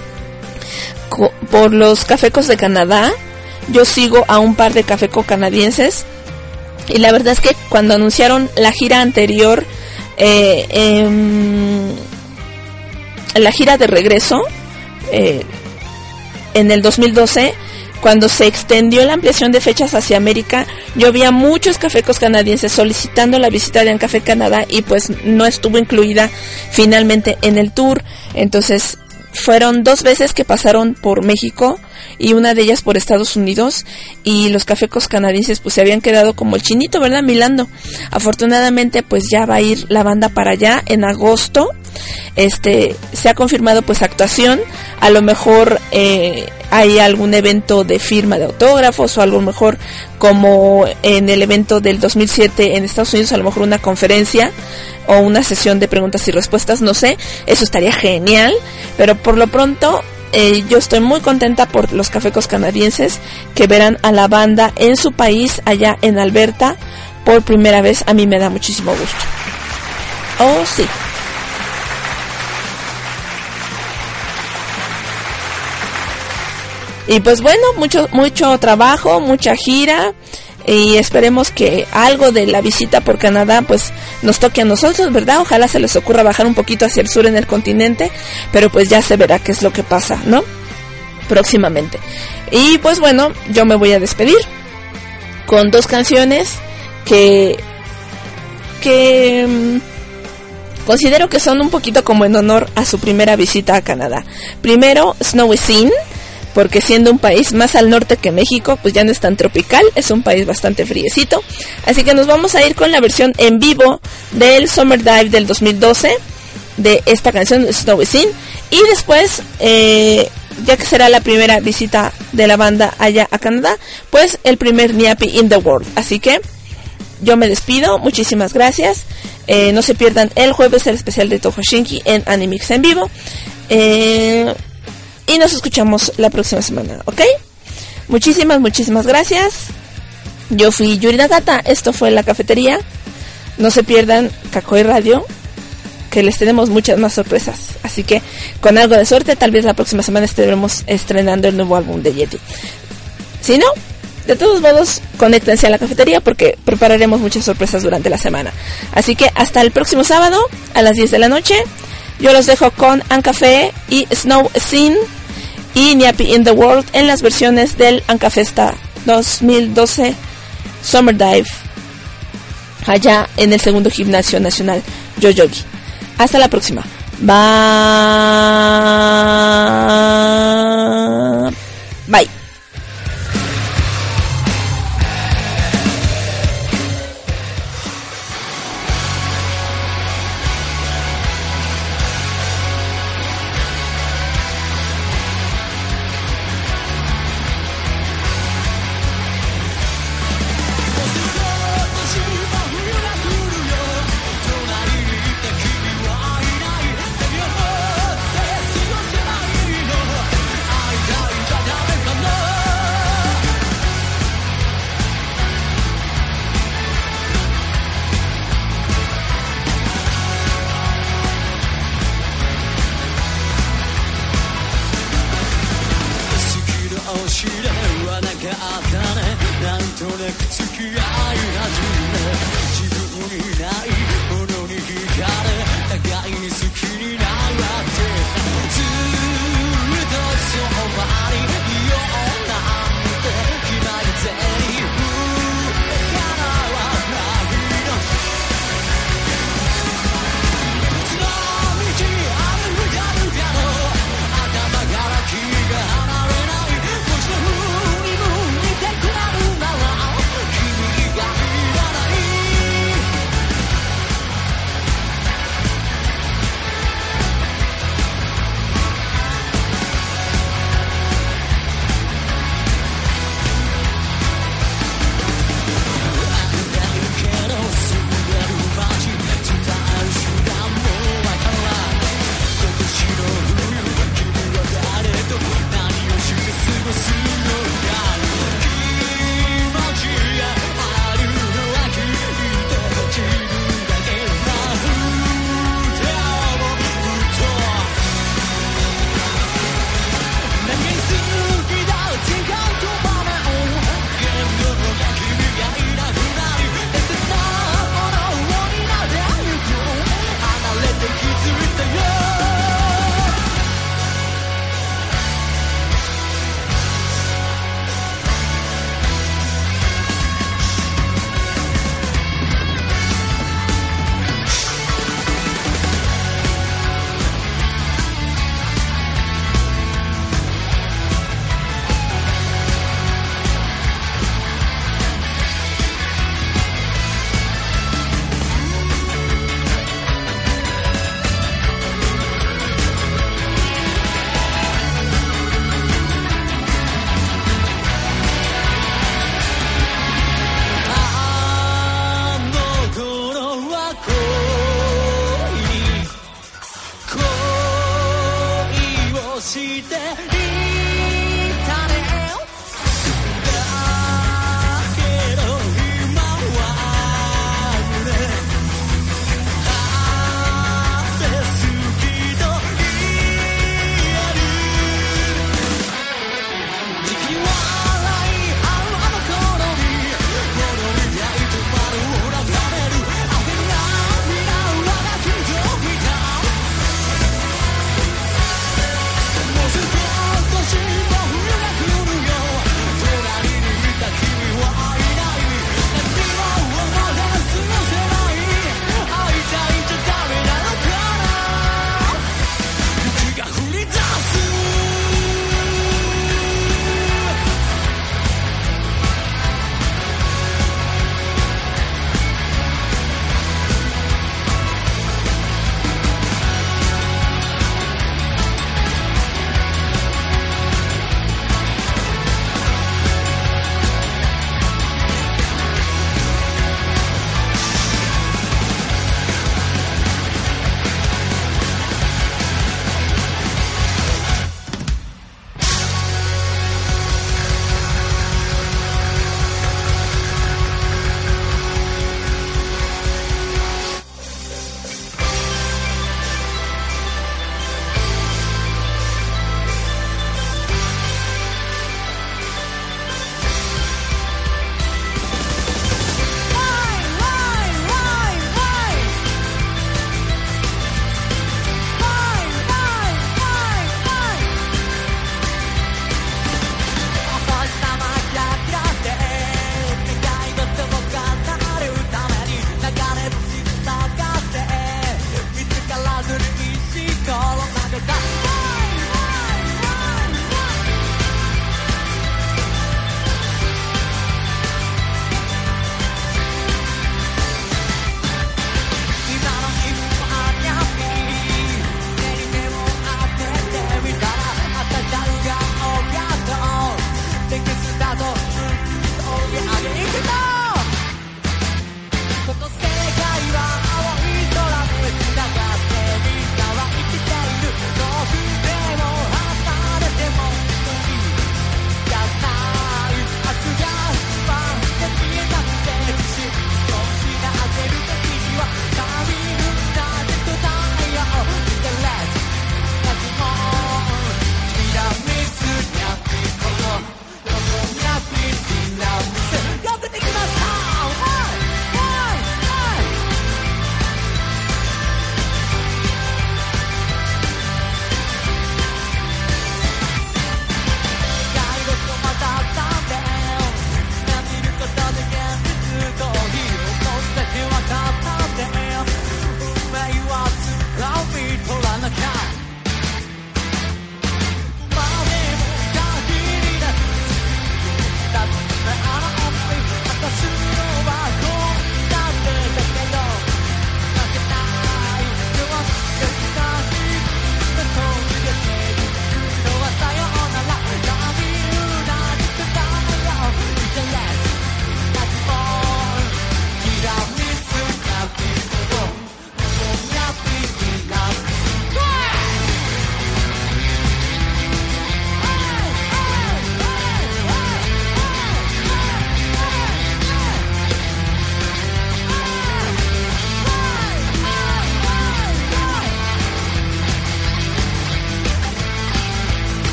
co- por los cafecos de Canadá. Yo sigo a un par de cafecos canadienses y la verdad es que cuando anunciaron la gira anterior, eh, eh, la gira de regreso, eh, en el dos mil doce, cuando se extendió la ampliación de fechas hacia América, yo vi a muchos cafecos canadienses solicitando la visita de Ancafé Canadá y pues no estuvo incluida finalmente en el tour. Entonces fueron dos veces que pasaron por México y una de ellas por Estados Unidos, y los cafecos canadienses pues se habían quedado como el chinito, ¿verdad? Milando. Afortunadamente pues ya va a ir la banda para allá en agosto. Este, se ha confirmado pues actuación, a lo mejor eh, hay algún evento de firma de autógrafos, o algo mejor como en el evento del dos mil siete en Estados Unidos, a lo mejor una conferencia o una sesión de preguntas y respuestas, no sé, eso estaría genial, pero por lo pronto eh, yo estoy muy contenta por los cafecos canadienses que verán a la banda en su país, allá en Alberta, por primera vez. A mí me da muchísimo gusto. Oh, sí. Y pues bueno, mucho mucho trabajo, mucha gira, y esperemos que algo de la visita por Canadá pues nos toque a nosotros, ¿verdad? Ojalá se les ocurra bajar un poquito hacia el sur en el continente, pero pues ya se verá qué es lo que pasa, ¿no? Próximamente. Y pues bueno, yo me voy a despedir con dos canciones que que mmm, considero que son un poquito como en honor a su primera visita a Canadá. Primero, Snowy Scene, porque siendo un país más al norte que México, pues ya no es tan tropical, es un país bastante friecito. Así que nos vamos a ir con la versión en vivo del Summer Dive del dos mil doce, de esta canción Snowy Scene. Y después, eh, ya que será la primera visita de la banda allá a Canadá, pues el primer Nyapi in the World. Así que yo me despido, muchísimas gracias. Eh, no se pierdan el jueves el especial de Tohoshinki en Animix en vivo. Eh... Y nos escuchamos la próxima semana, ¿ok? Muchísimas, muchísimas gracias. Yo fui Yuri Nagata, esto fue La Cafetería. no se pierdan Kakoi Radio, que les tenemos muchas más sorpresas. Así que con algo de suerte, tal vez la próxima semana estaremos estrenando el nuevo álbum de Yeti. Si no, de todos modos, conéctense a la cafetería porque prepararemos muchas sorpresas durante la semana. Así que hasta el próximo sábado a las diez de la noche. Yo los dejo con Ancafé y Snow Scene y Nyapi in the World en las versiones del Ancafesta dos mil doce Summer Dive, allá en el segundo Gimnasio Nacional Yoyogi. Hasta la próxima. Bye. Bye.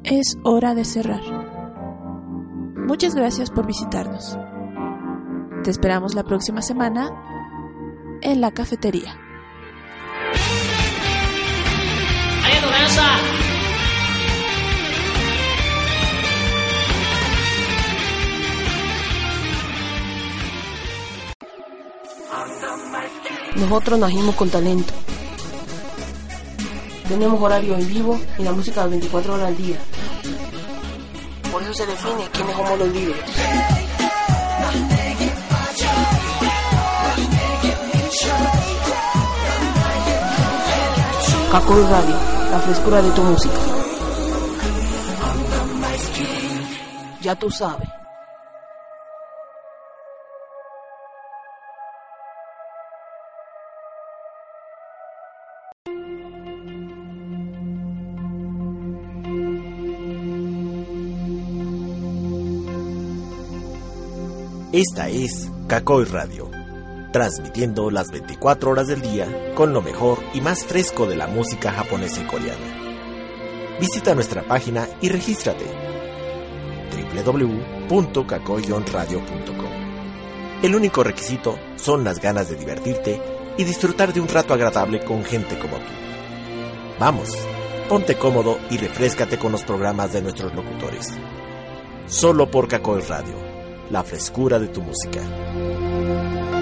es hora de cerrar. Muchas gracias por visitarnos. Te esperamos la próxima semana en la cafetería. Nosotros nacimos con talento. Tenemos horario en vivo y la música veinticuatro horas al día. Por eso se define quiénes somos los líderes. Cacoy Radio, la frescura de tu música. Ya tú sabes. Esta es Cacoy Radio, transmitiendo las veinticuatro horas del día con lo mejor y más fresco de la música japonesa y coreana. Visita nuestra página y regístrate doble u doble u doble u punto cacoy radio punto com. El único requisito son las ganas de divertirte y disfrutar de un rato agradable con gente como tú. Vamos, ponte cómodo y refréscate con los programas de nuestros locutores. Solo por Cacoy Radio, la frescura de tu música.